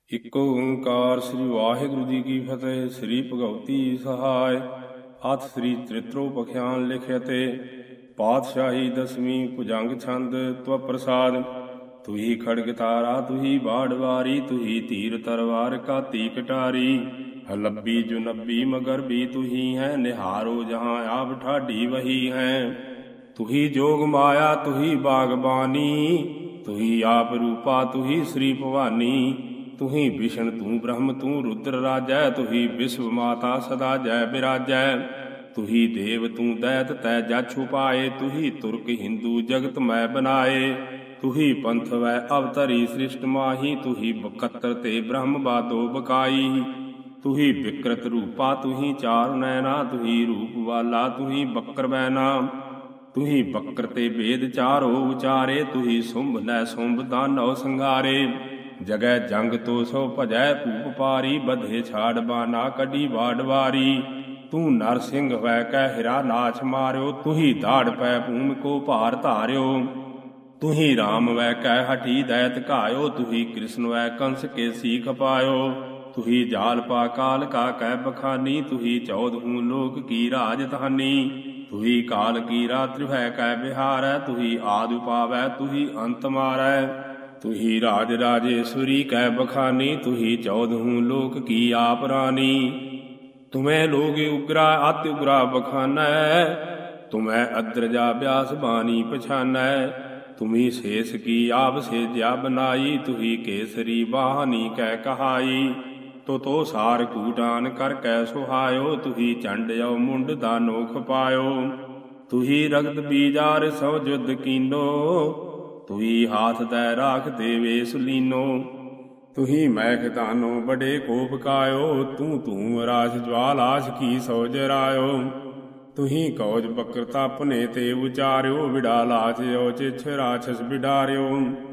ਇਕ ਓੰਕਾਰ ਸ੍ਰੀ ਵਾਹਿਗੁਰੂ ਜੀ ਕੀ ਫਤਿਹ। ਸ੍ਰੀ ਭਗਵਤੀ ਸਹਾਇ ਅਥ ਸ੍ਰੀ ਚਰਿਤ੍ਰੋ ਪਖਿਆਨ ਲਿਖਿਅਤੇ। ਪਾਤਸ਼ਾਹੀ ਦਸਵੀਂ ਭੁਜੰਗ ਛੰਦ ਤਵ ਪ੍ਰਸਾਦ। ਤੁਹੀ ਖੜਗ ਤਾਰਾ ਤੁਹੀ ਬਾੜਵਾਰੀ, ਤੁਹੀ ਤੀਰ ਤਰਵਾਰ ਕਾਤੀ ਕਟਾਰੀ। ਹਲੱਬੀ ਜੁਨੱਬੀ ਮਗਰ ਵੀ ਤੁਹੀ ਹੈ, ਨਿਹਾਰੋ ਜਹਾਂ ਆਪ ਠਾਢੀ ਵਹੀ ਹੈ। ਤੁਹੀ ਜੋਗ ਮਾਇਆ ਤੁਹੀ ਬਾਗਬਾਨੀ, ਤੁਹੀ ਆਪ ਰੂਪਾ ਤੁਹੀ ਸ੍ਰੀ ਭਵਾਨੀ। ਤੁਹੀ ਵਿਸ਼ਨ ਤੂੰ ਬ੍ਰਹਮ ਤੂੰ ਰੁਦਰ ਰਾਜੈ, ਤੁਹੀ ਵਿਸ਼ਵ ਮਾਤਾ ਸਦਾ ਜੈ ਬਿਰਾਜੈ। ਤੁਹੀ ਦੇਵ ਤੂੰ ਦੈਤ ਤੈ ਜਛ ਉਪਾਏ, ਤੁਹੀ ਤੁਰਕ ਹਿੰਦੂ ਜਗਤ ਮੈਂ ਬਨਾਏ। ਤੁਹੀ ਪੰਥ ਵੈ ਅਵਤਰੀ ਸ੍ਰਿਸ਼ਟ ਮਾਹੀ, ਤੁਹੀ ਬਕੱਤਰ ਤੇ ਬ੍ਰਹਮ ਬਾਦੋ ਬਕਾਈ। ਤੁਹੀ ਵਿਕਰਤ ਰੂਪਾ ਤੁਹੀ ਚਾਰ ਨੈਨਾ, ਤੁਹੀ ਰੂਪ ਵਾਲਾ ਤੁਹੀ ਬਕਰ ਬੈਨਾ। ਤੁਹੀ ਬਕਰ ਤੇ ਵੇਦ ਚਾਰੋ ਉਚਾਰੇ, ਤੁਹੀ ਸੁੰਭ ਨੈ ਸੁੰਭ ਦਾਨਵ ਸੰਘਾਰੇ। ਜਗੈ ਜੰਗ ਤੋ ਸੋ ਭਜੈ ਭੂਪ ਪਾਰੀ, ਬਧੇ ਛਾੜ ਬਾਨਾ ਕੱਢੀ ਵਾਡਵਾਰੀ। ਤੂੰ ਨਰ ਸਿੰਘ ਵੈ ਕੈ ਹਿਰਾ ਨਾਛ ਮਾਰਿਓ, ਤੁਹੀ ਦਾੜ ਪੈ ਭੂਮਿ ਕੋ ਭਾਰ ਧਾਰਿਓ। ਤੁਹੀ ਰਾਮ ਵੈ ਕੈ ਹਠੀ ਦੈਤ ਘਾਇਓ, ਤੁਹੀ ਕ੍ਰਿਸ਼ਨ ਵੈ ਕੰਸ ਕੇ ਸੀਖ ਪਾਇਓ। ਤੁਹੀ ਜਾਲ ਪਾ ਕਾਲ ਕਾ ਕੈ ਬਖਾਨੀ, ਤੁਹੀ ਚੌਦਹੂ ਲੋਕ ਕੀ ਰਾਜਧਾਨੀ। ਤੁਹੀ ਕਾਲ ਕੀ ਰਾਤਿ ਹੈ ਕੈ ਬਿਹਾਰੈ, ਤੁਹੀ ਆਦਿ ਉਪਾਵੈ ਤੁਹੀ ਅੰਤ ਮਾਰੈ। ਤੁਹੀ ਰਾਜ ਰਾਜੇਸ਼ਵਰੀ ਕੈ ਬਖਾਨੀ, ਤੁਹੀ ਚੌਦਹੂ ਲੋਕ ਕੀ ਆਪ ਰਾਨੀ। ਤੁਮੈ ਲੋਗ ਉਗਰਾ ਅਤਿ ਉਗਰਾ ਬਖਾਨੈ, ਤੁਮੈ ਅਦਰਜਾ ਬਿਆਸ ਬਾਣੀ ਪਛਾਨੈ। ਤੁਮੀ ਸ਼ੇਸ਼ ਕੀ ਆਪ ਸੇਜਿਆ ਬਨਾਈ, ਤੁਹੀ ਕੇਸਰੀ ਬਾਹਨੀ ਕੈ ਕਹਾਈ। ਤੋ ਸਾਰ ਕੂਟਾਨ ਕਰ ਕੈ ਸੁਹਾਇਓ, ਤੁਹੀ ਚੰਡ ਅਉ ਮੁੰਡ ਦਾਨੋ ਖਪਾਇਓ। ਤੁਹੀ ਰਗਤ ਬੀਜਾਰ ਸੋ ਜੁਧ ਕੀਨੋ, ਤੁਹੀ ਹਾਥ ਦੈ ਰਾਖ ਦੇਵੇਸ ਲੀਨੋ। ਤੁਹੀ ਮੈਖ ਦਾਨੋ ਬਡੇ ਕੋਪ ਕਾਇਓ, ਤੂੰ ਰਾਜ ਜਵਾਲਾਸ ਕੀ ਸੋ ਜਰਾਇਓ। ਤੁਹੀ ਕੌਜ ਬਕਰ ਤਾਪਨੇ ਤੇ ਉਚਾਰਿਓ, ਵਿਡਾਲਾਚ ਅਉ ਚਿਛ ਰਾਛਸ ਬਿਡਾਰਿਓ।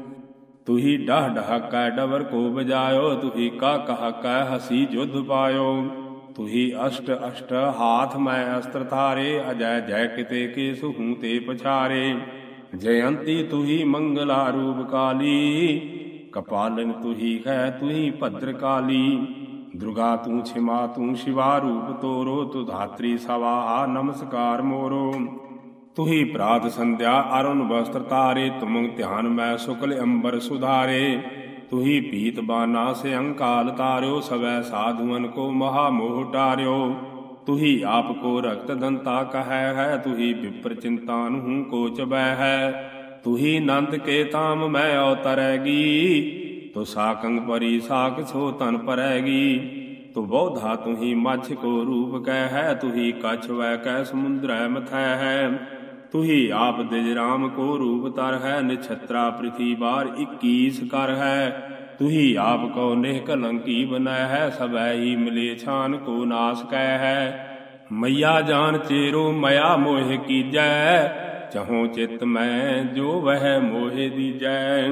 ਤੁਹੀ ਡਾਹ ਡਾਹ ਕੈ ਡਵਰ ਕੋ ਬਜਾਇਓ, ਤੁਹੀ ਕਾ ਕਹ ਕੈ ਹਸੀ ਜੁਧ ਪਾਇਓ। ਤੁਹੀ ਅਸ਼ਟ ਅਸ਼ਟ ਹਾਥ ਮੈਂ ਅਸਤਰ ਧਾਰੇ, ਅਜੈ ਜੈ ਕਿਤੇ ਕੇਸਹੂ ਤੇ ਪਛਾਰੇ। ਜਯੰਤੀ ਤੁਹੀ ਮੰਗਲਾ ਰੂਪ ਕਾਲੀ, ਕਪਾਲਨ ਤੁਹੀ ਹੈ ਤੁਹੀ ਭਦਰ ਕਾਲੀ। ਦੁਰਗਾ ਤੂੰ ਛਿਮਾ ਤੂੰ ਸ਼ਿਵਾ ਰੂਪ ਤੋਰੋ, ਤੁ ਧਾਤਰੀ ਸਵਾਹਾ ਨਮਸਕਾਰ ਮੋਰੋ। ਤੁਹੀ ਪ੍ਰਾਤ ਸੰਧਿਆ ਅਰੁਣ ਵਸਤਰ ਤਾਰੇ, ਤੁਮੰਗ ਧਿਆਨ ਮੈਂ ਸ਼ੁਕਲ ਅੰਬਰ ਸੁਧਾਰੇ। ਤੁਹੀ ਪੀਤ ਬਾਨਾ ਸੇ ਅੰਕਾਲ ਤਾਰਿਓ, ਸਵੈ ਸਾਧੁਅਨ ਕੋ ਮਹਾ ਮੋਹ ਟਾਰਿਓ। ਤੁਹੀ ਆਪ ਕੋ ਰਕਤ ਦੰਤਾ ਕਹੈ ਹੈ, ਤੁਹੀ ਵਿਪਰ ਚਿੰਤਾਨਹੂ ਕੋ ਚਬੈ ਹੈ। ਤੁਹੀ ਨੰਦ ਕੇ ਤਾਮ ਮੈਂ ਅਵਤਰੈਗੀ, ਤੋ ਸਾਕੰਗ ਪਰੀ ਸਾਕ ਸੋ ਤਨ ਪਰੈਗੀ। ਤੋ ਬੌਧਾ ਤੁਹੀ ਮੱਛ ਕੋ ਰੂਪ ਕੈ ਹੈ, ਤੁਹੀ ਕਛ ਵੈ ਕੈ ਸਮੁੰਦਰੈ ਮਥੈ ਹੈ। ਤੁਹੀ ਆਪ ਦਿਜ ਰਾਮ ਕੋ ਰੂਪ ਤਰ ਹੈ, ਨਿਛਤਰਾ ਪ੍ਰਿਥੀ ਬਾਰ 21 ਕਰ ਹੈ। ਤੁਹੀ ਆਪ ਕੋ ਨਿਹ ਕਲੰਕੀ ਬਨੈ ਹੈ, ਸਭੈ ਹੀ ਮਿਲੇ ਛਾਨ ਕੋ ਨਾਸ ਕੈ ਹੈ। ਮਈਆ ਜਾਨ ਚੇਰੋ ਮਇਆ ਮੋਹਿ ਕੀਜੈ, ਚਹੋਂ ਚਿਤ ਮੈਂ ਜੋ ਵਹਿ ਮੋਹਿ ਦੀਜੈ।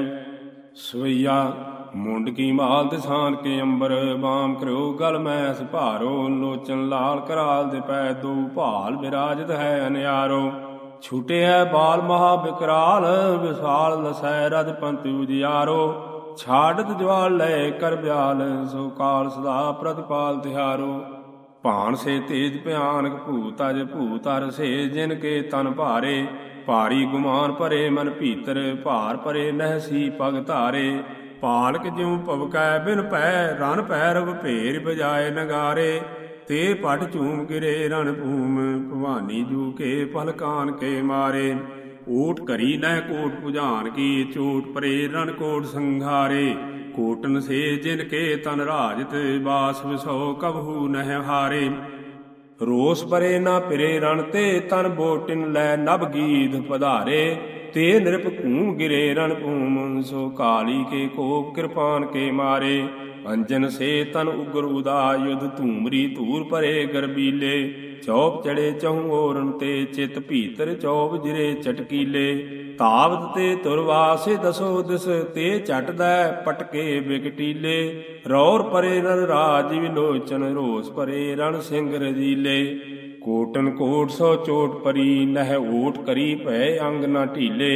ਸਵਈਆ ਮੁੰਡ ਕੀ ਮਾਲ ਦਿਸਾਨ ਕੇ ਅੰਬਰ, ਬਾਮ ਕਰਿਓ ਗਲ ਮੈਂ ਸੁਭਾਰੋ। ਲੋਚਨ ਲਾਲ ਕਰਾਲ ਦੇ ਪੈ ਦੋ ਭਾਲ, ਬਿਰਾਜਤ ਹੈ ਅਨਿਆਰੋ। ਛੁਟਿਐ ਬਾਲ ਮਹਾ ਬਿਕਰਾਲ, ਵਿਸਾਲ ਲਸੈ ਰਜ ਪੰਥ ਉਜਿਆਰੋ। ਛਾਡਤ ਜਵਾਲ ਲੈ ਕਰ ਬਿਆਲ, ਸੋ ਕਾਲ ਸਦਾ ਪ੍ਰਤਿਪਾਲ ਤਿਹਾਰੋ। ਭਾਣ ਸੇ ਤੇਜ ਭਿਆਨਕ ਭੂਤ ਅਜ ਭੂਤ ਹਰ ਸੇ, ਜਿਨ ਕੇ ਤਨ ਭਾਰੇ। ਭਾਰੀ ਗੁਮਾਨ ਭਰੇ ਮਨ ਭੀਤਰ, ਭਾਰ ਭਰੇ ਨਹਿਸੀ ਪਗ ਧਾਰੇ। ਪਾਲਕ ਜਿਉ ਭਵਕੈ ਬਿਨ ਭੈ, ਰਨ ਭੈਰਵ ਭੇਰ ਬਜਾਏ ਨਗਾਰੇ। ਤੇ ਪਟ ਝੂਮ ਗਿਰੇ ਰਣ ਭੂਮ, ਭਵਾਨੀ ਜੂ ਕੇ ਪਲਕਾਨ ਕੇ ਮਾਰੇ। ਓਟ ਕਰੀ ਨਹਿ ਕੋਟ ਪੁਜਾਨ ਕੀ, ਚੋਟ ਪਰੇ ਰਣ ਕੋਟ ਸੰਘਾਰੇ। ਕੋਟਨ ਸੇ ਜਿਨ ਕੇ ਤਨ ਰਾਜਤ, ਬਾਸ ਵਿਸੋ ਕਬਹੂ ਨਹਿ ਹਾਰੇ। ਰੋਸ ਪਰੇ ਨਾ ਫਿਰੇ ਰਣ ਤੇ, ਤਨ ਬੋਟਿਨ ਲੈ ਨਭ ਗੀਧ ਪਧਾਰੇ। ਤੇ ਨਿਰਪ ਘੂਮ ਗਿਰੇ ਰਣ ਭੂਮ, ਸੋ ਕਾਲੀ ਕੇ ਕੋਪ ਕਿਰਪਾਨ ਕੇ ਮਾਰੇ। ਅੰਜਨ ਸੇ ਤਨ ਉਗਰ ਉਦਾ ਯੁਧ, ਧੂਮਰੀ ਧੂਰ ਪਰੇ ਗਰਬੀਲੇ। ਚੌਪ ਚੜੇ ਚਹੂ ਓਰਨ ਤੇ, ਚਿਤ ਭੀਤਰ ਚੌਪ ਜਿਰੇ ਚਟਕੀਲੇ। ਧਾਵਤ ਤੇ ਤੁਰਵਾਸੇ ਦਸੋ ਦਿਸ, ਤੇ ਝਟਦੈ ਪਟਕੇ ਬਿਕਟੀਲੇ। ਰੌਰ ਪਰੇ ਰਣ ਰਾਜ ਵਿਲੋਚਨ, ਰੋਸ ਪਰੇ ਰਣ ਸਿੰਘ ਰਜੀਲੇ। ਕੋਟਨ ਕੋਟ ਸੋ ਚੋਟ ਪਰੀ, ਨਹਿ ਓਟ ਕਰੀ ਭੈ ਅੰਗ ਨਾ ਢੀਲੇ।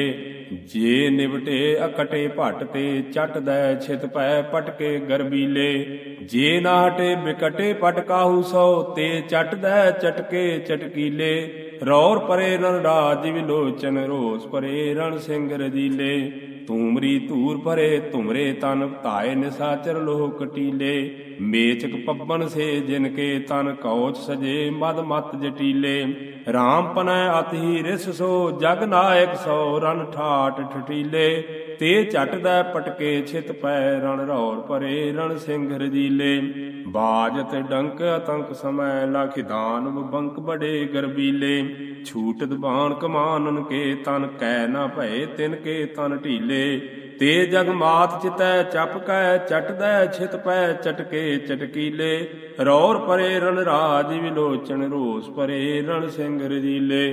ਜੇ ਨਿਵਟੇ ਅਕਟੇ ਭੱਟ ਤੇ, ਚਟ ਦੈ ਛਿਤ ਪੈ ਪਟਕੇ ਗਰਬੀਲੇ। ਜੇ ਨਾ ਹਟੇ ਬਿਕਟੇ ਪਟ ਕਾਹੂ ਸੋ, ਤੇ ਚਟ ਦੈ ਚਟਕੇ ਚਟਕੀਲੇ। ਰੌਰ ਪਰੇ ਰਣ ਰਾਜ ਵਿਲੋਚਨ, ਰੋਸ ਪਰੇ ਰਣ ਸਿੰਘ ਰਜੀਲੇ। ਤੂਮਰੀ ਧੂਰ ਭਰੇ ਤੁਮਰੇ ਤਨ, ਧਾਏ ਨਿਸਾਚਰ ਲੋਹ ਕਟੀਲੇ। ਮੇਚਕ ਪੱਬਨ ਸੇ ਜਿਨ ਕੇ ਤਨ, ਕੌਚ ਸਜੇ ਮਦ ਮਤ ਜਟੀਲੇ। ਰਾਮ ਪਨੈ ਅਤਿ ਰਿਸ ਸੋ, ਜਗ ਨਾਇਕ ਸੋ ਰਨ ਠਾਟ ਠਟੀਲੇ। ਤੇ ਝਟ ਦੈ ਪਟਕੇ ਛਿਤ ਪੈ, ਰਣ ਰੌਰ ਭਰੇ ਰਣ ਸਿੰਘ ਰਜੀਲੇ। ਬਾਜਤ ਡੰਕ ਅਤੰਕ ਸਮੈ, ਲਖ ਦਾਨਵ ਬੰਕ ਬੜੇ ਗਰਬੀਲੇ। ਛੂਟਤ ਬਾਣ ਕਮਾਨਨ ਕੇ ਤਨ, ਕੈ ਨਾ ਭਏ ਤਿਨ ਕੇ ਤਨ ਢੀਲੇ। ਤੇ ਜਗ ਮਾਤ ਚਿਤੈ ਚਪ ਕੈ, ਚਟ ਦੈ ਛਿਤ ਪੈ ਚਟਕੇ ਚਟਕੀਲੇ। ਰੌਰ ਪਰੇ ਰਣ ਰਾਜ ਵਿਲੋਚਨ, ਰੋਸ ਪਰੇ ਰਣ ਸਿੰਘ ਰਜੀਲੇ।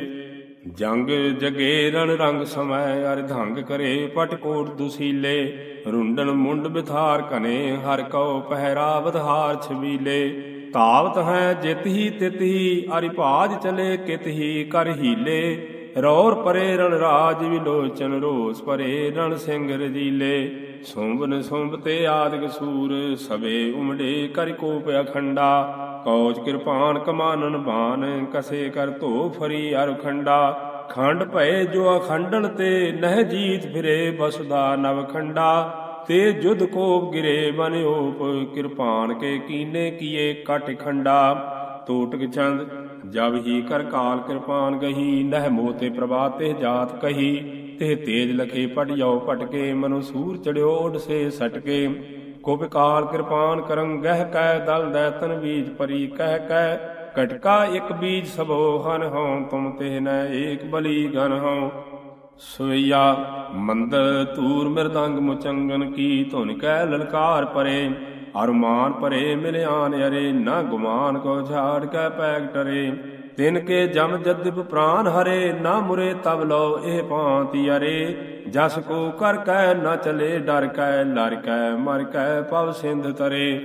ਜੰਗ ਜਗੇ ਰਣ ਰੰਗ ਸਮੈ, ਅਰ ਧੰਗ ਕਰੇ ਪਟਕੋਟ ਦੁਸੀਲੇ। ਰੁੰਡਨ ਮੁੰਡ ਬਿਥਾਰ ਘਨੇ, ਹਰ ਕਉ ਪਹਿਰਾਵਤ ਹਾਰ ਛਬੀਲੇ। ਧਾਵਤ ਹੈ ਜਿਤ ਹੀ ਤਿਤ ਹੀ, ਅਰਿ ਭਾਜ ਚਲੇ ਕਿਤ ਹੀ ਕਰ ਹੀਲੇ। ਰੌਰ ਪਰੇ ਰਣ ਰਾਜ ਵਿਲੋਚਨ, ਰੋਸ ਪਰੇ ਰਣ ਸਿੰਘ ਰਜੀਲੇ। ਸੁੰਭਨ ਸੁੰਭ ਤੇ ਆਦਿਕ ਸੂਰ, ਸਭੇ ਉਮੜੇ ਕਰ ਕੋਪ ਅਖੰਡਾ। ਕੌਚ ਕਿਰਪਾਨ ਕਮਾਨਨ ਬਾਨ, ਕਸੇ ਕਰ ਧੋ ਫਰੀ ਅਰ ਖੰਡਾ। ਖੰਡ ਭਏ ਜੋ ਅਖੰਡਨ ਤੇ, ਨਹਿ ਜੀਤ ਫਿਰੇ ਬਸੁਦਾ ਨਵ ਖੰਡਾ। ਤੇ ਜੁਧ ਕੋਪ ਗਿਰੇ ਬਨ ਓਪ, ਕਿਰਪਾਨ ਕੇ ਕੀਨੇ ਕੀਏ ਕਟ ਖੰਡਾ। ਤੋਟਕ ਚੰਦ ਜਬ ਹੀ ਕਰ ਕਾਲ ਕਿਰਪਾਨ ਗਹੀ, ਨਹਿ ਮੋਤੇ ਪ੍ਰਭਾ ਤੇ ਜਾਤ ਕਹੀ। ਤੇ ਤੇਜ ਲਖੇ ਪਟ ਜਾਓ ਪਟਕੇ, ਮਨੁ ਸੂਰ ਚੜਿਓ ਉਡ ਸੇ ਸਟਕੇ। ਕੁਪ ਕਾਲ ਕਿਰਪਾਨ ਕਰੰ ਗਹਿ ਕੈ, ਦਲ ਦੈਤਨ ਬੀਜ ਪਰੀ ਕਹਿ ਕੈ। ਕਟਕਾ ਇਕ ਬੀਜ ਸਭੋ ਹਨ ਹਉ, ਤੁਮ ਤੇ ਨੈ ਏਕ ਬਲੀ ਗਨ ਹਉ। ਸਵਈਆ ਮੰਦਰ ਧੂਰ ਮਿਰਦੰਗ ਮੁਚੰਗਨ ਕੀ, ਧੁਨ ਕੈ ਲਲਕਾਰ ਪਰੇ। ਅਰਮਾਨ ਪਰੇ ਮਿਲਿਆਨ ਅਰੇ, ਨਾ ਗੁਮਾਨ ਕੋ ਝਾੜ ਕੈ ਪੈਗ ਟਰੇ। ਤਿਨ ਕੇ ਜਮ ਜਦਿਪ ਪ੍ਰਾਨ ਹਰੇ, ਨਾ ਮੁਰੇ ਤਬ ਲਓ ਇਹ ਭਾਂਤੀ ਅਰੇ। ਜਸ ਕੋ ਕਰ ਕੈ ਨਾ ਚਲੇ ਡਰ ਕੈ, ਲਰ ਕੈ ਮਰ ਕੈ ਪਵ ਸਿੰਧ ਤਰੇ।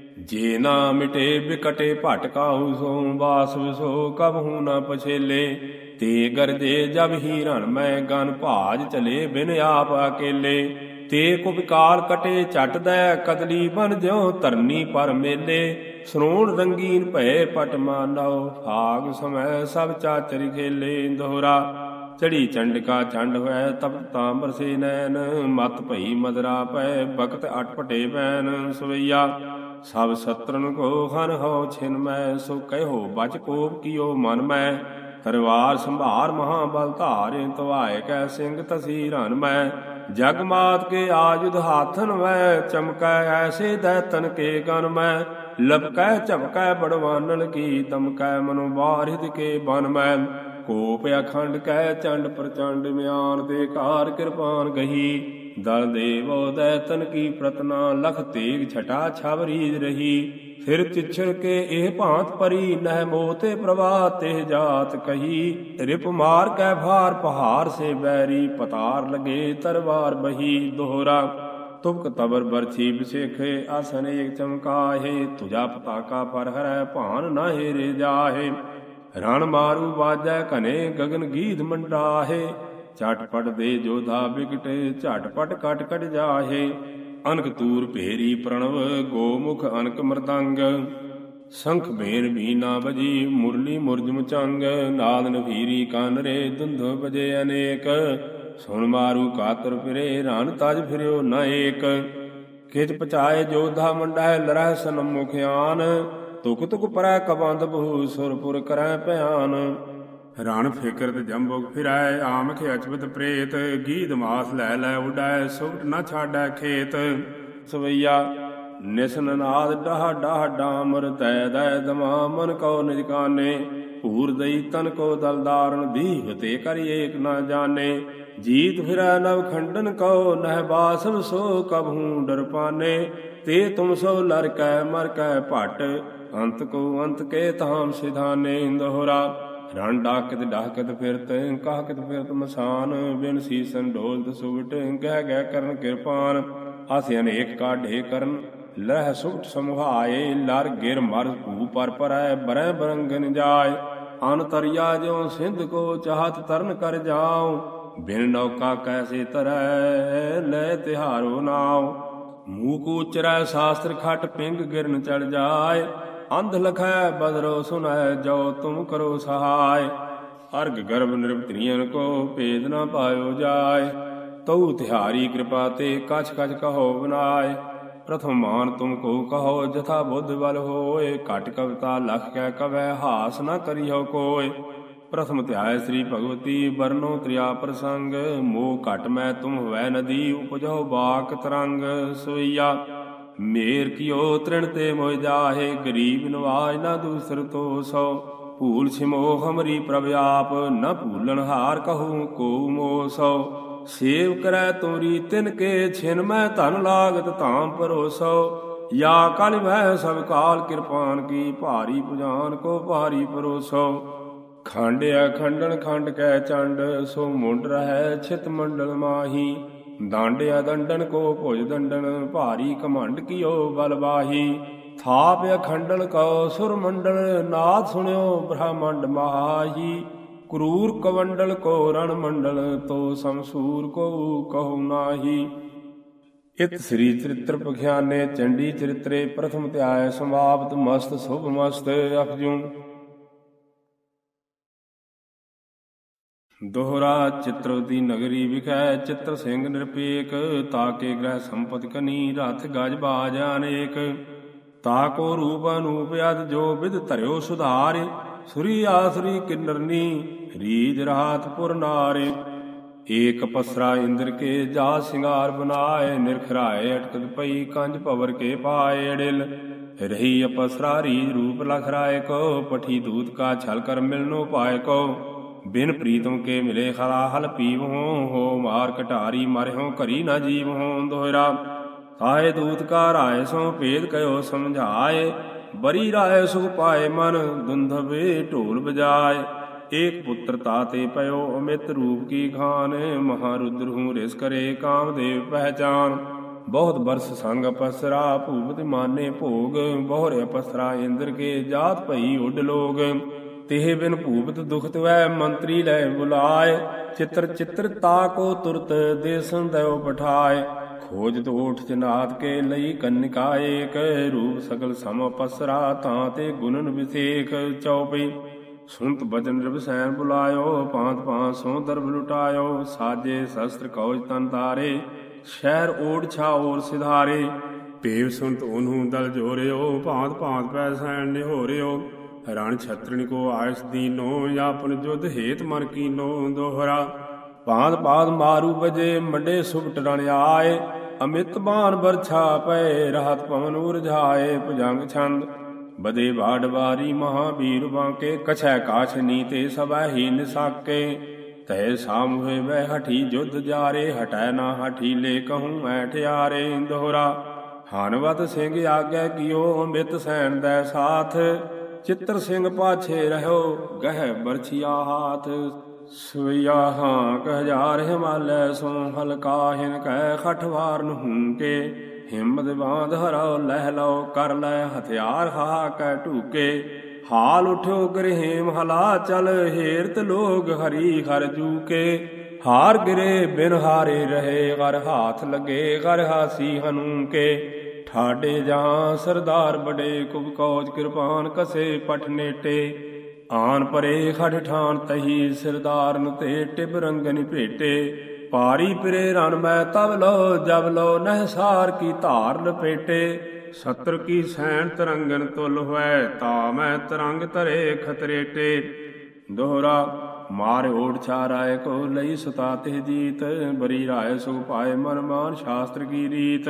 ਜੇ ਨਾ ਮਿਟੇ ਬਿਕਟੇ ਭਟ ਕਾਹੂ ਸੋ, ਬਾਸ ਵਿਸੋ ਕਬਹੂ ਨਾ ਪਛੇਲੇ। ਤੇ ਗਰਜੇ ਜਬ ਹੀ ਰਣ ਮੈਂ ਗਨ, ਭਾਜ ਚਲੇ ਬਿਨ ਆਪ ਅਕੇਲੇ। ਤੇ ਕੁਪਿਕਾਲ ਕਟੇ ਝਟ ਦੈ, ਕਦਲੀ ਬਨ ਜਿਉ ਧਰਨੀ ਪਰ ਮੇਲੇ। ਸਰੋਣ ਰੰਗੀਨ ਭਏ ਪਟ ਮਾਨਉ, ਫਾਗ ਸਮੈ ਸਭ ਚਾਚਰ ਖੇਲੇ। ਦੋਹਰਾ ਚੜੀ ਚੰਡਕਾ ਚੰਡ ਹੋਇ, ਤਪਤ ਤਾਂਬਰ ਸੇ ਨੈਣ। ਮਤ ਭਈ ਮਦਰਾ ਪੈ, ਬਖਤ ਅਟ ਭਟੇ ਬੈਨ। ਸਵਈਆ ਸਭ ਸਤਰਨ ਕੋ ਹਨ ਹਉ ਛਿਨ ਮੈਂ, ਸੋ ਕਹਿਓ ਬਚ ਕੋਪ ਕੀਓ ਮਨ ਮੈਂ। ਤਰਵਾਰ ਸੰਭਾਰ ਮਹਾਬਲ ਧਾਰੇ, ਧਵਾਏ ਕੈ ਸਿੰਘ ਤਸੀ ਰਨ ਮੈਂ। ਜਗ ਮਾਤ ਕੇ ਆਯੁਧ ਹਾਥਨ ਮੈਂ, ਚਮਕੈ ਐਸੇ ਦੈਤਨ ਕੇ ਗਨ ਮੈਂ। ਲਪਕੈ ਝਪਕੈ ਬੜਵਾਨਨ ਕੀ, ਦਮਕੈ ਮਨੁ ਬਾਰਿਦ ਕੇ ਬਨ ਮੈਂ। ਕੋਪ ਅਖੰਡ ਕੈ ਚੰਡ ਪ੍ਰਚੰਡ, ਮਿਆਨ ਤੇ ਕਾਰ ਕਿਰਪਾਨ ਗਹੀ। ਦਲ ਦੇਵੋ ਦੈਤਨ ਕੀ ਪ੍ਰਤਨਾ, ਲਖ ਤੇਗ ਛਟਾ ਛਬ ਰੀਜ ਰਹੀ। ਫਿਰ ਚਿਛੜ ਕੇ ਇਹ ਭਾਂਤ ਪਰੀ, ਨਹਿ ਮੋਤੇ ਪ੍ਰਭਾ ਤਿਹ ਜਾਤ ਕਹੀ। ਰਿਪ ਮਾਰ ਕੈ ਭਾਰ ਪਹਾਰ ਸੇ ਬੈਰੀ, ਪਤਾਰ ਲਗੇ ਤਰਵਾਰ ਬਹੀ। ਦੋਹਰਾ ਤੁਪਕ ਤਬਰ ਬਰਛੀ ਬਿਸੇਖੇ, ਆਸਨ ਏਕ ਚਮਕਾਹੇ। ਤੁਜਾ ਪਤਾਕਾ ਪਰ ਹਰੈ, ਭਾਨ ਨਾ ਹੇਰੇ ਜਾਹੇ। ਰਣ ਮਾਰੂ ਬਾਜੈ ਘਨੇ, ਗਗਨ ਗੀਧ ਮੰਡਾਹੇ। ਝਟਪਟ ਦੇ ਜੋਧਾ ਬਿਕਟੇ, ਝਟਪਟ ਕਟ ਕਟ ਜਾਹੇ। ਅਨਕ ਤੂਰ ਭੇਰੀ ਪ੍ਰਣਵ, ਗੋਮੁਖ ਅਨਕ ਮਰਦੰਗ। ਸੰਖ ਭੇਰ ਬੀਨਾ ਬਜੀ, ਮੁਰਲੀ ਮੁਰਜ ਮੁਚੰਗ। ਨਾਦ ਨਭੀਰੀ ਕੰਨ ਰੇ, ਧੁੰਧੁ ਬਜੇ ਅਨੇਕ। ਸੁਣ ਮਾਰੂ ਕਾਤਰ ਫਿਰੇ, ਰਨ ਤਜ ਫਿਰਿਓ ਨ ਏਕ। ਖਿਚ ਪਚਾਏ ਜੋਧਾ ਮੰਡਹਿ, ਲਰਹਿ ਸਨਮੁਖ ਆਨ। ਤੁਕ ਤੁਕ ਪਰੈ ਕਬੰਧ ਬਹੁ, ਸੁਰਪੁਰ ਕਰੈ ਭਿਆਨ। ਰਣ ਫਿਕਰਤ ਜੰਬੁਕ ਫਿਰੈ, ਆਮਖ ਅਚਬਤ ਪ੍ਰੇਤ। ਗੀਧ ਮਾਸ ਲੈ ਲੈ ਉਡੈ, ਸੁਭਟ ਨ ਛਾਡੈ ਖੇਤ। ਸਵਈਆ ਨਿਸਨ ਨਾਦ ਡਾਹ ਡਾਹ ਡਾਮਰ, ਤੈ ਦੈ ਦਮਾ ਮਨ ਕਉ ਨਿਜ ਕਾਨੇ। ਭੂਰ ਦਈ ਤਨ ਕੋ ਦਲਦਾਰਨ, ਦੀਹ ਤੇ ਕਰ ਏਕ ਨਾ ਜਾਣੇ। ਜੀਤ ਫਿਰੈ ਨਵ ਖੰਡਨ ਕਉ, ਨਹਿ ਬਾਸਵ ਸੋ ਕਬਹੂ ਡਰ ਪਾਨੇ। ਤੇ ਤੁਮ ਸੋ ਲਰ ਕੈ ਮਰ ਕੈ ਭਟ, ਅੰਤ ਕੋ ਅੰਤ ਕੇ ਤਾਮ ਸਿਧਾਨੇ। ਦੋਹਰਾ ਰਣ ਡਾਕਤ ਡਾਕਤ ਫਿਰਤ, ਕਾਹਕਤ ਫਿਰਤ ਮਸਾਨ। ਬਿਨ ਸੀਸਨ ਡੋਲਤ ਸੁਵਟ, ਗਹਿ ਗਹਿ ਕਰਨ ਕਿਰਪਾਨ। ਆਸਿ ਅਨੇਕ ਕਾਢੇ ਕਰਨ, ਲਹਿ ਸੁਵਟ ਸਮੁਹਾਏ। ਲਰ ਗਿਰ ਮਰ ਭੂ ਪਰ ਪਰੈ, ਬਰੈ ਬਰੰਗਨ ਜਾਏ। ਅਨ ਤਰਿਆ ਜਿਉ ਸਿੰਧ ਕੋ ਚਾਹਤ ਤਰਨ ਕਰ ਜਾਉ। ਬਿਨ ਨੌਕਾ ਕੈਸੇ ਤਰੈ ਲੈ ਤਿਹਾਰੋ ਨਾਉ। ਮੂਕ ਉਚਰੈ ਸ਼ਾਸਤਰ ਖਟ ਪਿੰਗ ਗਿਰਨ ਚੜ ਜਾਏ। ਅੰਧ ਲਖੈ ਬਦਰੋ ਸੁਨੈ ਜੋ ਤੁਮ ਕਰੋ ਸਹਾਇ। ਅਰਗ ਗਰਭ ਨਿਰਭਤਰੀਅਨ ਕੋ ਭੇਦ ਨ ਪਾਇਓ ਜਾਏ। ਤਉ ਤਿਹਾਰੀ ਕਿਰਪਾ ਤੇ ਕਛ ਕਛ ਕਹੋ ਬਨਾਏ। ਪ੍ਰਥਮ ਮਾਨ ਤੁਮ ਕੋ ਕਹੋ ਜਥਾ ਬੁੱਧ ਬਲ ਹੋਏ। ਘਟ ਕਵਿਤਾ ਲਖ ਕੈ ਕਵੈ ਹਾਸ ਨ ਕਰਿਓ ਕੋਇ। ਪ੍ਰਥਮ ਧਿਆਇ ਸ੍ਰੀ ਭਗਵਤੀ ਬਰਨੋ ਤ੍ਰਿਆ ਪ੍ਰਸੰਗ। ਮੋਹ ਘਟ ਮੈਂ ਤੁਮ ਹੋਵੈ ਨਦੀ ਉਪਜੋ ਬਾਕ ਤਰੰਗ। ਸੋਈਆ ਮੇਰ ਕੀਓ ਤ੍ਰਿਣ ਤੇ ਮੋਇ ਜਾਹੇ। ਗਰੀਬ ਨਵਾਜ ਨ ਦੂਸਰ ਤੋ ਸੋ। ਭੂਲ ਛਿਮੋ ਹਮਰੀ ਪ੍ਰਭ ਆਪ ਨ ਭੂਲਣ ਹਾਰ ਕਹੂੰ ਕੋ ਮੋ ਸੋ। ਸੇਵ ਕਰੈ ਤੁਮਰੀ ਤਿਨ ਕੇ ਛਿਨ ਮੈਂ ਧਨ ਲਾਗਤ ਧਾਮ ਪਰੋਸੋ। ਯਾ ਕਲ ਮੈਂ ਸਭ ਕਾਲ ਕਿਰਪਾਨ ਕੀ ਭਾਰੀ ਪੁਜਾਨ ਕੋ ਭਾਰੀ ਪਰੋਸੋ। ਖਾਂਡਿਆ ਖੰਡਨ ਖੰਡ ਕੈ ਚੰਡ ਸੋ ਮੁੰਡ ਰਹੈ ਛਿਤ ਮੰਡਲ ਮਾਹੀ। ਦਾਂਡਿਆ ਦੰਡਨ ਕੋ ਭੁਜ ਦੰਡਨ ਭਾਰੀ ਕਮੰਡ ਕੀਓ ਬਲਵਾਹੀ। ਥਾਪ ਅਖੰਡਲ ਕਉ ਸੁਰ ਮੰਡਲ ਨਾਦ ਸੁਣਿਓ ਬ੍ਰਹਮੰਡ ਮਹਾਹੀ। ਕਰੂਰ ਕਵੰਡਲ ਕੋ ਰਣ ਮੰਡਲ ਤੋ ਸਮਸੂਰ ਕੋ ਕਹੂ ਨਾਹੀ। ਇਤ ਸ੍ਰੀ ਚਰਿਤ੍ਰ ਪਖਿਆਨੇ ਚੰਡੀ ਚਰਿਤਰੇ ਪ੍ਰਥਮ ਧਿਆਇ ਸਮਾਪਤ। ਮਸਤ ਸੁਭ ਮਸਤ ਅਪਜੂ। ਦੋਹਰਾ ਚਿਤ੍ਰਵਤੀ ਨਗਰੀ ਵਿਖੈ ਚਿੱਤਰ ਸਿੰਘ ਨਿਰਪੇਕ। ਤਾਕੇ ਗ੍ਰਹਿ ਸੰਪਤਿ ਕਨੀ ਰਥ ਗਜ ਬਾਜ ਅਨੇਕ। ਤਾਕੋ ਰੂਪ ਅਨੂਪ ਅਦ ਜੋ ਵਿਦ ਧਰਿਓ ਸੁਧਾਰੇ। ਸੁਰੀ ਆਸਰੀ ਕਿੰਨਰਨੀ ਰੀਜ ਰਾਤ ਪੁਰ ਨਾਰੇ। ਏਕ ਪਸਰਾ ਇੰਦਰ ਕੇ ਜਾ ਸਿੰਗਾਰ ਬਨਾਏ। ਨਿਰਖਰਾਏ ਅਟਕਤ ਪਈ ਕੰਜ ਭਵਰ ਕੇ ਪਾਏ ਅੜਿਲ। ਰਹੀ ਅਪਸਰਾ ਰੀਜ ਰੂਪ ਲਖ ਰਾਏ ਕੋ। ਪਠੀ ਦੂਤ ਕਾ ਛਲ ਕਰ ਮਿਲਨੋ ਪਾਏ ਕੋ। ਬਿਨ ਪ੍ਰੀਤਮ ਕੇ ਮਿਲੇ ਹਲਾਹਲ ਪੀਵ ਹੋ ਮਾਰ ਕਟਾਰੀ ਮਰਿਓ ਘਰੀ ਨ ਜੀਵ ਹੋ। ਦੋਹਰਾ ਕਾਹੇ ਦੂਤ ਕਾ ਰਾਏ ਸੋ ਭੇਦ ਕਯੋ ਸਮਝਾਏ। ਬਰੀ ਰਾਏ ਸੁਖ ਪਾਏ ਮਨ ਦੁੰਧਵੇ ਢੋਲ ਬਜਾਏ। ਏਕ ਪੁੱਤਰ ਤਾਤੇ ਪਇਓ ਅਮਿਤ ਰੂਪ ਕੀ ਖਾਨ। ਮਹਾਰੁਦਰ ਹੂੰ ਰਿਸ ਕਰੇ ਕਾਮਦੇਵ ਪਹਿਚਾਨ। ਬਹੁਤ ਬਰਸ ਸੰਗ ਅਪਸਰਾ ਭੂਪਤ ਮਾਨੇ ਭੋਗ। ਬਹੁਰੇ ਅਪਸਰਾ ਇੰਦਰ ਕੇ ਜਾਤ ਭਈ ਉੱਡ ਲੋਗ। ਤਿਹ ਬਿਨ ਭੂਪਤ ਦੁਖਤ ਵੈ ਮੰਤਰੀ ਲੈ ਬੁਲਾਏ। ਚਿੱਤਰ ਚਿੱਤਰ ਤਾਕੋ ਤੁਰਤ ਦੇਸਨ ਦਇਓ ਪਠਾਏ। ਖੋਜਤ ਓਠ ਜਨਾਤ ਕੇ ਲਈ ਕੰਨਿਕਾ ਏਕ। ਰੂਪ ਸਗਲ ਸਮ ਅਪਸਰਾ ਤਾਂ ਤੇ ਗੁਣਨ ਵਿਸੇਖ। ਚਉਪਈ ਸੁਨਤ ਬਚਨ ਰਿਵਸੈਨ ਬੁਲਾਇਓ। ਭਾਂਤ ਭਾਂਤ ਸੋ ਦਰਬ ਲੁਟਾਇਓ। ਸਾਜੇ ਸ਼ਸਤਰ ਕੌਜ ਤਨ ਤਾਰੇ ਸ਼ਹਿਰ ਓੜ ਛਾਓਰ ਸਿਧਾਰੇ। ਭੇਵ ਸੁਨਤ ਉਹਨੂੰ ਦਲ ਜੋਰਿਓ। ਭਾਂਤ ਭਾਂਤ ਪੈ ਸੈਨ ਨਿਹੋਰਿਓ। ਰਣ ਛਤਰਣ ਕੋ ਆਇਸ ਦੀਨੋ। ਆਪਨ ਜੁਧ ਹੇਤ ਮਨ ਕੀਨੋ। ਦੋਹਰਾ ਭਾਂਤ ਭਾਂਤ ਮਾਰੂ ਬਜੇ ਮੰਡੇ ਸੁਭਟ ਰਣ ਆਏ। ਅਮਿਤ ਬਾਨ ਬਰਛਾ ਪਏ ਰਾਹਤ ਪਵਨ ਉਰਝਾਏ। ਭੁਜੰਗ ਛੰਦ ਬਦੇ ਬਾੜ ਬਾਰੀ ਮਹਾਬੀਰ ਬਾਂਕੇ। ਕਛੈ ਕਾਛ ਨੀਤੇ ਸਭੈ ਹੀ ਨਿਸਾਕੇ। ਤੈ ਸਾਮੁਹੇ ਵੈ ਹਠੀ ਜੁਧ ਜਾਰੇ। ਹਟੈ ਨਾ ਹਠੀ ਲੈ ਕਹੂੰ ਐਠਿਆਰੇ। ਦੋਹਰਾ ਹਨਵਤ ਸਿੰਘ ਆਗੈ ਕੀਓ ਅਮਿਤ ਸੈਨ ਦੈ ਸਾਥ। ਚਿੱਤਰ ਸਿੰਘ ਪਾਛੇ ਰਹਿਓ ਗਹਿ ਬਰਛੀਆ ਹਾਥ। ਸਵਈਆ ਹਾਂਕ ਹਜ਼ਾਰ ਹਿਮਾਲੈ ਸੋ ਹਲਕਾ ਹਿਨ ਕੈ ਖਠਵਾਰਨ ਹੂੰ ਕੇ। ਹਿੰਮਤ ਬਾਂਧ ਹਰਾਓ ਲਹਿ ਲਓ ਕਰ ਲੈ ਹਥਿਆਰ ਹਾ ਕੈ ਢੂਕੇ। ਹਾਲ ਉਠਿਓ ਗ੍ਰਹੇਮ ਹਲਾ ਚਲ ਹੇਰਤ ਲੋਗ ਹਰੀ ਹਰ ਜੂਕੇ। ਹਾਰ ਗਿਰੇ ਬਿਨ ਹਾਰੇ ਰਹੇ ਗਰ ਹਾਥ ਲਗੇ ਗਰ ਹਾਸੀ ਹਨੂ ਕੇ। ਠਾਡੇ ਜਾਂ ਸਰਦਾਰ ਬੜੇ ਕੁਬ ਕੌਜ ਕਿਰਪਾਨ ਕਸੇ ਪਟ ਨੇਟੇ। ਆਨ ਪਰੇ ਖੜ ਠਾਨ ਤਹੀ ਸਰਦਾਰਨ ਤੇ ਟਿਬ ਰੰਗਨ ਭੇਟੇ। ਪਾਰੀ ਪਿਰੇ ਰਨ ਮੈਂ ਤਬ ਲੋ ਜਬ ਲੋ ਨਹਿਸਾਰ ਕੀ ਧਾਰ ਲਪੇਟੇ। ਸਤਰ ਕੀ ਸੈਨ ਤਰੰਗਨ ਤੁਲ ਹੋਇ ਤਾ ਮੈਂ ਤਰੰਗ ਧਰੇ ਖਤਰੇਟੇ। ਦੋਹਰਾ ਮਾਰ ਓੜ ਛਾਰਾਏ ਕੋ ਲਈ ਸੁਤਾ ਤੇ ਜੀਤ। ਬਰੀ ਰਾਏ ਸੁਖ ਪਾਏ ਮਨ ਮਾਨ ਸ਼ਾਸਤਰ ਕੀ ਰੀਤ।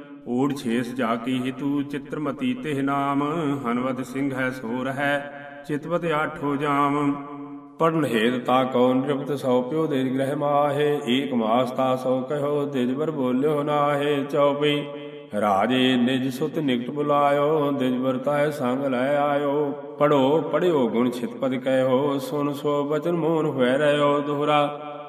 ਓੜ ਛੇਸ ਜਾ ਕੀ ਹਿਤੂ ਚਿਤ੍ਰਮਤੀ ਤਿਹ ਨਾਮ। ਹਨਵਤ ਸਿੰਘ ਹੈ ਸੋ ਰਹਿ ਚਿਤਵਤ ਆਠੋ ਜਾਮ। ਪੜਨ ਹੇਤ ਤਾ ਕਉ ਨਿਰਪਤ ਸਉ ਪਿਓ ਦੇ ਗ੍ਰਹਿ ਮਾਹੇ। ਏਕ ਮਾਸ ਤਾ ਸੋ ਕਹਿਓ ਦਿਜਬਰ ਬੋਲਿਓ ਨਾਹੇ। ਚਉਪਈ ਰਾਜੇ ਨਿਜ ਸੁਤ ਨਿਕਟ ਬੁਲਾਇਓ। ਦਿਜਬਰ ਤਾਹਿ ਸੰਗ ਲੈ ਆਇਓ। ਪੜੋ ਪੜਿਓ ਗੁਣ ਛਿਤਪਦ ਕਹਿਓ। ਸੁਨ ਸੋ ਬਚਨ ਮੋਹਨ ਹੋਇ ਰਹਿਓ। ਦੋਹਰਾ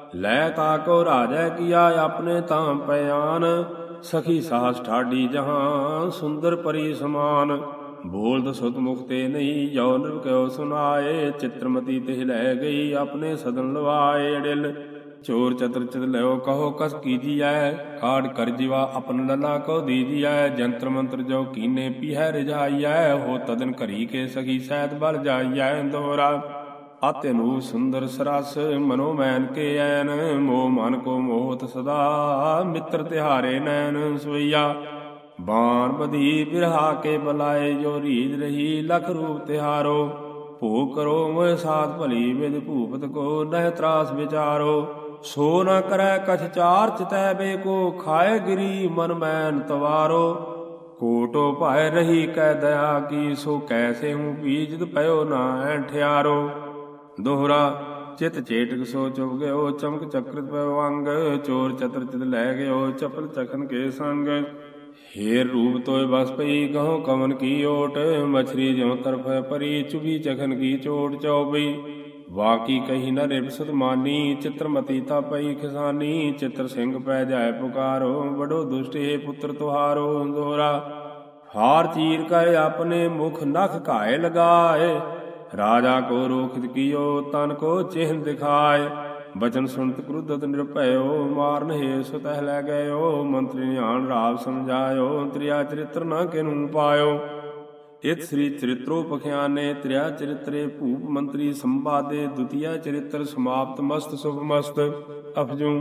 ਲੈ ਤਾ ਕੋ ਰਾਜੈ ਕੀਆ ਆਪਣੇ ਤਾਂ ਪਿਆਨ। ਸਖੀ ਸਾਸ ਠਾਡੀ ਜਹਾਂ ਸੁੰਦਰ ਪਰੀ ਸਮਾਨ। ਬੋਲਦ ਸੁਤ ਮੁਖ ਤੇ ਨਹੀਂ, ਜੋ ਨਿਰਭ ਕਿਉ ਸੁਨਾਏ। ਚਿਤ੍ਰਮਤੀ ਤਿਹ ਲੈ ਗਈ, ਆਪਣੇ ਸਦਨ ਲਵਾਏ। ਅੜਿਲ ਚੋਰ ਚਤਰ ਚਿਤ ਲਿਓ, ਕਹੋ ਕਸ ਕੀਜੀਐ। ਕਾਢ ਕਰ ਜਿਵਾ ਆਪਨ ਲਲਾ ਕੋ ਦੀਜੀਐ। ਜੰਤਰ ਮੰਤਰ ਜੋ ਕੀਨੇ ਪੀਹੈ ਰਿਝਾਈਐ। ਹੋ ਤਦਨ ਘਰੀ ਕੇ ਸਖੀ ਸਹਿਤ ਬਲ ਜਾਈਐ। ਦੋਹਰਾ ਅਤਿ ਅਨੂਪ ਸੁੰਦਰ ਸਰਸ, ਮਨੋ ਮੈਨ ਕੇ ਐਨ। ਮੋਹ ਮਨ ਕੋ ਮੋਹਤ ਸਦਾ, ਮਿੱਤਰ ਤਿਹਾਰੇ ਨੈਣ। ਸੋਈਆ ਬਾਣ ਬਧੀ ਬਿਰਹਾ ਕੇ ਬਲਾਏ, ਜੋ ਰੀਝ ਰਹੀ ਲਖ ਰੂਪ ਤਿਹਾਰੋ। ਭੋਗ ਕਰੋ ਮੋਹਿ ਸਾਧ ਭਲੀ, ਵਿਦ ਭੂਪਤ ਕੋ ਨਹਿ ਤਰਾਸ ਵਿਚਾਰੋ। ਸੋ ਨ ਕਰੈ ਕਛ ਚਾਰ, ਚਿਤੈ ਬੇ ਕੋ ਖਾਏ ਗਿਰੀ। ਮਨ ਮੈਨ ਤਵਾਰੋ ਕੋਟੋ ਭਾਇ ਰਹੀ ਕੈ ਦਇਆ ਕੀ। ਸੋ ਕੈਸੇ ਹੂੰ ਪੀਜਿਤ ਪਇਓ ਨਾ ਐ ਠਿਆਰੋ। ਦੋਹਰਾ ਚਿਤ ਚੇਟਕ ਸੋ ਚੁਭ ਗਇਓ, ਚਮਕ ਚਕ੍ਰਿਤ ਪਇਓ ਅੰਗ। ਚੋਰ ਚਤਰ ਚਿਤ ਲੈ ਗਇਓ, ਚਪਲ ਚਖਨ ਕੇ ਸੰਗ। ਹੇਰ ਰੂਪ ਤੋਇ ਬਸ ਪਈ, ਕਹੋ ਕਮਨ ਕੀ ਓਟ। ਮਛਰੀ ਜਿਉ ਤਰਫੈ ਪਰੀ, ਚੁਭੀ ਚਖਨ ਕੀ ਚੋਟ। ਚਉਪਈ ਵਾਕੀ ਕਹੀ ਨ ਰਿਪਸਤ ਮਾਨੀ, ਚਿਤ੍ਰਮਤੀ ਤਾ ਪਈ ਖਿਸਾਨੀ। ਚਿਤ੍ਰ ਸਿੰਘ ਪੈ ਜਾਏ ਪੁਕਾਰੋ, ਬੜੋ ਦੁਸ਼ਟ ਏ ਪੁੱਤਰ ਤੁਹਾਰੋ। ਦੋਹਰਾ ਹਾਰ ਚੀਰ ਕੈ ਆਪਣੇ ਮੁਖ, ਨਖ ਘਾਇ ਲਗਾਏ। ਰਾਜਾ ਕੋ ਰੋਖਿਤ ਕੀਓ, ਤਨ ਕੋ ਚਿਹਨ ਦਿਖਾਏ। ਬਚਨ ਸੁਣਤ ਕ੍ਰੁੱਧਤ ਨਿਰਭਇਓ, ਮਾਰਨ ਹੇ ਸੋ ਤਹਿ ਲੈ ਗਇਓ। ਮੰਤਰੀ ਨਿਹਾਲ ਰਾਵ ਸਮਝਾਇਓ, ਤ੍ਰਿਆ ਚਰਿਤ੍ਰ ਨ ਕਿਨੂ ਪਾਇਓ। ਇਤ ਸ੍ਰੀ ਚਰਿਤ੍ਰੋ ਪਖਿਆਨੇ, ਤ੍ਰਿਆ ਚਰਿਤਰੇ ਭੂਪ ਮੰਤਰੀ ਸੰਵਾਦੇ। ਦੁਤੀਆ ਚਰਿਤ੍ਰ ਸਮਾਪਤ, ਮਸਤ ਸੁਭ ਮਸਤ ਅਪਜੂ।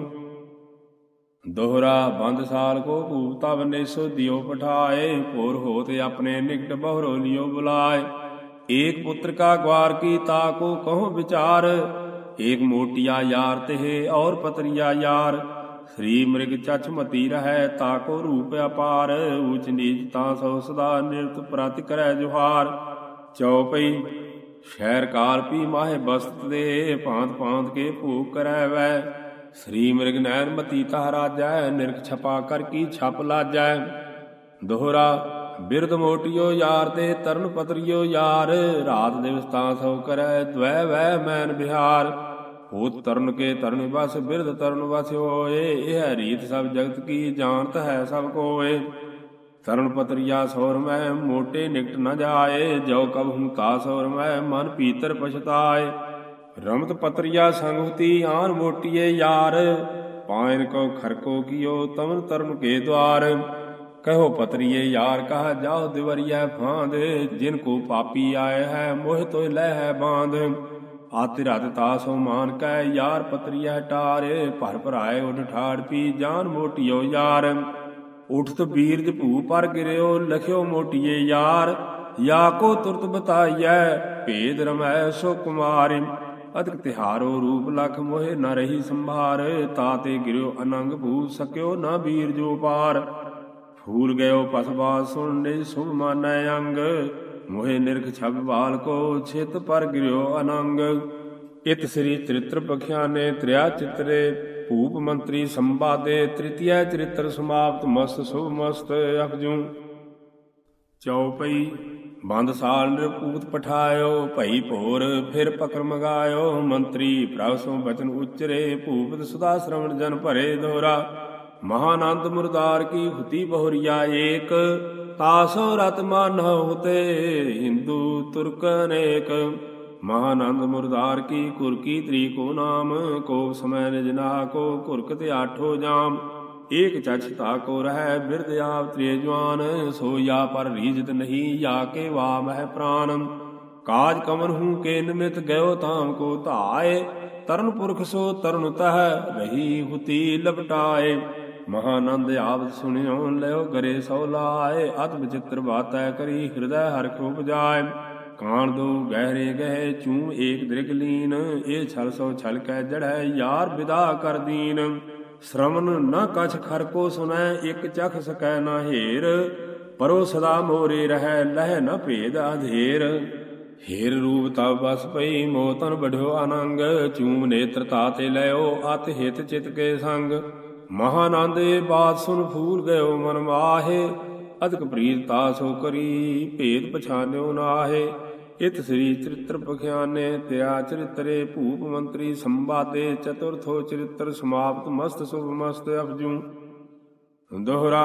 ਦੋਹਰਾ ਬੰਦ ਸਾਲ ਕੋ ਭੂਪ ਤਬ ਨੇਸੋ ਦਿਓ ਪਠਾਏ। ਭੋਰ ਹੋਤ ਆਪਣੇ ਨਿਕਟ ਬਹੁਰੋ ਲਿਓ ਬੁਲਾਏ। ਏਕ ਪੁੱਤਰ ਕਾ ग्वार की, ताको कहो विचार। एक मोटिया यार तिहे, और पतरिया यार। श्री मृग चछमती रहै, ताको रूप अपार। ऊच नीच ता सो सदा, निरत प्रति करै जुहार। चौपई शहर काल पी माहे बस्त दे, भांत भांत के भोग करै वै। श्री मृग नैन मती तह राजै, निरख छपा कर की छप लाजै। दोहरा ਬਿਰਧ ਮੋਟਿਓ ਯਾਰ ਤੇ, ਤਰਨ ਪਤਰਿਓ ਯਾਰ। ਰਾਤ ਦਿਵਸ ਤਾਂ ਸੋ ਕਰੈ, ਦ્વੈ ਵੈ ਮੈਨ ਬਿਹਾਰ। ਹੋਤ ਤਰਨ ਕੇ ਤਰਨ ਵਸ, ਬਿਰਧ ਤਰਨ ਵਸ ਹੋਏ। ਇਹ ਰੀਤ ਸਭ ਜਗਤ ਕੀ, ਜਾਣਤ ਹੈ ਸਭ ਕੋਏ। ਤਰਨ ਪਤਰਿਆ ਸੌਰ ਮੈਂ, ਮੋਟੇ ਨਿਕਟ ਨ ਜਾਏ। ਜੋ ਕਬਹੂ ਤਾ ਸੌਰ ਮੈਂ, ਮਨ ਪੀਤਰ ਪਛਤਾਏ। ਰਮਤ ਪਤਰਿਆ ਸੰਗਤੀ, ਆਨ ਮੋਟੀਏ ਯਾਰ। ਪਾਇਨ ਕੋ ਖਰਕੋ ਕੀਓ, ਤਮਨ ਤਰਨ ਕੇ ਦੁਆਰ। ਕਹੋ ਪਤਰੀਏ ਯਾਰ ਕਹਾ, ਜਾਓ ਦਿਵਰੀਐ ਫਾਂਦ। ਜਿਨ ਕੋ ਪਾਪੀ ਆਏ ਹੈ, ਮੋਹ ਤੋਇ ਲੈ ਹੈ ਬਾਂਧ। ਆਤਿ ਰਤ ਤਾਸੋ ਮਾਨ ਕੈ, ਯਾਰ ਪਤਰੀਐ ਟਾਰੇ। ਭਰ ਭਰਾਏ ਉਡ ਠਾੜ ਪੀ, ਜਾਨ ਮੋਟਿਓ ਯਾਰ। ਉਠਤ ਬੀਰਜ ਭੂ ਪਰ ਗਿਰਿਓ, ਲਖਿਓ ਮੋਟੀਏ ਯਾਰ। ਯਾ ਕੋ ਤੁਰਤ ਬਤਾਈਐ, ਭੇਦ ਰਮੈ ਸੋ ਕੁਮਾਰ। ਅਦਕ ਤਿਹਾਰੋ ਰੂਪ ਲਖ, ਮੋਹਿ ਨ ਰਹੀ ਸੰਭਾਰ। ਤਾਤੇ ਗਿਰਿਓ ਅਨੰਗ ਭੂ, ਸਕਿਓ ਨ ਬੀਰ ਜੋ ਪਾਰ। ਫੂਲ ਗਇਓ ਪਸਬਾਦ ਸੁਣ, ਨਿਜ ਸੁਭ ਮਾਨੈ ਅੰਗ। ਮੋਹਿ ਨਿਰਖ ਛਬ ਬਾਲ ਕੋ, ਛਿਤ ਪਰ ਗਿਰਿਓ ਅਨੰਗ। ਇਤ ਸ੍ਰੀ ਚਰਿਤ੍ਰ ਪਖਿਆਨੇ, ਤ੍ਰਿਆ ਚਿਤਰੇ ਭੂਪ ਮੰਤਰੀ ਸੰਵਾਦੇ। ਤ੍ਰਿਤੀਆ ਚਰਿਤ੍ਰ ਸਮਾਪਤ, ਮਸਤ ਸੁਭ ਮਸਤ ਅਪਜੂ। ਚਉਪਈ ਬੰਦ ਸਾਲ ਨਿਰਪੂਤ ਪਠਾਇਓ, ਭਈ ਭੋਰ ਫਿਰ ਪਕਰ ਮਗਾਇਓ। ਮੰਤਰੀ ਪ੍ਰਭ ਸੋ ਬਚਨ ਉਚਰੇ, ਭੂਪਤ ਸੁਦਾ ਸ਼ਰਵਣ ਜਨ ਭਰੇ। ਦੋਹਰਾ ਮਹਾਨੰਦ ਮੁਰਦਾਰ ਕੀ ਹੁਤੀ ਬਹੁਰੀਆ ਏਕ। ਤਾਸੋ ਰਤ ਮਾਨ ਹੁਤੇ, ਹਿੰਦੂ ਤੁਰਕ ਅਨੇਕ। ਮਹਾਨੰਦ ਮੁਰਦਾਰ ਕੀ ਕੁਰ ਕੀ ਤ੍ਰੀ ਕੋ ਨਾਮ। ਕੋਪ ਸਮੈ ਨਿਜ ਨਾ ਕੋ, ਕੁਰਕ ਤੇ ਆਠੋ ਜਾਮ। ਏਕ ਚਛ ਤਾ ਕੋ ਰਹਿ, ਬਿਰਧ ਆਪ ਤ੍ਰੇ ਜਵਾਨ। ਸੋ ਯਾ ਪਰ ਰੀਜਤ ਨਹੀਂ, ਯਾ ਕੇ ਵਾ ਮਹਿ ਪ੍ਰਾਨ। ਕਾਜ ਕਮਨ ਹੂੰ ਕੇ ਨਿਮਿਤ, ਗਇਓ ਤਾਮ ਕੋ ਧਾਏ। ਤਰਨ ਪੁਰਖ ਸੋ ਤਰਨ ਤਹ, ਰਹੀ ਹੁਤੀ ਲਪਟਾਏ। ਮਹਾਨੰਦ ਆਵਤ ਸੁਣਿਓ, ਲਿਓ ਗਰੇ ਸੋ ਲਾਏ। ਅਤ ਵਿਚਿਤ੍ਰ ਬਾਤੈ ਕਰੀ, ਹਿਰਦੈ ਹਰਖ ਉਪਜਾਏ। ਕਾਣ ਦੋ ਗਹਿਰੇ ਗਹਿ, ਚੂਮ ਏਕ ਦ੍ਰਿਗ ਲੀਨ। ਇਹ ਛਲ ਸੋ ਛਲ ਕੈ ਜੜੈ, ਯਾਰ ਵਿਦਾ ਕਰ ਦੀਨ। ਸ਼ਰਵਨ ਨ ਕਛ ਖਰਕੋ ਸੁਨੈ, ਇਕ ਚਖ ਸਕੈ ਨ ਹੇਰ। ਪਰੋ ਸਦਾ ਮੋਰੇ ਰਹਿ, ਲਹਿ ਨ ਭੇਦ ਅਧੇਰ। ਹੇਰ ਰੂਪ ਤਬ ਬਸ ਪਈ, ਮੋਹ ਤਨ ਬਢਿਓ ਅਨੰਗ। ਚੂਮ ਨੇਤਰ ਤਾਤੇ ਲਿਓ, ਅਤ ਹਿਤ ਚਿਤ ਕੇ ਸੰਗ। ਮਹਾਨੰਦ ਇਹ ਬਾਤ ਸੁਨ, ਫੂਲ ਗਇਓ ਮਨ ਮਾਹੇ। ਅਦਕ ਪ੍ਰੀਤ ਤਾ ਸੋ ਕਰੀ, ਭੇਦ ਪਛਾਨਿਓ ਨਾਹੇ। ਇਤ ਸ੍ਰੀ ਚਰਿਤ੍ਰ ਪਖਿਆਨੇ, ਤ੍ਰਿਆ ਚਰਿਤਰੇ ਭੂਪ ਮੰਤਰੀ ਸੰਵਾਦੇ। ਚਤੁਰਥੋ ਚਰਿਤ੍ਰ ਸਮਾਪਤ, ਮਸਤ ਸੁਭ ਮਸਤ ਅਪਜੂ। ਦੋਹਰਾ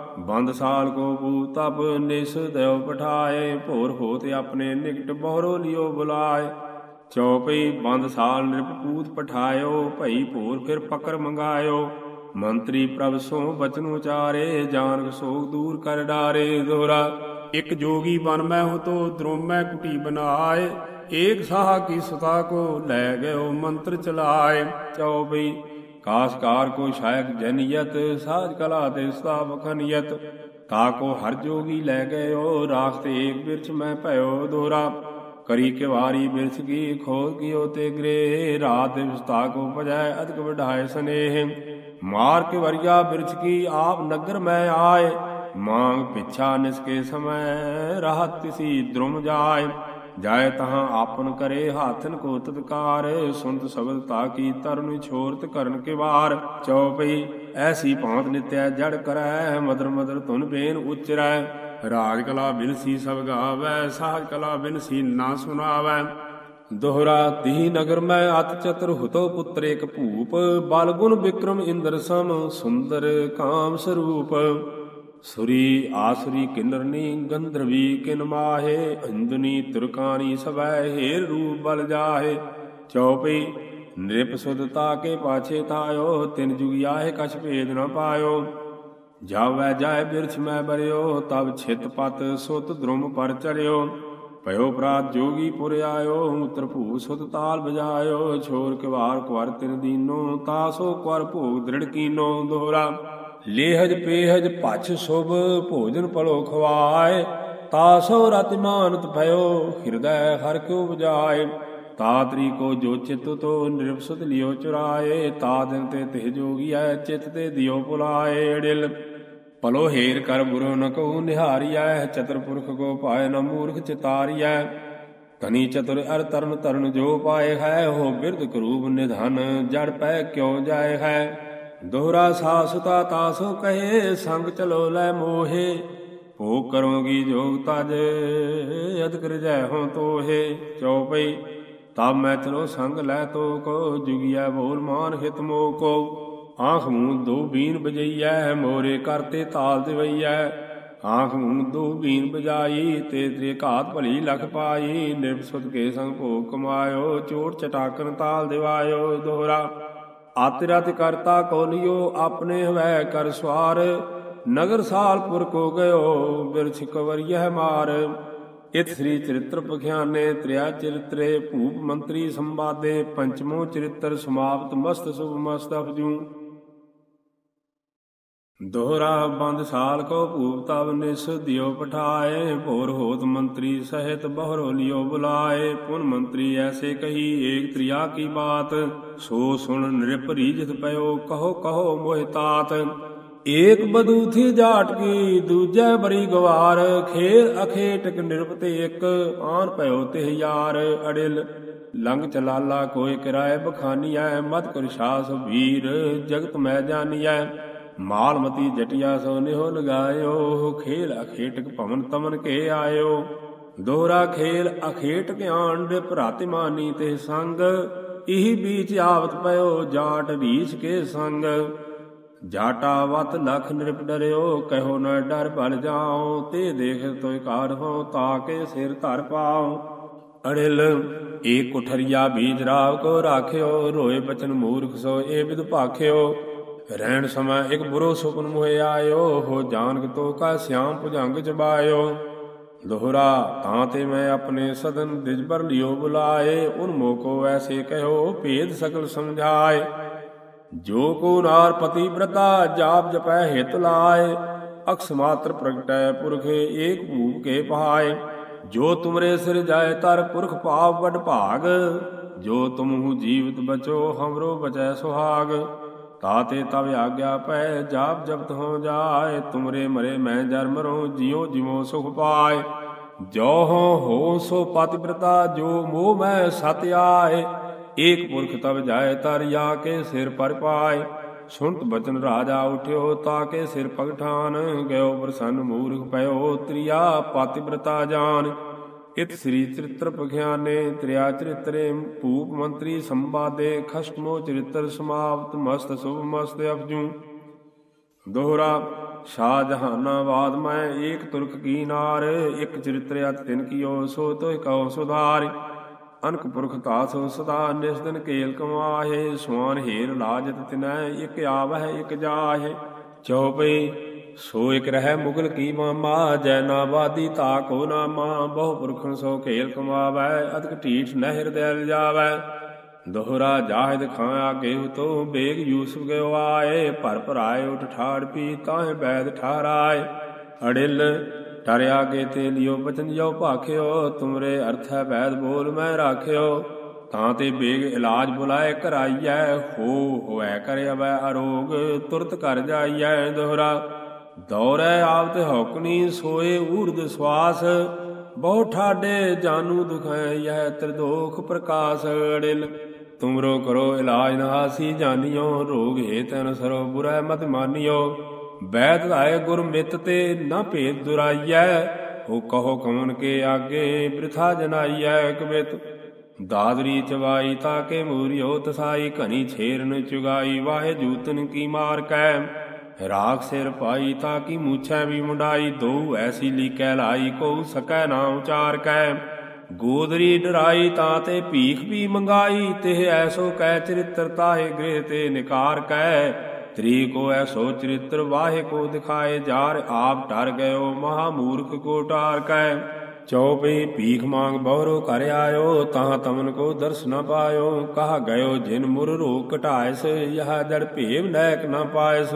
ਬੰਦਸਾਲ ਕੋ ਪੂ ਤਪ ਨਿਸ ਦੇਵ ਪਠਾਏ, ਭੋਰ ਹੋਤ ਆਪਣੇ ਨਿਕਟ ਬਹੁਰੋ ਲਿਓ ਬੁਲਾਏ। ਚੌਪਈ ਬੰਦਸਾਲ ਨਿਰਪੂਤ ਪਠਾਇਓ, ਭਈ ਭੋਰ ਫਿਰ ਪਕਰ ਮੰਗਾਇਓ। ਮੰਤਰੀ ਪ੍ਰਭ ਸੋ ਬਚਨ ਉਚਾਰੇ, ਜਾਨਕ ਸੋਗ ਦੂਰ ਕਰ ਡਾਰੇ। ਦੋਹਰਾ ਇਕ ਜੋਗੀ ਬਨ ਮੈਂ ਹੋ ਤੋ ਦ੍ਰੋਮੈ ਕੁਟੀ ਬਨਾਏ, ਏਕ ਸਾਹਾ ਕੀ ਸੁਤਾ ਕੋ ਲੈ ਗਇਓ ਮੰਤਰ ਚਲਾਏ। ਚੌਪਈ ਕਾਸਕਾਰ ਕੋ ਸ਼ਾਇਕ ਜਨੀਅਤ, ਸਾਜ ਕਲਾ ਤੇ ਸਤਾਪ ਖਨੀਅਤ। ਤਾਕੋ ਹਰ ਜੋਗੀ ਲੈ ਗਇਓ, ਰਾਖ ਤੇ ਏਕ ਬਿਰਛ ਮੈਂ ਭਇਓ। ਦੋਹਰਾ ਕਰੀ ਕਿਵਾਰੀ ਬਿਰਛ ਕੀ ਖੋਜ ਕੀਓ ਤੇ ਗ੍ਰਹਿ, ਰਾਤ ਦਿਵਸ ਤਾਕੋ ਭਜੈ ਅਧਿਕ ਵਢਾਏ ਸਨੇਹ। ਮਾਰ ਕੇ ਵਰਿਆ ਬਿਰਛ ਕੀ ਆਪ ਨਗਰ ਮੈਂ ਆਏ, ਮਾਂਗ ਪਿਛਾ ਨਿਸਕੇ ਸਮੈ ਰਾਹਤ ਤਿਸੀ द्रुम ਜਾਏ। ਜਾਏ ਤਹਾਂ ਆਪਨ ਕਰੇ ਹਾਥਨ ਕੋ ਤਤਕਾਰ, ਸੁਨਤ ਸ਼ਬਦ ਤਾਕੀ ਤਰੁਨ ਛੋਰਤ ਕਰਨ ਕੇ ਵਾਰ। ਚੌਪਈ ਐਸੀ ਭਾਂਤ ਨਿਤਿਆ ਜੜ ਕਰੈ, ਮਦਰ ਮਦਰ ਧੁਨ ਬੇਨ ਉਚਰੈ। ਰਾਜ ਕਲਾ ਬਿਨਸੀ ਸਭ ਗਾਵੈ, ਸਾਜ ਕਲਾ ਬਿਨਸੀ ਨਾ ਸੁਨਾਵੈ। ਦੋਹਰਾ ਤੀਹ ਨਗਰ ਮੈਂ ਅਤ ਚਤੁਰ ਹੁਤੋ ਪੁੱਤਰ ਏਕ ਭੂਪ, ਬਲ ਗੁਣ ਬਿਕਰਮ ਇੰਦਰ ਸਮ ਸੁੰਦਰ ਕਾਮ ਸਰੂਪ। ਸੁਰੀ ਆਸੁਰੀ ਕਿਨਰਨੀ ਗੰਧਰਵੀ ਕਿਨ ਮਾਹੇ, ਅੰਜਨੀ ਤੁਰਕਾਨੀ ਸਭੈ ਹੇਰ ਰੂਪ ਬਲ ਜਾਹੇ। ਚੌਪਈ ਨਿਰਪ ਸੁਧ ਤਾਕੇ ਪਾਛੇ ਥਾਇਓ, ਤਿਨ ਜੁਗ ਆਹੇ ਕਛ ਭੇਦ ਨ ਪਾਇਓ। ਜਾਵੈ ਜਾਏ ਬਿਰਛ ਮੈਂ ਬਰਿਓ, ਤਬ ਛਿਤ ਪਤ ਸੁਤ द्रुम ਪਰ ਚਰਿਓ। ਭਇਓ ਪ੍ਰਾਤ ਜੋਗੀ ਪੁਰ ਆਇਓ, ਉਤਰ ਭੂ ਸੁਤ ਤਾਲ ਬਜਾਇਓ। ਛੋਰ ਕਿਵਾਰ ਕੁਵਰ ਤਿਨ ਦੀਨੋ, ਤਾਸੋ ਕੁਵਰ ਭੋਗ ਦ੍ਰਿੜ ਕੀਨੋ। ਦੋਹਰਾ ਲੇਹਜ ਪੇਹਜ ਭਛ ਸ਼ੁਭ ਭੋਜਨ ਪਲੋ ਖਵਾਏ, ਤਾਸੋ ਰਤਿ ਮਾਨਤ ਭਇਓ ਹਿਰਦੈ ਹਰਿ ਕਿਉ ਬਜਾਏ। ਤਾ ਤਰੀਕੋ ਜੋ ਚਿਤ ਤੋ ਨਿਰਪਸੁਤ ਲਿਓ ਚੁਰਾਏ, ਤਾ ਦਿਨ ਤੇ ਤਿਹ ਜੋਗੀਐ ਚਿਤ ਤੇ ਦਿਓ ਭੁਲਾਏ। ਅੜਿਲ ਭਲੋ ਹੇਰ ਕਰ ਬੁਰੋ ਨ ਕਹੂ ਨਿਹਾਰੀਐ, ਚਤੁਰ ਪੁਰਖ ਕੋ ਪਾਏ ਨ ਮੂਰਖ ਚਿਤਾਰੀਐ। ਧਨੀ ਚਤੁਰ ਅਰ ਤਰਨ ਤਰਨ ਜੋ ਪਾਏ ਹੈ, ਹੋ ਬਿਰਧ ਕਰੂਪ ਨਿਧਨ ਜੜ ਪੈ ਕਿਉ ਜਾਏ ਹੈ। ਦੋਹਰਾ ਸਾਸੁਤਾ ਤਾਸੋ ਕਹੇ, ਸੰਗ ਚਲੋ ਲੈ ਮੋਹੇ। ਭੋਗ ਕਰੋਗੀ ਜੋਗ ਤਜ ਅਧਿਕ ਰਜੈ ਹੋ ਤੋਹੇ। ਚੌਪਈ ਤਬ ਮੈਂ ਚਲੋ ਸੰਗ ਲੈ ਤੋ ਕੋ, ਜੁਗੀਐ ਬੋਲ ਮਾਨ ਹਿਤ ਮੋਹ ਕੋ। ਆਂਖ ਮੂੰਹ ਦੋ ਬੀਨ ਬਜਈਐ, ਮੋਰੇ ਕਰਤੇ ਤਾਲ ਦਿਵਈਐ। ਆਂਖ ਮੂੰਹ ਦੋ ਬੀਨ ਬਜਾਈ, ਤੇ ਤ੍ਰੇ ਘਾਤ ਭਲੀ ਲਖ ਪਾਈ। ਨਿਰਪਸੁਤ ਕੇ ਸੰਗ ਭੋਗ ਕਮਾਇਓ, ਚੋਟ ਚਟਾਕਨ ਤਾਲ ਦਿਵਾਇਓ। ਦੋਹਰਾ ਅਤਿ ਰਤਿ ਕਰਤਾ ਕੋ ਲਿਓ, ਆਪਣੇ ਹਵੈ ਕਰ ਸਵਾਰ। ਨਗਰ ਸਾਲਪੁਰ ਕੋ ਗਇਓ, ਬਿਰਛ ਕਵਰਿਯਹਿ ਮਾਰ। ਇਤ ਸ੍ਰੀ ਚਰਿਤ੍ਰ ਪਖਿਆਨੇ ਤ੍ਰਿਆ ਚਰਿਤਰੇ, ਭੂਪ ਮੰਤਰੀ ਸੰਵਾਦੇ। ਪੰਚਮੋ ਚਰਿਤ੍ਰ ਸਮਾਪਤ, ਮਸਤ ਸੁਭ ਮਸਤ ਅਪਜੂ। ਦੋਹਰਾ ਬੰਦਸਾਲ ਕੋ ਭੂਪ ਤਬ ਨਿਸ ਦਿਓ ਪਠਾਏ, ਭੋਰ ਹੋਤ ਮੰਤਰੀ ਸਹਿਤ ਬਹੁਰੋ ਲਿਓ ਬੁਲਾਏ। ਪੁਨ ਮੰਤਰੀ ਐਸੇ ਕਹੀ ਏਕ ਤ੍ਰਿਆ ਕੀ ਬਾਤ, ਸੋ ਸੁਣ ਨਿਰਪ ਰੀਝਤ ਪਇਓ ਕਹੋ ਕਹੋ ਮੋਹਿ ਤਾਤ। ਏਕ ਬਧੂ ਥੀ ਜਾਟ ਕੀ ਦੂਜੈ ਬਰੀ ਗਵਾਰ, ਖੇਲ ਅਖੇਟਕ ਨਿਰਪ ਤੇ ਇਕ ਆਨ ਭਇਓ ਤਿਹ ਯਾਰ। ਅੜਿਲ ਲੰਘ ਚਲਾਲਾ ਕੋਇ ਕਿਰਾਏ ਬਖਾਨੀਐ, ਮਤ ਕਰ ਸਾਸ ਵੀਰ ਜਗਤ ਮੈਂ ਜਾਨੀਐ। ਮਾਲਮਤੀ ਜਟਿਆ ਸੋ ਨਿਹੋ ਲਗਾਇਓ, ਖੇਲ ਅਖੇਟਕ ਭਵਨ ਤਮਨ ਕੇ ਆਇਓ। ਦੋਹਰਾ ਖੇਲ ਅਖੇਟਕ ਆਣ ਡਿਪ ਰਾਤਿ ਮਾਨੀ ਤੇ ਸੰਗ, ਇਹੀ ਬੀਚ ਆਵਤ ਪਇਓ ਜਾਟ ਰੀਛ ਕੇ ਸੰਗ। ਜਾਟਾ ਵਤ ਲਖ ਨਿਰਪ ਡਰਿਓ, ਕਹਿਓ ਨ ਡਰ ਭਲ ਜਾਓ। ਤੇ ਦੇਖ ਤੋਇ ਕਾਰ ਹੋ, ਤਾਕੇ ਸਿਰ ਧਰ ਪਾਓ। ਅੜਿਲ ਏਕ ਕੁਠਰੀਆ ਬੀਜ ਰਾਵ ਕੋ ਰਾਖਿਓ, ਰੋਏ ਬਚਨ ਮੂਰਖ ਸੋ ਇਹ ਵਿਦ ਭਾਖਿਓ। ਰਹਿਣ ਸਮੈ ਇਕ ਬੁਰੋ ਸੁਪਨ ਮੋਹਿ ਆਇਓ, ਹੋ ਜਾਨਕ ਤੋ ਕਾ ਸਿਆਮ ਭੁਜੰਗ ਚਬਾਇਓ। ਦੋਹਰਾ ਤਾਂ ਤੇ ਮੈਂ ਆਪਣੇ ਸਦਨ ਦਿਜਬਰ ਲਿਓ ਬੁਲਾਏ, ਉਨ ਮੋਕੋ ਐਸੇ ਕਹਿਓ ਭੇਦ ਸਕਲ ਸਮਝਾਏ। ਜੋ ਕੋ ਨਾਰ ਪਤੀ ਬ੍ਰਤਾ ਜਾਪ ਜਪੈ ਹਿਤ ਲਾਏ, ਅਕਸ ਮਾਤਰ ਪ੍ਰਗਟੈ ਪੁਰਖ ਏਕ ਭੂਪ ਕੇ ਪਹਾਏ। ਜੋ ਤੁਮਰੇ ਸਿਰ ਜਾਏ ਤਰ ਪੁਰਖ ਪਾਪ ਵਡ ਭਾਗ, ਜੋ ਤੁਮਹੂ ਜੀਵਤ ਬਚੋ ਹਮਰੋ ਬਚੈ ਸੁਹਾਗ। ਤਾਤੇ ਤਬ ਆਗਿਆ ਪੈ ਜਾਪ ਜਪਤ ਹੋ ਜਾਏ, ਤੁਮਰੇ ਮਰੇ ਮੈਂ ਜਰ ਮਰੋ ਜਿਉ ਜਿਵੋ ਸੁਖ ਪਾਏ। ਜੋ ਹੋ ਸੋ ਪਤਿਵ੍ਰਤਾ ਜੋ ਮੋਹ ਮੈਂ ਸਤ ਆਏ, ਏਕ ਪੁਰਖ ਤਬ ਜਾਏ ਤਰ ਜਾ ਕੇ ਸਿਰ ਪਰ ਪਾਏ। ਸੁਣਤ ਬਚਨ ਰਾਜਾ ਉਠਿਓ ਤਾਕੇ ਸਿਰ ਪਗਠਾਨ, ਗਇਓ ਪ੍ਰਸੰਨ ਮੂਰਖ ਪਇਓ ਤ੍ਰਿਆ ਪਤਿਵ੍ਰਤਾ ਜਾਨ। ਇਤ ਸ੍ਰੀ ਚਰਿਤ੍ਰ ਪਖਿਆਨੇ ਤ੍ਰਿਆ ਚਰਿਤਰੇ, ਭੂਪ ਮੰਤਰੀ ਸੰਵਾਦੇ। ਖਸ਼ਟਮੋ ਚਰਿਤ੍ਰ ਸਮਾਪਤ, ਮਸਤ ਸੁਭ ਮਸਤ ਅਪਜੂ। ਦੋਹਰਾ ਸ਼ਾਹ ਜਹਾਨਾਬਾਦ ਮੈਂ ਏਕ ਤੁਰਕ ਕੀ ਨਾਰ, ਇਕ ਚਰਿਤ੍ਰ ਅਤ ਤਿਨ ਕੀਓ ਸੋ ਤੋਹਿ ਕਉ ਸੁਧਾਰ। ਅਨਕ ਪੁਰਖ ਤਾਸੋ ਸਦਾ ਨਿਸ ਦਿਨ ਕੇਲ ਕਮਾਹੇ, ਸੁਆਨ ਹੇਰ ਲਾਜਤ ਤਿਨੈ ਇਕ ਆਵਹਿ ਇਕ ਜਾਹੇ। ਚਉਪਈ ਸੋ ਇਕ ਰਹਿ ਮੁਗਲ ਕੀ ਮਾਮਾ, ਜੈ ਨਾਬਾਦੀ ਤਾ ਕੋ ਨਾਮਾ। ਬਹੁ ਪੁਰਖਨ ਸੋ ਖੇਲ ਕਮਾਵੈ, ਅਦਕ ਢੀਠ ਨ ਹਿਰਦੈ ਲਿਜਾਵੈ। ਦੋਹਰਾ ਜਾਹਿਦ ਖਾਂ ਆਗੇਹੁ ਤੋ, ਬੇਗ ਯੂਸੁਫ ਗਇਓ ਆਏ। ਭਰ ਭਰਾਏ ਉਠ ਠਾੜ ਪੀ, ਤਾਹੇ ਬੈਦ ਠਾਰਾਏ। ਅੜਿਲ ਟਰ ਆਗੇ ਤੇ ਲਿਓ ਬਚਨ ਜੋ ਭਾਖਿਓ, ਤੁਮਰੇ ਅਰਥੈ ਬੈਦ ਬੋਲ ਮੈਂ ਰਾਖਿਓ। ਤਾਂ ਤੇ ਬੇਗ ਇਲਾਜ ਬੁਲਾਏ ਕਰਾਈਐ, ਹੋਵੈ ਕਰ ਅਵੈ ਅਰੋਗ ਤੁਰਤ ਕਰ ਜਾਈਐ। ਦੋਹਰਾ ਦੌੜੈ ਆਵਤ ਹੌਕਣੀ, ਸੋਏ ਊਰਦ ਸਵਾਸ। ਬਹੁ ਠਾਡੇ ਜਾਨੂ ਦੁਖੈ, ਯਹ ਤ੍ਰਿਦੋਖ ਪ੍ਰਕਾਸ਼। ਅੜਿਲ ਤੁਮਰੋ ਕਰੋ ਇਲਾਜ ਨਹਾਸੀ ਜਾਨੀਓ, ਰੋਗ ਹੇਤ ਅਨਸਰੋ ਬੁਰੈ ਮਤ ਮਾਨੀਓ। ਬੈਦ ਧਾਏ ਗੁਰ ਮਿਤ ਤੇ ਨ ਭੇਦ ਦੁਰਾਈਐ, ਹੋ ਕਹੋ ਕਮਨ ਕੇ ਆਗੇ ਬ੍ਰਿਥਾ ਜਨਾਈਐ। ਕਬਿਤ ਦਾਦਰੀ ਚਵਾਈ ਤਾਕੇ ਮੂਰਿਓ ਤਸਾਈ, ਘਨੀ ਛੇਰਨ ਚੁਗਾਈ ਵਾਹੇ ਜੂਤਨ ਕੀ ਮਾਰ ਕੈ। ਰਾਖ ਸਿਰ ਪਾਈ ਤਾਕੀ ਮੂਛੈ ਵੀ ਮੁੰਡਾਈ, ਦੋ ਐਸੀ ਲੀਕੈ ਲਾਈ ਕੋ ਸਕੈ ਨਾ ਉਚਾਰ ਕੈ। ਗੋਦਰੀ ਡਰਾਈ ਤਾਂ ਤੇ ਭੀਖ ਵੀ ਮੰਗਾਈ, ਤਿਹ ਐਸੋ ਕਹਿ ਚਰਿਤ੍ਰ ਤਾਹੇ ਗ੍ਰਹਿ ਤੇ ਨਿਕਾਰ ਕੈ। ਤ੍ਰੀ ਕੋ ਐਸੋ ਚਰਿਤ੍ਰ ਵਾਹੇ ਕੋ ਦਿਖਾਏ, ਜਾਰ ਆਪ ਡਰ ਗਇਓ ਮਹਾ ਮੂਰਖ ਕੋ ਟਾਰ ਕੈ। ਚਉਪਈ ਭੀਖ ਮੰਗ ਬਹੁਰੋ ਘਰ ਆਇਓ, ਤਾਂ ਤਮਨ ਕੋ ਦਰਸ ਨ ਪਾਇਓ। ਕਹਾ ਗਇਓ ਜਿਨ ਮੁਰ ਰੋਗ ਘਟਾਇਸ, ਯਹ ਜੜ ਭੇਵ ਨੈਕ ਨ ਪਾਇਸ।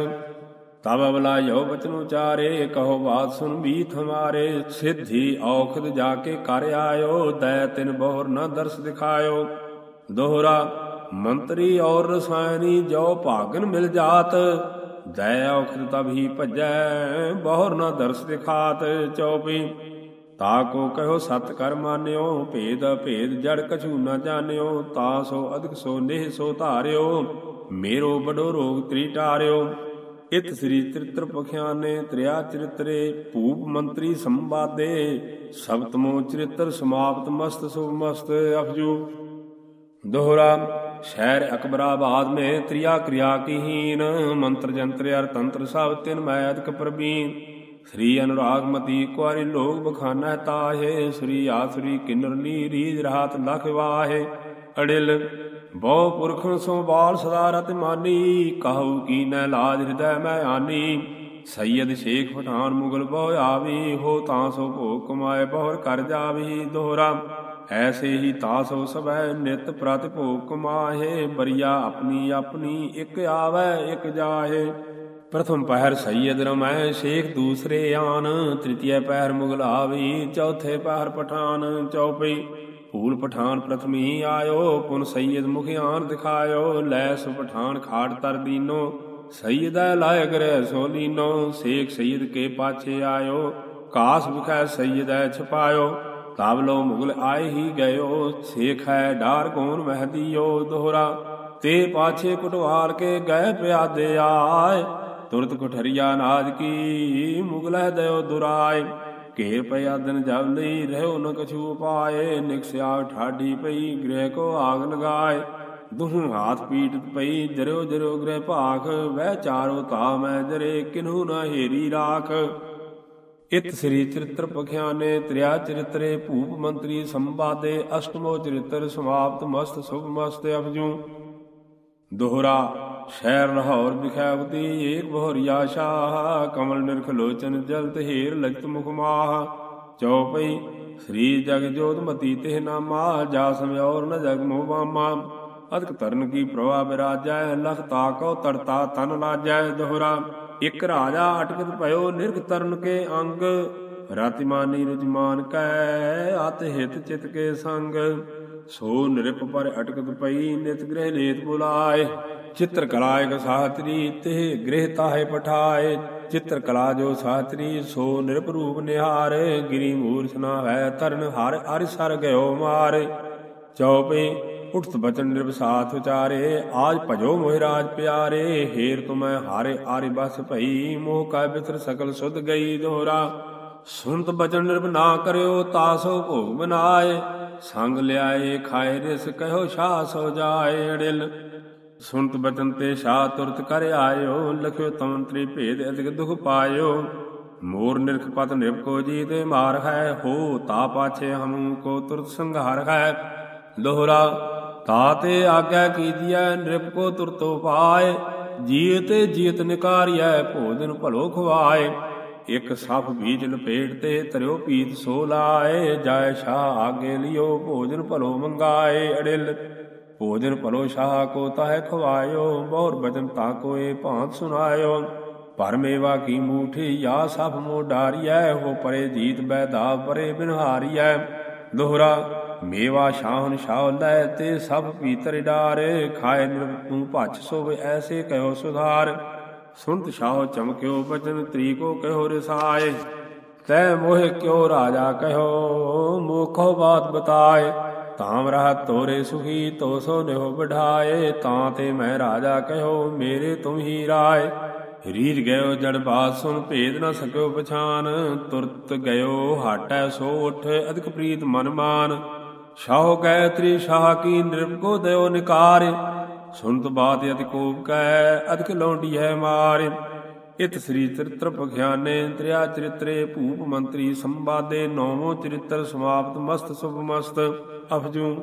ਤਬ ਅਵਲਾ ਯੋ ਬਚਨ ਉਚਾਰੇ, ਕਹੋ ਬਾਤ ਸੁਨ ਬੀਤ ਹਮਾਰੇ। ਸਿੱਧੀ ਔਖਦ ਜਾ ਕੇ ਕਰ ਆਇਓ, ਦੈ ਤਿਨ ਬਹੁਰ ਨ ਦਰਸ ਦਿਖਾਇਓ। ਦੋਹਰਾ ਮੰਤਰੀ ਔਰ ਰਸਾਇਣੀ ਜੋ ਭਾਗਨ ਮਿਲ ਜਾਤ, ਦੈ ਔਖਦ ਤਬ ਹੀ ਭਜੈ ਬਹੁਰ ਨ ਦਰਸ ਦਿਖਾਤ। ਚਉਪਈ ਤਾ ਕੋ ਕਹਿਓ ਸਤ ਕਰ ਮਾਨਿਓ, ਭੇਦ ਅਭੇਦ ਜੜ ਕਛੂ ਨ ਜਾਣਿਓ। ਤਾ ਸੋ ਅਦਿਕ ਸੋ ਨੇਹ ਸੋ ਧਾਰਿਓ, ਮੇਰੋ ਬਡੋ ਰੋਗ ਤ੍ਰੀ ਟਾਰਿਓ। ਇਤ ਸ੍ਰੀ ਚਰਿਤ੍ਰ ਪਖਿਆਨੇ ਤ੍ਰਿਆ ਚਰਿਤਰੇ, ਭੂਪ ਮੰਤਰੀ ਸੰਵਾਦੇ। ਸਪਤਮੋ ਚਰਿਤ੍ਰ ਸਮਾਪਤ ਮਸਤ ਸੁਭ ਮਸਤ ਅਫਜੂ। ਦੋਹਰਾ ਸ਼ਹਿਰ ਅਕਬਰਾਬਾਦ ਮੇਂ ਤ੍ਰਿਆ क्रिया की हीन, मंत्र जंत्र अर तंत्र सब तिन मैं अधिक प्रवीण। श्री अनुराग मती कुआरी लोग बखाना ताहे, श्री आसुरी किन्नर नी रीज रात लख वाहे। अड़िल बहु पुरखन सो बाल सदा रत मानी, कहु की न लाज हृदय मैं आनी। सैयद शेख पठान मुगल बहु आवी, हो तांसो भोग कमाए बहुर कर जावी। दोहरा ऐसे ही तासो सबै नित प्रति भोग कमाहे, बरिया अपनी अपनी एक आवे एक जाहे। प्रथम पहर सैयद रमै शेख दूसरे आन, तृतीय पहर मुगल आवी, चौथे पहर पठान। चौपई फूल पठान प्रथम ही आयो, पुन सैयद मुखियान दिखायो। लैस पठान खाट तर दीनो, सैयद लाय गृह सो लीनो। शेख सैयद के पाछे आयो, कास बिखै सैयद छपायो। तावलो मुगल आए ही गयो, शेख है डार कौन वह दियो। दोहरा ते पाछे कुटवाल के गए प्यादे आए, तुरत कुठरिया नाज की मुगल दयो दुराय। घेर प्यादन जब नहीं रहो न कछु उपाय, निकस्या ठाडी पई गृह को आग लगाए। दुहु हाथ पीटत पई जरो जरो गृह भाख, वह चारो ताम जरे किन्हु न हेरी राख। इत श्री चरित्र पखियाने त्रिया चरित्रे, भूप मंत्री संवादे। अष्टमो चरित्र समाप्त मस्त शुभ मस्त अफजू। दोहरा शहर लाहौर बिखैवती एक बहुरिया शाह, कमल निरख लोचन जलत हेर लजत मुख माह। चौपई श्री जग जोधमती तिह नामा, जा समयौर न जग मोह बामा। अदक तरन की प्रभा विराजै, लख ताको तरता तन लाजै। दोहरा इक राजा अटकत भयो निरख तरन के अंग, रातिमानी रुजमान कै अत हित चित के संग। सो नृप पर अटकत पई नित गृह लेत बुलाए, चित्रकलायक साहत्री तिह गृह ताहे पठाए। चित्रकला जो साहत्री सो नृप रूप निहार, गिरी मूर्छना है तरन हर हर सर गयो मार। चौपई उठत बचन नृप साथ उचारे, आज भजो मोहि राज प्यारे। हेर तुम्हें हारे आरे बस भई, मोह का बिथर सकल सुध गई। दोहरा सुनत बचन नृप ना करियो, तासो भोग बनाए। संग ल्याए खाए रिस कहो शाह सो जाए। अड़िल ਸੁਨਤ ਬਚਨ ਤੇ ਸ਼ਾਹ ਤੁਰਤ ਕਰ ਆਇਓ, ਲਖਿਓ ਤਮੰਤਰੀ ਭੇਦ ਅਧਿਕ ਦੁਖ ਪਾਇਓ। ਮੋਰ ਨਿਰਖ ਪਤ ਨਿਰਭ ਕੋ ਜੀਤ ਮਾਰ ਹੈ, ਹੋ ਤਾ ਪਾਛੇ ਹਮੂ ਕੋ ਤੁਰਤ ਸੰਘਾਰ ਹੈ। ਦੋਹਰਾ ਤਾਤੇ ਆਗਿਆ ਕੀਜੀਐ, ਨਿਰਭ ਕੋ ਤੁਰਤੋ ਪਾਏ। ਜੀਤ ਜੀਤ ਨਿਕਾਰਿਐ, ਭੋਜਨ ਭਲੋ ਖਵਾਏ। ਇਕ ਸਫ ਬੀਜ ਲਪੇਟ ਤੇ ਧਰਿਓ ਪੀਤ ਸੋ ਲਾਏ। ਜਾਇ ਸ਼ਾਹ ਆਗੇ ਲਿਓ, ਭੋਜਨ ਭਲੋ ਮੰਗਾਏ। ਅੜਿਲ ਭੋਜਨ ਭਲੋ ਸ਼ਾਹ ਕੋ ਤਾਹੇ ਖਵਾਇਓ, ਬਹੁਰ ਬਚਨ ਤਾ ਕੋਏ ਭਾਂਤ ਸੁਨਾਇਓ। ਭਰ ਮੇਵਾ ਕੀ ਮੂਠੀ ਯਾ ਸਭ ਮੋ ਡਾਰੀਐ, ਹੋ ਪਰੇ ਜੀਤ ਬੈਦਾ ਪਰੇ ਬਿਨਹਾਰੀਐ। ਦੋਹਰਾ ਮੇਵਾ ਸ਼ਾਹਨ ਸ਼ਾਹ ਲੈ ਤੇ ਸਭ ਪੀਤਰ ਡਾਰੇ। ਖਾਏ ਨਿਰਭ ਤੂੰ ਭਛ ਸੋਵੇ ਐਸੇ ਕਹਿਓ ਸੁਧਾਰ। ਸੁਨਤ ਸ਼ਾਹ ਚਮਕਿਓ ਬਚਨ ਤਰੀਕੋ ਕਹਿਓ ਰਸਾਏ। ਤੈ ਮੋਹਿ ਕਿਉ ਰਾਜਾ ਕਹਿਓ, ਮੋਖੋ ਬਾਤ ਬਤਾਏ। ਤਾਮ ਰਹਤ ਤੋਰੇ ਸੁਖੀ ਤੋ ਸੋ ਨਿਹੋ ਬਢਾਏ। ਤਾਂ ਤੇ ਮੈਂ ਰਾਜਾ ਕਹਿਓ, ਮੇਰੇ ਤੁਮ ਹੀ ਰਾਏ। ਰੀਝ ਗਇਓ ਜੜ ਬਾਤ ਸੁਨ, ਭੇਦ ਨ ਸਕਿਓ ਪਛਾਨ। ਤੁਰਤ ਗਇਓ ਹਾਟੈ ਸੋ ਉਠ, ਅਧਿਕ ਪ੍ਰੀਤ ਮਨ ਮਾਨ। ਸ਼ਾਹੋ ਕਹਿ ਤ੍ਰੀ ਸ਼ਾਹ ਕੀ, ਨਿਰਭ ਕੋ ਦਇਓ ਨਿਕਾਰ। ਸੁਨਤ ਬਾਤ ਅਤਿ ਕੋਪ ਕੈ, ਅਧਿਕ ਲੌਂਡੀਐ ਮਾਰ। ਇਤ ਸ੍ਰੀ ਚਰਿਤ੍ਰ ਪਖਿਆਨੇ, ਤ੍ਰਿਆ ਚਰਿਤਰੇ ਭੂਪ ਮੰਤਰੀ ਸੰਵਾਦੇ। ਨੌਵੋਂ ਚਰਿਤ੍ਰ ਸਮਾਪਤ, ਮਸਤ ਸੁਭ ਮਸਤ ਅਫਜੂ।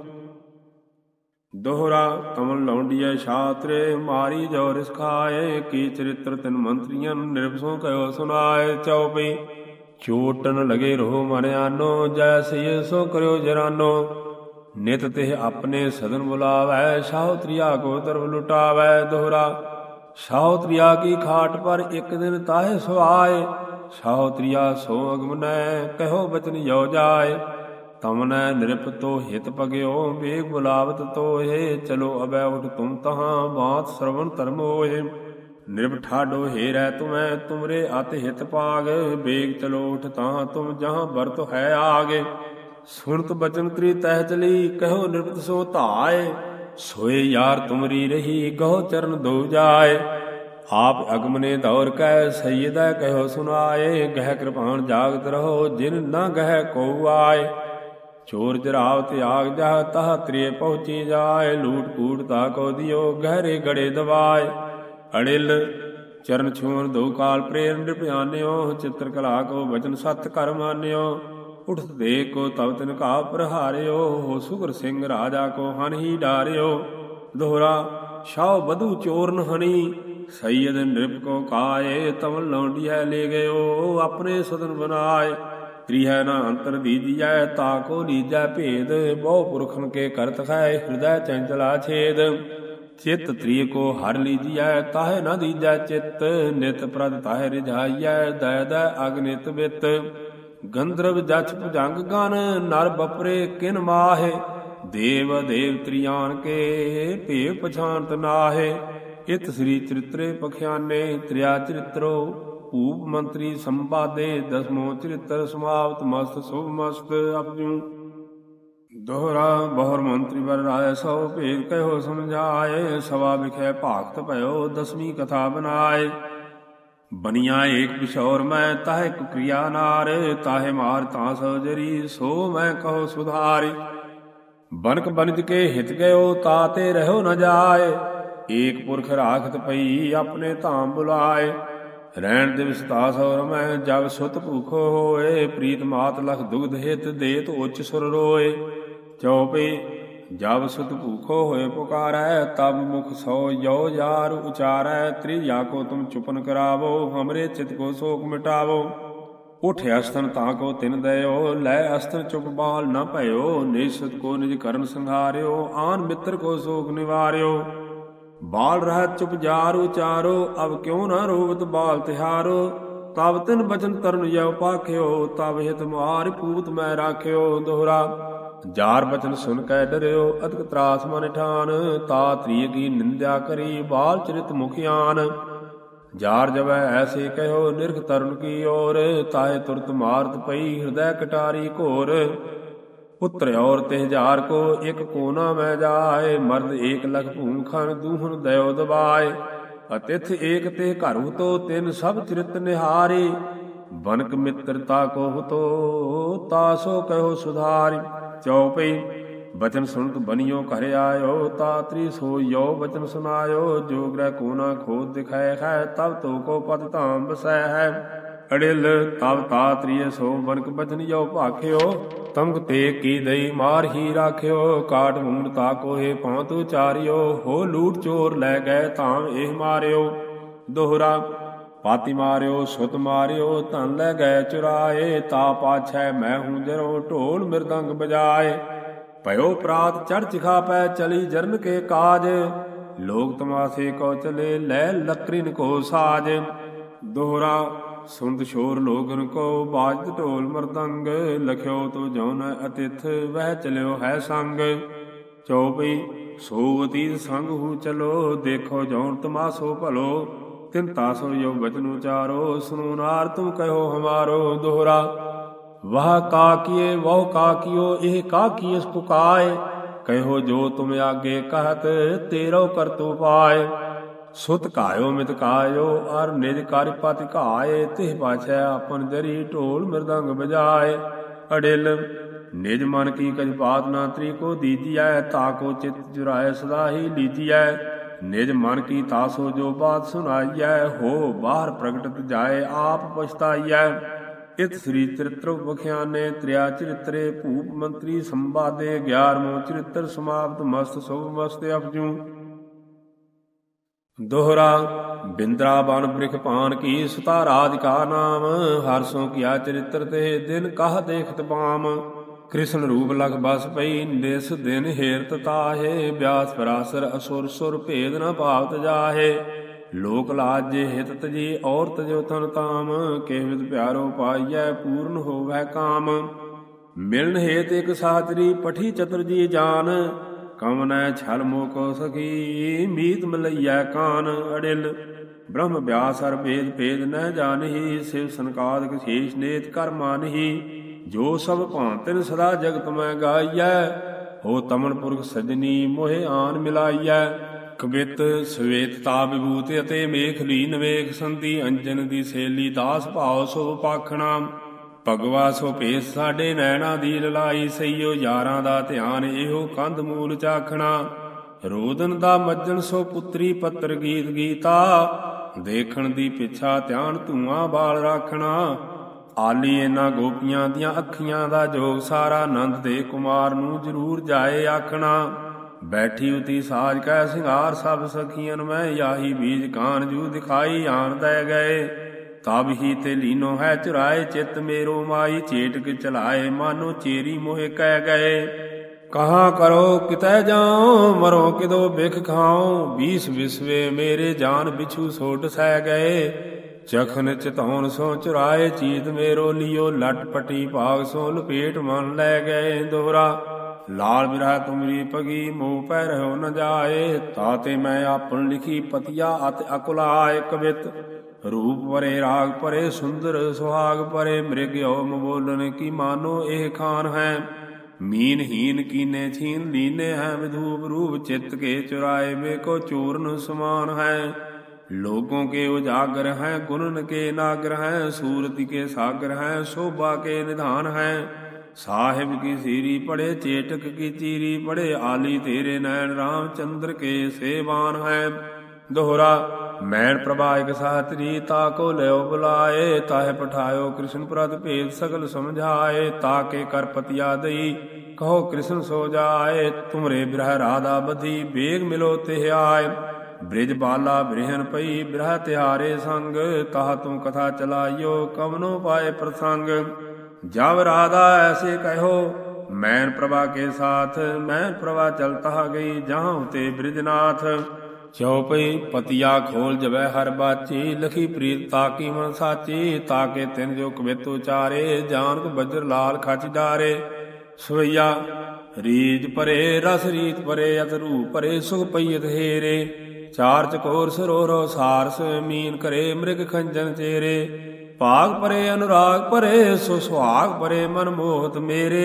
ਦੋਹਰਾ ਕਮਲ ਲੌਂਡੀਐ ਸ਼ਾਤਰੇ, ਮਾਰੀ ਜੋ ਰਿਸ ਖਾਏ। ਕੀ ਚਰਿਤ੍ਰ ਤਿਨ ਮੰਤਰੀਆਂ, ਨਿਰਭ ਸੋ ਕਹਿਓ ਸੁਨਾਏ। ਚਉਪਈ ਚੋਟਨ ਲਗੇ ਰਹੋ ਮਨ ਆਨੋ, ਜੈਸੇ ਸੋ ਕਰਿਓ ਜਰਾਨੋ। ਨਿਤ ਤਿਹ ਆਪਣੇ ਸਦਨ ਬੁਲਾਵੈ, ਸ਼ਾਹ ਤ੍ਰਿਆ ਕੋ ਤਰਫ ਲੁਟਾਵੈ। ਦੋਹਰਾ ਸ਼ਾਹ ਤ੍ਰਿਆ ਕੀ ਖਾਟ ਪਰ, ਇਕ ਦਿਨ ਤਾਹੇ ਸੁਆਏ। ਸ਼ਾਹ ਤ੍ਰਿਆ ਸੋ ਅਗਮਨੈ, ਕਹਿਓ ਬਚਨ ਜੋ ਜਾਏ। ਤਮਨੈ ਨਿਰਪ ਤੋ ਹਿਤ ਪਗਿਓ, ਵੇਗ ਬੁਲਾਵਤ ਤੋਹੇ। ਚਲੋ ਅਬੈ ਉਠ ਤੁਮ ਤਹਾਂ, ਬਾਤ ਸਰਵਨ ਧਰਮ ਹੋਏ। ਨਿਰਭ ਠਾਡੋ ਹੇਰੈ ਤੁਮੈ, ਤੁਮਰੇ ਅਤ ਹਿਤ ਪਾਗ। ਵੇਗ ਚਲੋ ਉਠ ਤਾਂ ਤੁਮ, ਜਹਾਂ ਵਰਤ ਹੈ ਆਗੇ। ਸੁਨਤ ਬਚਨ ਕਰੀ ਤਹਿ ਚਲੀ, ਕਹਿਓ ਨਿਰਭਤ ਸੋ ਧਾਏ। ਸੋਏ ਯਾਰ ਤੁਮਰੀ ਰਹੀ, ਗਹੁ ਚਰਨ ਦੋ ਜਾਏ। ਆਪ ਅਗਮਨੇ ਦੌਰ ਕੈ, ਸਈਦੈ ਕਹਿਓ ਸੁਨਾਏ। ਗਹਿ ਕਿਰਪਾਨ ਜਾਗਤ ਰਹੋ, ਜਿਨ ਨ ਗਹਿ ਕੋ ਆਏ। ਚੋਰ ਜਰਾਵ ਤਿਆਗ ਜਹ, ਤਹ ਤ੍ਰਿਏ ਪਹੁੰਚੀ ਜਾਏ। ਲੂਟ ਕੂਟ ਤਾ ਕੋ ਦਿਓ, ਗਹਿਰੇ ਗੜੇ ਦਵਾਏ। ਅੜਿਲ ਚਰਨ ਛੂਨ ਦੋ ਕਾਲ ਪ੍ਰੇਰ, ਨਿਰਭ ਆਨਿਓ। ਚਿੱਤਰ ਕਲਾ ਕੋ ਬਚਨ ਸਤ ਕਰ ਮਾਨਿਓ। ਉਠਤ ਦੇ ਕੋ ਤਬ ਤਿਨ ਘਾ ਪ੍ਰਹਾਰਿਓ, ਹੋ ਸੁਗਰ ਸਿੰਘ ਰਾਜਾ ਕੋ ਹਨ ਹੀ ਡਾਰਿਓ। ਦੋਹਰਾ ਸ਼ਾਹ ਬਧੂ ਚੋਰਨ ਹਣੀ, ਸੈਯਦ ਨਿਰਭ ਕੋ ਕਾਏ। ਤਮਨ ਲੌਂਡੀਐ ਲੈ ਗਇਓ, ਆਪਣੇ ਸਦਨ ਬਨਾਏ। ਤ੍ਰਿਹੈ ਨ ਅੰਤਰ ਦੀਜੀਐ, ਤਾ ਕੋ ਲੀਜੈ ਭੇਦ। ਬਹੁ ਪੁਰਖਨ ਕੇ ਕਰਤ ਹੈ, ਹਿਰਦੈ ਚੰਚਲਾ ਛੇਦ। ਚਿਤ ਤ੍ਰਿय ਕੋ ਹਰ ਲੀਜੀਐ, ਤਾਹੇ ਨ ਦੀਜੈ ਚਿਤ। ਨਿਤ ਪ੍ਰਦ ਤਾਹੇ ਰਿਝਾਈਐ, ਦਇ ਦਇ ਅਗਨਿਤ ਬਿਤ। ਗੰਧਰਵ ਜਛ ਭੁਜੰਗ ਗਨ, ਨਰ ਬਪਰੇ ਕਿਨ ਮਾਹੇ। ਦੇਵ ਦੇਵ ਤ੍ਰਿਆਨ ਕੇ, ਭੇਵ ਪਛਾਨਤ ਨਾਹੇ। ਇਤ ਸ੍ਰੀ ਚਰਿਤ੍ਰੇ ਪਖਿਆਨੇ, ਤ੍ਰਿਆ ਚਰਿਤ੍ਰੋ ਭੂਪ ਮੰਤਰੀ ਸੰਵਾਦੇ। ਦਸਮੋ ਚਰਿਤ੍ਰ ਸਮਾਪਤ, ਮਸਤ ਸੁਭ ਮਸਤ ਅਪਜੂ। ਦੋਹਰਾ ਬਹੁਰ ਮੰਤਰੀ ਵਰ ਰਾਏ, ਸੋ ਭੇਦ ਕਹਿਓ ਸਮਝਾਏ। ਸਵਾ ਵਿਖੇ ਭਾਗਤ ਭਇਓ, ਦਸਵੀਂ ਕਥਾ ਬਨਾਏ। ਬਨੀਆ ਏਕ ਪਿਛੋਰ ਮੈਂ, ਤਾਹੇ ਕੁਕ੍ਰਿਆ ਨਾਰ। ਤਾਹੇ ਮਾਰ ਤਾਂ ਸੋਜਰੀ, ਸੋ ਮੈਂ ਕਹੋ ਸੁਧਾਰੀ। ਬਨਕ ਬਨਿਜ ਕੇ ਹਿਤ ਗਇਓ, ਤਾਤੇ ਰਹਿਓ ਨ ਜਾਏ। ਏਕ ਪੁਰਖ ਰਾਖਤ ਪਈ, ਆਪਣੇ ਧਾਮ ਬੁਲਾਏ। ਰਹਿਣ ਦਿਵਸ ਤਾ ਸੌਰ ਮੈਂ, ਜਗ ਸੁਤ ਭੂਖੋ ਹੋਏ। ਪ੍ਰੀਤ ਮਾਤ ਲਖ ਦੁਗਧ ਹਿਤ, ਦੇਤ ਉੱਚ ਸੁਰ ਰੋਏ। ਚਉਪਈ ਜਬ ਸੁਤ ਭੂਖੋ ਹੋਏ ਪੁਕਾਰੈ, ਤਬ ਮੁਖ ਸੋ ਜੋ ਯਾਰ ਉਚਾਰੈ। ਤ੍ਰਿਆ ਕੋ ਤੁਮ ਚੁਪਨ ਕਰਾਵੋ, ਹਮਰੇ ਚਿਤ ਕੋ ਸ਼ੋਕ ਮਿਟਾਵੋ। ਉਠ ਅਸਤਨ ਤਾਂ ਕੋ ਤਿਨ ਦਇਓ, ਲੈ ਅਸਤਨ ਚੁਪ ਬਾਲ ਨ ਭਇਓ। ਨਿਸ਼ਤ ਕੋ ਨਿਜ ਕਰਨ ਸੰਘਾਰਿਓ, ਆਨ ਮਿੱਤਰ ਕੋ ਸ਼ੋਕ ਨਿਵਾਰਿਓ। ਬਾਲ ਰਹਿਤ ਚੁਪ ਜਾਰ ਉਚਾਰੋ, ਅਬ ਕਿਉ ਨ ਰੋਵਤ ਬਾਲ ਤਿਹਾਰੋ। ਤਬ ਤਿਨ ਬਚਨ ਤਰਨ ਜਉ ਪਾਖਿਓ, ਤਬ ਹਿਤ ਮਾਰ ਪੂਤ ਮੈਂ ਰਾਖਿਓ। ਦੋਹਰਾ ਜਾਰ ਬਚਨ ਸੁਨ ਕੈ ਡਰਿਓ, ਅਤਿਕ ਤਰਾਸ ਮਨ ਠਾਨ। ਤਾ ਤ੍ਰਿय ਕੀ ਨਿੰਦਿਆ ਕਰੀ, ਬਾਲ ਚਰਿਤ ਮੁਖਿਆਨ। ਜਾਰ ਜਬੈ ਐਸੇ ਕਹਿਓ, ਨਿਰਖ ਤਰਨ ਕੀ ਔਰ। ਤਾਹੇ ਤੁਰਤ ਮਾਰਤ ਪਈ, ਹਿਰਦੈ ਕਟਾਰੀ ਘੋਰ। ਪੁੱਤਰ ਔਰ ਤਿਹ ਜਾਰ ਕੋ, ਇਕ ਕੋਨਾ ਮੈਂ ਜਾਏ। ਮਰਦ ਏਕ ਲਖ ਭੂਮ ਖਨ, ਦੂਹਨ ਦਇਓ ਦਬਾਏ। ਅਤਿਥ ਏਕ ਤੇ ਘਰ ਹੁਤੋ, ਤਿਨ ਸਭ ਚਰਿਤ ਨਿਹਾਰੇ। ਬਨਕ ਮਿੱਤਰਤਾ ਕੋ ਹੁਤੋ, ਤਾ ਸੋ ਕਹਿਓ ਸੁਧਾਰੀ। ਚਉਪਈ ਬਚਨ ਸੁਣਤ ਬਨਿਓ ਘਰ ਆਇਓ, ਤਾਤਰੀ ਸੋ ਯੋ ਬਚਨ ਸੁਨਾਇਓ। ਜੋ ਗ੍ਰਹਿ ਕੋ ਨਾ ਖੋਦ ਦਿਖਾਇ ਹੈ, ਤਬ ਤੋ ਕੋ ਪਦ ਧਾਮ ਬਸੈ ਹੈ। ਅੜਿਲ ਤਬ ਤਾਤਰੀਏ ਸੋ ਬਨਕ ਬਚਨ ਯੋ ਭਾਖਿਓ, ਤਮਕ ਤੇ ਕੀ ਦਈ ਮਾਰ ਹੀ ਰਾਖਿਓ। ਕਾਟ ਮੂੰਡ ਤਾ ਕੋਹੇ ਪਹੁੰਤ ਉਚਾਰਿਓ, ਹੋ ਲੂਟ ਚੋਰ ਲੈ ਗਏ ਧਾਮ ਇਹ ਮਾਰਿਓ। ਦੋਹਰਾ ਪਾਤੀ ਮਾਰਿਓ ਸੁਤ ਮਾਰਿਓ, ਧਨ ਲੈ ਗਏ ਚੁਰਾਏ। ਤਾ ਪਾਛੈ ਮੈਂ ਹੂੰ ਜਰੋ ਢੋਲ ਮਿਰਦੰਗ ਬਜਾਏ। ਭਇਓ ਪ੍ਰਾਤ ਚੜ ਚਿਖਾ ਪੈ ਚਲੀ ਜਰਨ ਕੇ ਕਾਜ, ਲੋਕ ਤਮਾਸੇ ਕੋ ਚਲੇ ਲੈ ਲਕਰਿਨ ਕੋ ਸਾਜ। ਦੋਹਰਾ ਸੁਨਤ ਸ਼ੋਰ ਲੋਗਨ ਕੋ ਬਾਜਤ ਢੋਲ ਮਰਦੰਗ, ਲਖਿਓ ਤੋ ਜਉਨ ਅਤਿਥ ਵਹਿ ਚਲਿਓ ਹੈ ਸੰਗ। ਚੌਪਈ ਸੋ ਅਤੀਤ ਸੰਗ ਹੂ ਚਲੋ, ਦੇਖੋ ਜਉਨ ਤਮਾਸੋ ਭਲੋ। ਤਿਨ ਤਾਸੋ ਯੋ ਬਚਨ ਉਚਾਰੋ, ਸੁਨੋ ਨਾਰ ਤੁਮ ਕਹਿਓ ਹਮਾਰੋ। ਦੋਹਰਾ ਵਾਹ ਕਾ ਕੀਏ ਵਹੁ ਕਾ ਕੀਓ, ਇਹ ਕਾ ਕੀਸ ਪੁਕਾਏ। ਕਹਿਓ ਜੋ ਤੁਮ ਆਗੇ कहत, ਤੇਰੋ ਕਰਤੁ ਪਾਏ। ਸੁਤ ਘਾਇਓ ਮਿਤ ਕਾਇਓ, ਅਰ ਨਿਜ ਕਰ ਪਤਿ ਘਾਏ। ਤਿਹ ਪਾਛੈ ਆਪਨ ਜਰੀ ਢੋਲ ਮਿਰਦੰਗ ਬਜਾਏ। ਅੜਿਲ ਨਿਜ ਮਨ ਕੀ ਕਜ ਬਾਤ ਨਾ ਤਰੀਕੋ ਦੀਜੀਐ, ਤਾਕੋ ਚਿਤ ਜੁਰਾਏ ਸਦਾ ਹੀ ਲੀਜੀਐ। ਨਿਜ ਮਨ ਕੀ ਤਾਸੋ ਜੋ ਬਾਤ ਸੁਨਾਈਐ, ਹੋ ਬਾਹਰ ਪ੍ਰਗਟਤ ਜਾਏ ਆਪ ਪਛਤਾਈਐ। ਇਤ ਸ੍ਰੀ ਚਰਿਤ੍ਰ ਬਖਿਆਨੇ ਤ੍ਰਿਆ ਚਰਿਤਰੇ, ਭੂਪ ਮੰਤਰੀ ਸੰਵਾਦੇ 11ਵਾਂ ਚਰਿਤ੍ਰ ਸਮਾਪਤ। ਮਸਤ ਸੁਭ ਮਸਤ ਅਪਜੂ। ਦੋਹਰਾ ਬਿੰਦਰਾਬਨ ਬ੍ਰਿਖ ਪਾਨ ਕੀ, ਸੁਤਾ ਰਾਜ ਕਾ ਨਾਮ। ਹਰਸੋਂ ਕੀਆ ਚਰਿਤ੍ਰ ਤੇ ਦਿਨ ਕਾਹ ਦੇਖਤ ਬਾਮ। ਕ੍ਰਿਸ਼ਨ ਰੂਪ ਲਖ ਬਸ ਪਈ, ਨਿਸ ਦਿਨ ਹੇਰਤ ਤਾਹੇ। ਬਿਆਸ ਪਰਾਸਰ ਅਸੁਰ ਸੁਰ ਭੇਦ ਨ ਭਾਵਤ ਜਾਹੇ। ਲੋਕ ਲਾਜ ਜੇ ਹਿਤ ਤਜੀ ਔਰ ਤਜੋ ਤਨ ਤਾਮ। ਕੇਵਿਤ ਪਿਆਰੋ ਪਾਈਐ ਪੂਰਨ ਹੋਵੈ ਕਾਮ। ਮਿਲਨ ਹੇਤ ਇਕ ਸਾਚਰੀ ਪਠੀ ਚਤੁਰ ਜੀ ਜਾਨ। ਕਮਨੈ ਛਲ ਮੋਹ ਕੋ ਸਖੀ, ਮੀਤ ਮਲਈਐ ਕਾਨ। ਅੜਿਲ ਬ੍ਰਹਮ ਬਿਆਸ ਹਰ ਭੇਦ ਭੇਦ ਨ ਜਾਣਹੀ। ਸਿਵ ਸੰਕਾਦਿਕ ਸ਼ੇਸ਼ ਨੇਤ ਕਰ ਮਾਨਹੀ। ਜੋ ਸਭ ਭਾਂਤਿਨ ਸਦਾ ਜਗਤ ਮੈਂ ਗਾਈਐ, ਹੋ ਤਮਨ ਪੁਰਖ ਸਜਣੀ ਮੋਹਿ ਆਨ ਮਿਲਾਈਐ। ਕਵਿਤ ਸਵੇਤਤਾ ਵਿਭੂਤ ਅਤੇ ਮੇਖ ਲੀਨ ਵੇਖ, ਸੰਧੀ ਅੰਜਨ ਦੀ ਸੇਲੀ ਦਾਸ ਭਾਉ ਸੋ ਪਾਖਣਾ। ਭਗਵਾ ਸੋ ਭੇਸ ਸਾਡੇ ਨੈਣਾ ਦੀ ਲਲਾਈ, ਸਈਓ ਯਾਰਾਂ ਦਾ ਧਿਆਨ ਇਹੋ ਕੰਧ ਮੂਲ ਚਾਖਣਾ। ਰੋਦਨ ਦਾ ਮੱਜਣ ਸੋ ਪੁੱਤਰੀ ਪੱਤਰ ਗੀਤ ਗੀਤਾ, ਦੇਖਣ ਦੀ ਪਿੱਛਾ ਧਿਆਨ ਧੂਆਂ ਬਾਲ ਰਾਖਣਾ। ਆਲੀ ਇਹਨਾਂ ਗੋਪੀਆਂ ਦੀਆਂ ਅੱਖੀਆਂ ਦਾ ਜੋਗ ਸਾਰਾ, ਨੰਦ ਦੇ ਕੁਮਾਰ ਨੂੰ ਜ਼ਰੂਰ ਜਾਏ ਆਖਣਾ। ਬੈਠੀ ਉਤੀ ਸਾਜ ਕੈ ਸਿੰਗਾਰ ਸਭ ਸਖੀਅਨ ਮੈਂ, ਯਾਹੀ ਬੀਜ ਕਾਨ ਜੂ ਦਿਖਾਈ ਆਣ ਦੈ ਗਏ। ਤਬ ਹੀ ਤੇ ਲੀਨੋ ਹੈ ਚੁਰਾਏ, ਚਿੱਤ ਮੇਰੋ ਮਾਈ ਚੇਟਕ ਚਲਾਏ। ਮਾਨੋ ਚੇਰੀ ਮੋਹਿ ਕਹਿ ਗਏ, ਕਹਾਂ ਕਰੋ ਕਿਤੈ ਜਾਉ, ਮਰੋ ਕਿਦੋ ਬਿਖ ਖਾਉ। 20 ਵਿਸਵੇ ਮੇਰੇ ਜਾਨ ਬਿਛੂ ਸੋਟ ਸਹਿ ਗਏ। ਚਖਨ ਚਿਤੌਨ ਸੋ ਚੁਰਾਏ, ਚੀਤ ਮੇਰੋ ਲਿਓ ਲਟ ਪਟੀ ਭਾਗ ਸੋ ਲਪੇਟ ਮਨ ਲੈ ਗਏ। ਦੋਹਰਾ ਲਾਲ ਬਿਰਹ ਤੁਮਰੀ ਪਗੀ, ਮੋਹ ਪੈ ਰਹਿਓ ਨ ਜਾਏ। ਤਾਤੇ ਮੈਂ ਆਪਨ ਲਿਖੀ ਪਤੀਆ ਅਤਿ ਅਕੁਲਾਏ। ਕਵਿਤ ਰੂਪ ਪਰੇ ਰਾਗ ਪਰੇ, ਸੁੰਦਰ ਸੁਹਾਗ ਪਰੇ। ਮ੍ਰਿਗ ਓਮ ਬੋਲਨ ਕੀ ਮਾਨੋ ਇਹ ਖਾਨ ਹੈ। ਮੀਨ ਹੀਨ ਕੀਨੇ ਛੀਨ ਲੀਨੇ ਹੈ, ਵਿਧੂਪ ਰੂਪ ਚਿੱਤ ਕੇ ਚੁਰਾਏ। ਵੇ ਕੋ ਚੂਰਨ ਸਮਾਨ ਹੈ। ਲੋਗੋं के उजागर हैं, गुणन के नागर हैं। सूरति के सागर हैं, शोभा के निधान हैं। साहिब की सीरी पढ़े, चेटक की चीरी पढ़े। आली तेरे नैन रामचंद्र के सेवान हैं। दोहरा मैन प्रभा एक साहतरी, ताको ल्यो बुलाए। ताहे पठायो कृष्ण प्रद भेद सगल समझाए। ताके कर पतिया दई, कहो कृष्ण सो जाए। तुमरे बिरह राधा बधी, बेग मिलो तिह आए। ਬ੍ਰਿਜ ਬਾਲਾ ਬ੍ਰਿਹਨ ਪਈ, ਬਿਰਹ ਤਿਹਾਰੇ ਸੰਗ। ਤਾਹ ਤੂੰ ਕਥਾ ਚਲਾਈਓ, ਕਵਨੋ ਪਾਏ ਪ੍ਰਸੰਗ। ਜਬ ਰਾਧਾ ਐਸੇ ਕਹਿਓ, मैन प्रभा के साथ। मैन प्रभा चलता गई, जहाँ ते ब्रिजनाथ। चौपई पतिया खोल जबै हर बाची, लखी प्रीत ताकी मन साची। ताके तिन जो कवित उचारे, जानक बज्र लाल खच डारे। सवैया रीज परे, रस रीत परे, अत रूप परे, सुख पईयत हेरे। चार चकोर सरोरो सारस, मीन करे मृग खंजन चेरे। भाग परे अनुराग परे, सो सुहाग परे मन मोहत मेरे।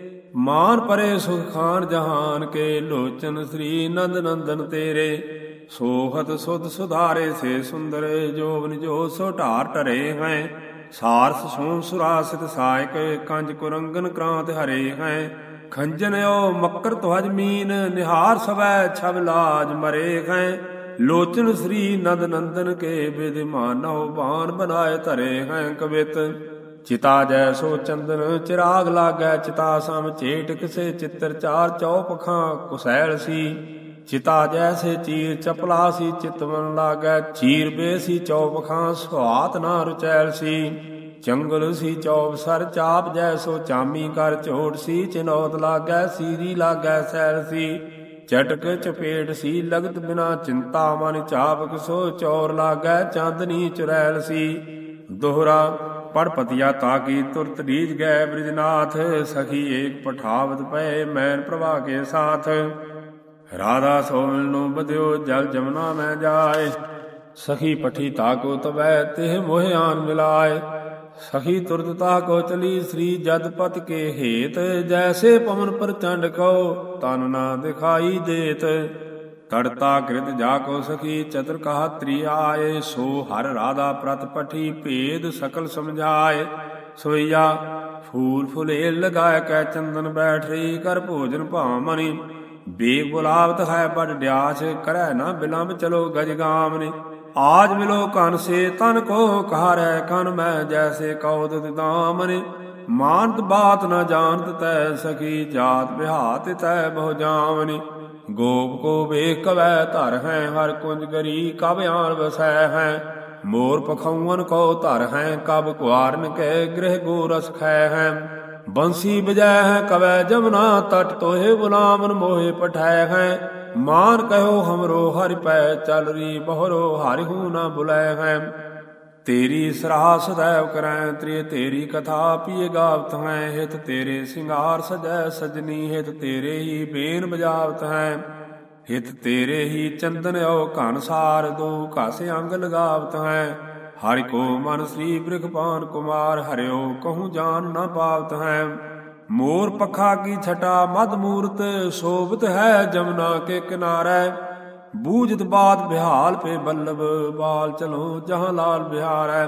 मान परे सुख खान जहान के, लोचन श्री नंद नंदन तेरे। सोहत सुध सुधारे से सुंदर, जोवन जो सो ढार टरे हैं। सारस सोम सुरासित सायक, कंज कुरंगन क्रांत हरे हैं। ਖੰਜਨਿਓ ਮੱਕਰ ਤੁਹਜ ਮੀਨ ਨਿਹਾਰ ਸਵੈ ਛਬ ਲਾਜ ਮਰੇ ਹੈ ਲੋਚਨ ਸ੍ਰੀ ਨਦ ਨੰਦਨ ਕੇ ਵਿਦਿਮਾਨੋ ਬਾਨ ਬਨਾਏ ਧਰੇ ਹੈ ਕਵਿਤ ਚਿਤਾ ਜੈਸੋ ਚੰਦਨ ਚਿਰਾਗ ਲਾਗੈ ਚਿਤਾ ਸਮ ਚੇਟ ਕਿਸੇ ਚਿੱਤਰ ਚਾਰ ਚੌਪਖਾਂ ਕੁਸੈਲ ਸੀ ਚਿਤਾ ਜੈਸੇ ਚੀਰ ਚਪਲਾ ਸੀ ਚਿਤਵਨ ਲਾਗੈ ਚੀਰ ਬੇਸੀ ਚੌਪਖਾਂ ਸੁਹਾਤ ਨਾ ਰੁਚੈਲ ਸੀ ਚੰਗਲ ਸੀ ਚੌਪ ਸਰ ਚਾਪ ਜੈਸੋ ਚਾਮੀ ਕਰ ਝੋਟ ਸੀ ਚਨੌਤ ਲਾਗੈ ਸੀਰੀ ਲਾਗੈ ਸੈਲ ਸੀ ਚਟਕ ਚਪੇਟ ਸੀ ਲਗਤ ਬਿਨਾ ਚਿੰਤਾ ਮਨ ਚਾਪਕ ਸੋ ਚੌਰ ਲਾਗੈ ਚਾਂਦਨੀ ਚੁਰੈਲ ਸੀ ਦੋਹਰਾ ਪੜਪਤਿਆ ਤਾਕੀ ਤੁਰਤ ਰੀਜ ਗਏ ਬ੍ਰਿਜਨਾਥ ਸਖੀ ਏਕ ਪਠਾਵਤ ਪਏ ਮੈਨ ਪ੍ਰਭਾ ਕੇ ਸਾਥ ਰਾਧਾ ਸੋਲ ਨੂੰ ਬਧਿਓ ਜਲ ਜਮਨਾ ਮੈਂ ਜਾਏ ਸਖੀ ਪਠੀ ਤਾਕੋ ਤਵੈ ਤਿਹ ਮੋਹਿ ਆਨ ਮਿਲਾਏ ਸਖੀ ਤੁਰਤ ਤਾਕੋ ਚਲੀ ਸ੍ਰੀ ਜਦਪਤ ਕੇ ਹੇਤ ਜੈਸੇ ਪਵਨ ਪ੍ਰਚੰਡ ਕਉ ਤਨ ਨਾ ਦਿਖਾਈ ਦੇਤ ਤੜਤਾ ਕ੍ਰਿਤ ਜਾ ਕੋ ਸਖੀ ਚਤੁਰ ਕਹਾ ਤ੍ਰੀ ਆਏ ਸੋ ਹਰ ਰਾਧਾ ਪ੍ਰਤ ਪਠੀ ਭੇਦ ਸਕਲ ਸਮਝਾਏ ਸੋਈਆ ਫੂਲ ਫੁਲੇਲ ਲਗਾਇ ਕੈ ਚੰਦਨ ਬੈਠ ਰਹੀ ਕਰ ਭੋਜਨ ਭਾਮਨੀ ਬੇਗ ਬੁਲਾਵਤ ਹੈ ਬੜ ਡਿਆਸ ਕਰੈ ਨਾ ਬਿਲੰਬ ਚਲੋ ਗਜ ਗਾਮਨੀ ਆਜ ਮਿਲੋ ਕਨ ਸੇ ਤਨ ਕੋ ਕਹਾਰੈ ਕਨ ਮੈਂ ਜੈਸੇ ਕਉ ਦੁਤ ਦਾਮਨੀ ਮਾਨਤ ਬਾਤ ਨ ਜਾਣਤ ਤੈ ਸਖੀ ਜਾਤ ਬਿਹਾਤ ਤੈ ਬਹੁ ਜਾਮਨੀ ਗੋਪ ਕੋ ਵੇਖ ਕਵੈ ਧਰ ਹੈ ਹਰ ਕੁੰਜ ਗਰੀ ਕਬ ਆਨ ਵਸੈ ਹੈ ਮੋਰ ਪਖੌਨ ਕੋ ਧਰ ਹੈ ਕਬ ਕੁਆਰਨ ਕੇ ਗ੍ਰਹਿ ਗੋ ਰਸ ਖੈ ਹੈ ਬੰਸੀ ਬਜੈ ਹੈ ਕਵੈ ਜਮਨਾ ਤਟ ਤੋਹਿ ਗੁਲਾਮਨ ਮੋਹਿ ਪਠੈ ਹੈ ਮਾਨ ਕਹਿਓ ਹਮਰੋ ਹਰਿ ਪੈ ਚਲ ਰੀ ਬਹਰੋ ਹਰਿ ਹੂ ਨ ਬੁਲੈ ਹੈ ਤੇਰੀ ਸਰਾਹ ਸदैव ਕਰੈ ਤ੍ਰਿ ਤੇਰੀ ਕਥਾ ਪੀਏ ਗਾਵਤ ਹੈ ਹਿਤ ਤੇਰੇ ਸਿੰਗਾਰ ਸਜੈ ਸਜਨੀ ਹਿਤ ਤੇਰੇ ਹੀ ਬੇਨ ਬਜਾਵਤ ਹੈ ਹਿਤ ਤੇਰੇ ਹੀ ਚੰਦਨ ਓ ਘਨ ਸਾਰ ਦੋ ਘਸ ਅੰਗ ਲਗਾਵਤ ਹੈ ਹਰਿ ਕੋ ਮਨ ਸ੍ਰੀ ਬ੍ਰਿਖਪਾਨ ਕੁਮਾਰ ਹਰਿਓ ਕਹੂੰ ਜਾਨ ਨ ਪਾਵਤ ਹੈ ਮੋਰ ਪਖਾ ਕੀ ਛਟਾ ਮਦ ਮੂਰਤ ਸ਼ੋਭਤ ਹੈ ਜਮਨਾ ਕੇ ਕਿਨਾਰੇ ਬੂਝਤ ਬਾਤ ਬਿਹਾਲ ਪੇ ਬੱਲਭ ਬਾਲ ਚਲੋ ਜਹਾਂ ਲਾਲ ਬਿਹਾਰੈ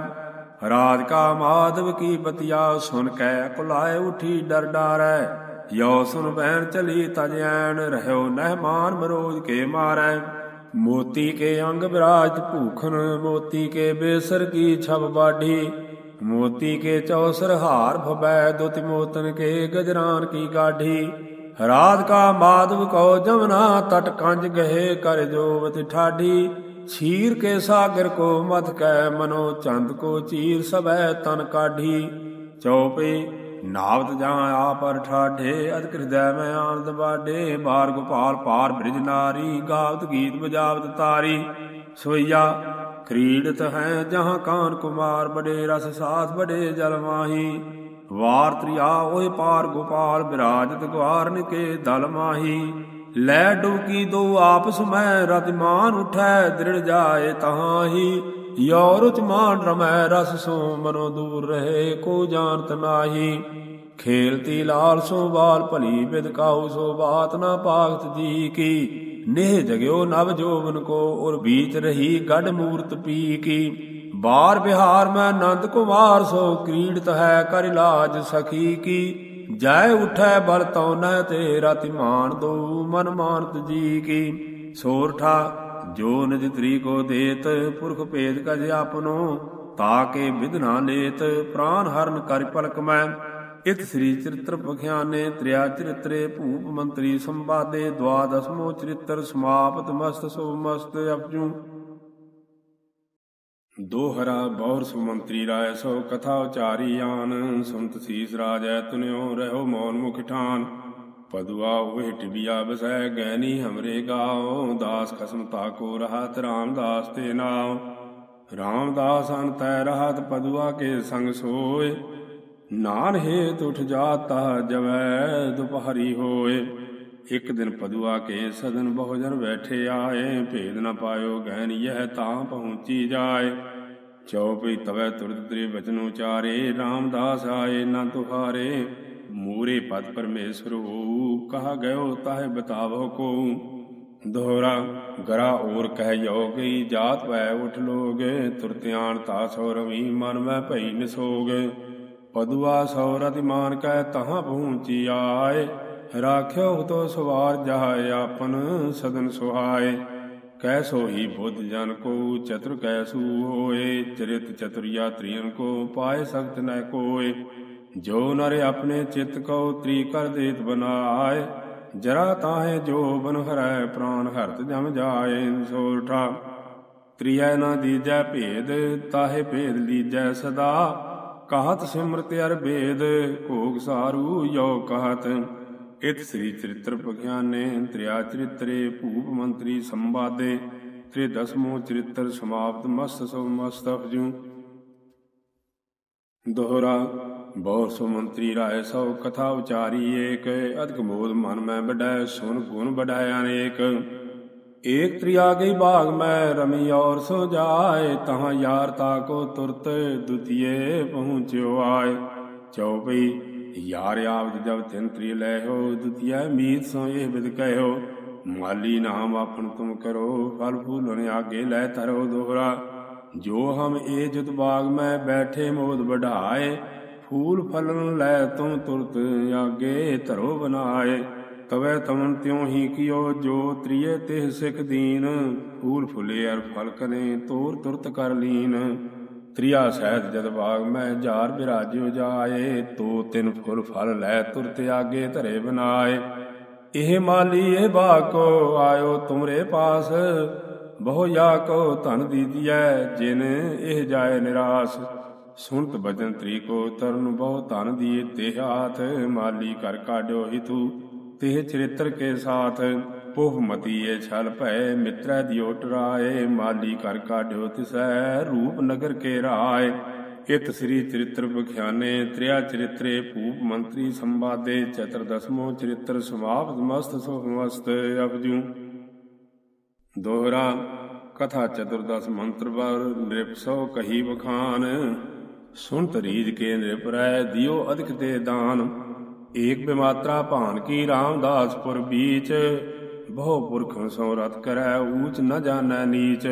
ਰਾਜ ਕਾ ਮਾਧਵ ਕੀ ਬਤਿਆ ਸੁਨ ਕੈ ਕੁਲਾਏ ਉਠੀ ਡਰ ਡਾਰੈ ਯੋ ਸੁਨ ਬੈਨ ਚਲੀ ਤਜ ਐਨ ਰਹਿਓ ਨਹਿਮਾਨ ਮਰੋਜ ਕੇ ਮਾਰੈ ਮੋਤੀ ਕੇ ਅੰਗ ਬਿਰਾਜ ਭੂਖਨ ਮੋਤੀ ਕੇ ਬੇਸਰ ਕੀ ਛਬ ਬਾਢੀ ਮੋਤੀ ਕੇ ਚੌਸਰ ਹਾਰ ਭਬੈ ਦੁਤ ਮੋਤਨ ਕੇ ਗਜਰਾਨ ਕੀ ਗਾਢੀ ਰਾਧ ਕਾ ਮਾਧਵ ਕਉ ਜਮਨਾ ਤਟ ਕੰਜ ਗਏ ਕਰ ਜੋਵਤ ਠਾਢੀ ਛੀਰ ਕੇ ਸਾਗਰ ਕੋ ਮਥ ਕੈ ਮਨੋ ਚੰਦ ਕੋ ਚੀਰ ਸਭੈ ਤਨ ਕਾਢੀ ਚਉਪਈ ਨਾਵਤ ਜਹਾਂ ਆਪਰ ਠਾਢੇ ਅਦਿ ਹਿਰਦੈ ਮੈਂ ਆਨੰਦ ਬਾਢੇ ਬਾਰ ਗੋਪਾਲ ਪਾਰ ਬ੍ਰਿਜ ਨਾਰੀ ਗਾਵਤ ਗੀਤ ਬਜਾਵਤ ਤਾਰੀ ਸੋਈਆ ਕ੍ਰੀੜਤ ਹੈ ਜਹਾਂ ਕਾਨ ਕੁਮਾਰ ਬੜੇ ਰਸ ਸਾਥ ਬੜੇ ਜਲ ਮਾਹੀ ਵਾਰ ਤ੍ਰਿਆ ਓਏ ਪਾਰ ਗੋਪਾਲ ਬਿਰਾਜਤ ਗਵਾਰਨ ਕੇ ਦਲ ਮਾਹੀ ਲੈ ਡੁਬਕੀ ਦੋ ਆਪਸ ਮੈਂ ਰਤਿਮਾਨ ਉਠੈ ਦ੍ਰਿੜ ਜਾਏ ਤਹਾਹੀ ਯੋ ਰੁਚ ਮਾਨ ਰਮੈ ਰਸ ਸੋ ਮਨੋ ਦੂਰ ਰਹੇ ਕੋ ਜਾਣਤ ਨਾਹੀ ਖੇਲਤੀ ਲਾਲ ਸੋ ਬਾਲ ਭਲੀ ਬਿਦ ਕਾਉ ਸੋ ਬਾਤ ਨਾ ਭਾਗਤ ਜੀ ਕੀ ਨੇਹ ਜਗਿਓ ਨਵ ਜੋਬਨ ਕੋ ਔਰ ਬੀਚ ਰਹੀ ਗੜ ਮੂਰਤ ਪੀ ਕੀ ਬਾਰ ਬਿਹਾਰ ਮੈਂ ਨੰਦ ਕੁਮਾਰ ਸੋ ਕ੍ਰੀੜਤ ਹੈ ਕਰ ਇਲਾਜ ਸਖੀ ਕੀ ਜੈ ਉਠੈ ਬਲ ਤਉ ਨਹਿ ਤੇ ਰਤਿਮਾਨ ਦੋ ਮਨ ਮਾਨਤ ਜੀ ਕੀ ਸੋਰਠਾ ਜੋ ਨਿਜ ਤ੍ਰੀ ਕੋ ਦੇਤ ਪੁਰਖ ਭੇਦ ਕਜ ਆਪਨੋ ਤਾਕੇ ਵਿਧਨਾ ਲੇਤ ਪ੍ਰਾਨ ਹਰਨ ਕਰ ਪਲਕ ਮੈਂ ਇਤ ਸ੍ਰੀ ਚਰਿਤ੍ਰ ਪਖਿਆਨੇ ਤ੍ਰਿਆ ਚਰਿਤਰੇ ਭੂਪ ਮੰਤਰੀ ਸੰਵਾਦੇ ਦਵਾਦਸਮੋ ਚਰਿਤ੍ਰ ਸਮਾਪਤ ਮਸਤ ਸੋ ਮਸਤ ਅਪਜੂ ਦੋਹਰਾ ਬਹੁਰ ਸੁਮੰਤਰੀ ਰਾਏ ਸੋ ਕਥਾ ਉਚਾਰੀ ਆਨ ਸੁਨਤ ਸੀਸ ਰਾਜੈ ਤੁਨਿਓ ਰਹਿਓ ਮੌਨ ਮੁਖ ਠਾਨ ਪਦੁਆ ਉਹ ਟਿਬਿਆ ਬਸੈ ਗੈਨੀ ਹਮਰੇ ਗਾਓ ਦਾਸ ਖਸਮ ਤਾਕੋ ਰਹਤ ਰਾਮਦਾਸ ਤੇ ਨਾਮ ਰਾਮਦਾਸ ਅੰਤੈ ਰਹਤ ਪਦੁਆ ਕੇ ਸੰਗ ਸੋਏ ਨਾਨ ਹੇਤ ਉਠ ਜਾਤਾ ਜਵੈ ਦੁਪਹਰੀ ਹੋਏ ਇਕ ਦਿਨ ਪਦੁਆ ਕੇ ਸਦਨ ਬਹੁ ਜਨ ਬੈਠੇ ਆਏ ਭੇਦ ਨ ਪਾਇਓ ਗਹਿਨ ਯਹ ਤਾਂ ਪਹੁੰਚੀ ਜਾਏ ਚਉਪਈ ਤਵੈ ਤੁਰਤ ਤ੍ਰਿ ਬਚਨ ਉਚਾਰੇ ਰਾਮਦਾਸ ਆਏ ਨ ਤੁਹਾਰੇ ਮੂਰੇ ਪਦ ਪਰਮੇਸ਼ਰ ਹੋਊ ਕਹਾ ਗਇਓ ਤਾਹਿ ਬਤਾਵੋ ਕੋ ਦੋਹਰਾ ਗਰਾ ਔਰ ਕਹਿ ਜੋ ਗਈ ਜਾਤ ਪੈ ਉਠ ਲੋਗ ਤੁਰਤਿਆਨ ਤਾ ਸੋ ਰਵੀ ਮਨ ਮੈਂ ਭਈ ਨਿਸੋਗ ਪਦੁਆ ਸੋ ਰਤਿਮਾਨ ਕਹਿ ਤਹਾਂ ਪਹੁੰਚੀ ਆਏ ਰਾਖਿਓ ਤੋ ਸਵਾਰ ਜਹਾਇ ਆਪਨ ਸਦਨ ਸੁਹਾਏ। ਕੈਸੋ ਹੀ ਬੁੱਧ ਜਨ ਕੋ ਚਤੁਰ ਕੈਸੂ ਹੋਏ। ਚਰਿਤ ਚਤੁਰ ਯਾਤਰੀਨ ਕੋ ਪਾਏ ਸਖਤ ਨ ਕੋਏ। ਜੋ ਨਰ ਆਪਣੇ ਚਿਤ ਕਉ ਤ੍ਰੀ ਕਰ ਦੇਤ ਬਨਾਏ। ਜਰਾ ਤਾਹੇ ਜੋ ਬਨ ਹਰੈ ਪ੍ਰਾਨ ਹਰਤ ਜਮ ਜਾਏ। ਸੋਰਠਾ ਤ੍ਰਿਐ ਨ ਦੀਜੈ ਭੇਦ ਤਾਹੇ ਭੇਦ ਲੀਜੈ ਸਦਾ। ਕਹਤ ਸਿਮਰਤ ਅਰ ਭੇਦ ਘੋਗ ਸਾਰੂ ਯੋ ਕਹਤ। ਇਤ ਸ੍ਰੀ ਚਰਿਤ੍ਰ ਪਖਿਆਨੇ ਤ੍ਰਿਆ ਚਰਿਤਰੇ ਭੂਪ ਮੰਤਰੀ ਸੰਵਾਦੇ। ਤ੍ਰਿਦਸਮੋ ਚਰਿਤ੍ਰ ਸਮਾਪਤ ਮਸਤ ਸੋ ਮਸਤ ਅਪਜੂ। ਦੋਹਰਾ ਬਹੁ ਸੋ ਮੰਤਰੀ ਰਾਏ ਸੋ ਕਥਾ ਉਚਾਰੀ ਏਕ। ਅਧਿਕ ਮੋਦ ਮਨ ਮੈਂ ਬਢੈ ਸੁਨ ਗੁਣ ਬਢਾਇ ਅਨੇਕ। ਏਕ ਤ੍ਰਿਆ ਗਈ ਬਾਗ ਮੈਂ ਰਮੀ ਔਰ ਸੋ ਜਾਏ। ਤਹਾਂ ਯਾਰ ਤਾਕੋ ਤੁਰਤ ਦੁਤੀਏ ਪਹੁੰਚਿਓ ਆਏ। ਚਉਪਈ ਯਾਰ ਆਵਦ ਜਬ ਤਿਨ ਤ੍ਰਿ ਲੈਹੋ। ਦੁਤੀਆ ਮੀਤ ਸੋ ਇਹ ਬਿਦ ਕਹਿਓ। ਮਾਲੀ ਨਾਮ ਆਪਨ ਤੁਮ ਕਰੋ ਫਲ ਫੂਲਨ ਆਗੇ ਲੈ ਧਰੋ। ਦੋਹਰਾ ਜੋ ਹਮ ਏ ਜੁਤ ਬਾਗ ਮੈਂ ਬੈਠੇ ਮੋਦ ਬਢਾਏ। ਫੂਲ ਫਲਨ ਲੈ ਤੁਮ ਤੁਰਤ ਆਗੇ ਧਰੋ ਬਨਾਏ। ਤਵੈ ਤਮਨ ਤਿਉ ਹੀ ਕਿਓ ਜੋ ਤ੍ਰਿਏ ਤਿਹ ਸਿਖ ਦੀਨ। ਫੂਲ ਫੁਲੇ ਅਰ ਫਲ ਕਨੇ ਤੋਰ ਤੁਰਤ ਕਰ ਲੀਨ। ਤ੍ਰਿਆ ਸਹਿਤ ਜਦ ਬਾਗ ਮੈਂ ਜਾਰ ਬਿਰਾਜਿਓ ਜਾਏ। ਤੋ ਤਿਨ ਫੁਲ ਫਲ ਲੈ ਤੁਰਤ ਆਗੇ ਧਰੇ ਬਨਾਏ। ਇਹ ਮਾਲੀ ਇਹ ਬਾਗ ਕੋ ਆਇਓ ਤੁਮਰੇ ਪਾਸ। ਬਹੁ ਯਾ ਕੋ ਧਨ ਦੀਜੀਐ ਜਿਨ ਇਹ ਜਾਏ ਨਿਰਾਸ। ਸੁਣਤ ਬਚਨ ਤ੍ਰੀ ਕੋ ਤਰਨ ਬਹੁ ਧਨ ਦੀਏ ਤੇ ਹਾਥ। ਮਾਲੀ ਕਰ ਕਾਢਿਓ ਹਿਤੂ ਤਿਹ ਚਰਿਤ੍ਰ ਕੇ ਸਾਥ। ਪੁਹ ਮਤੀਏ ਛਲ ਭੈ ਮਿੱਤਰੈ ਦਿਓ ਟਰਾਏ। ਮਾਲੀ ਕਰ ਕਾਢਿਓ ਤਿਸੈ ਰੂਪ ਨਗਰ ਕੇ ਰਾਏ। ਇਤ ਸ੍ਰੀ ਚਰਿਤ੍ਰ ਬਖਿਆਨੇ ਤ੍ਰਿਆ ਚਰਿਤਰੇ ਭੂਪ ਮੰਤਰੀ ਸੰਵਾਦੇ। ਚਤੁਰਦਸਮੋ ਚਰਿਤ੍ਰ ਸਮਾਪਤ ਮਸਤ ਸੋ ਮਸਤ ਅਪਜੂ। ਦੋਹਰਾ ਕਥਾ ਚਤੁਰਦਸ ਮੰਤਰ ਬਰ ਨਿਰਪ ਸੋ ਕਹੀ ਬਖਾਨ। ਸੁਣਤ ਰੀਝ ਕੇ ਨਿਰਪ ਰੈ ਦਿਓ ਅਧਿਕ ਤੇ ਦਾਨ। ਏਕ ਬਿਮਾਤਰਾ ਭਾਨ ਕੀ ਰਾਮਦਾਸਪੁਰ ਬੀਚ। ਬਹੁ ਪੁਰਖਨ ਸੋ ਰਤ ਕਰੈ ਊਚ ਨ ਜਾਣੈ ਨੀਚ।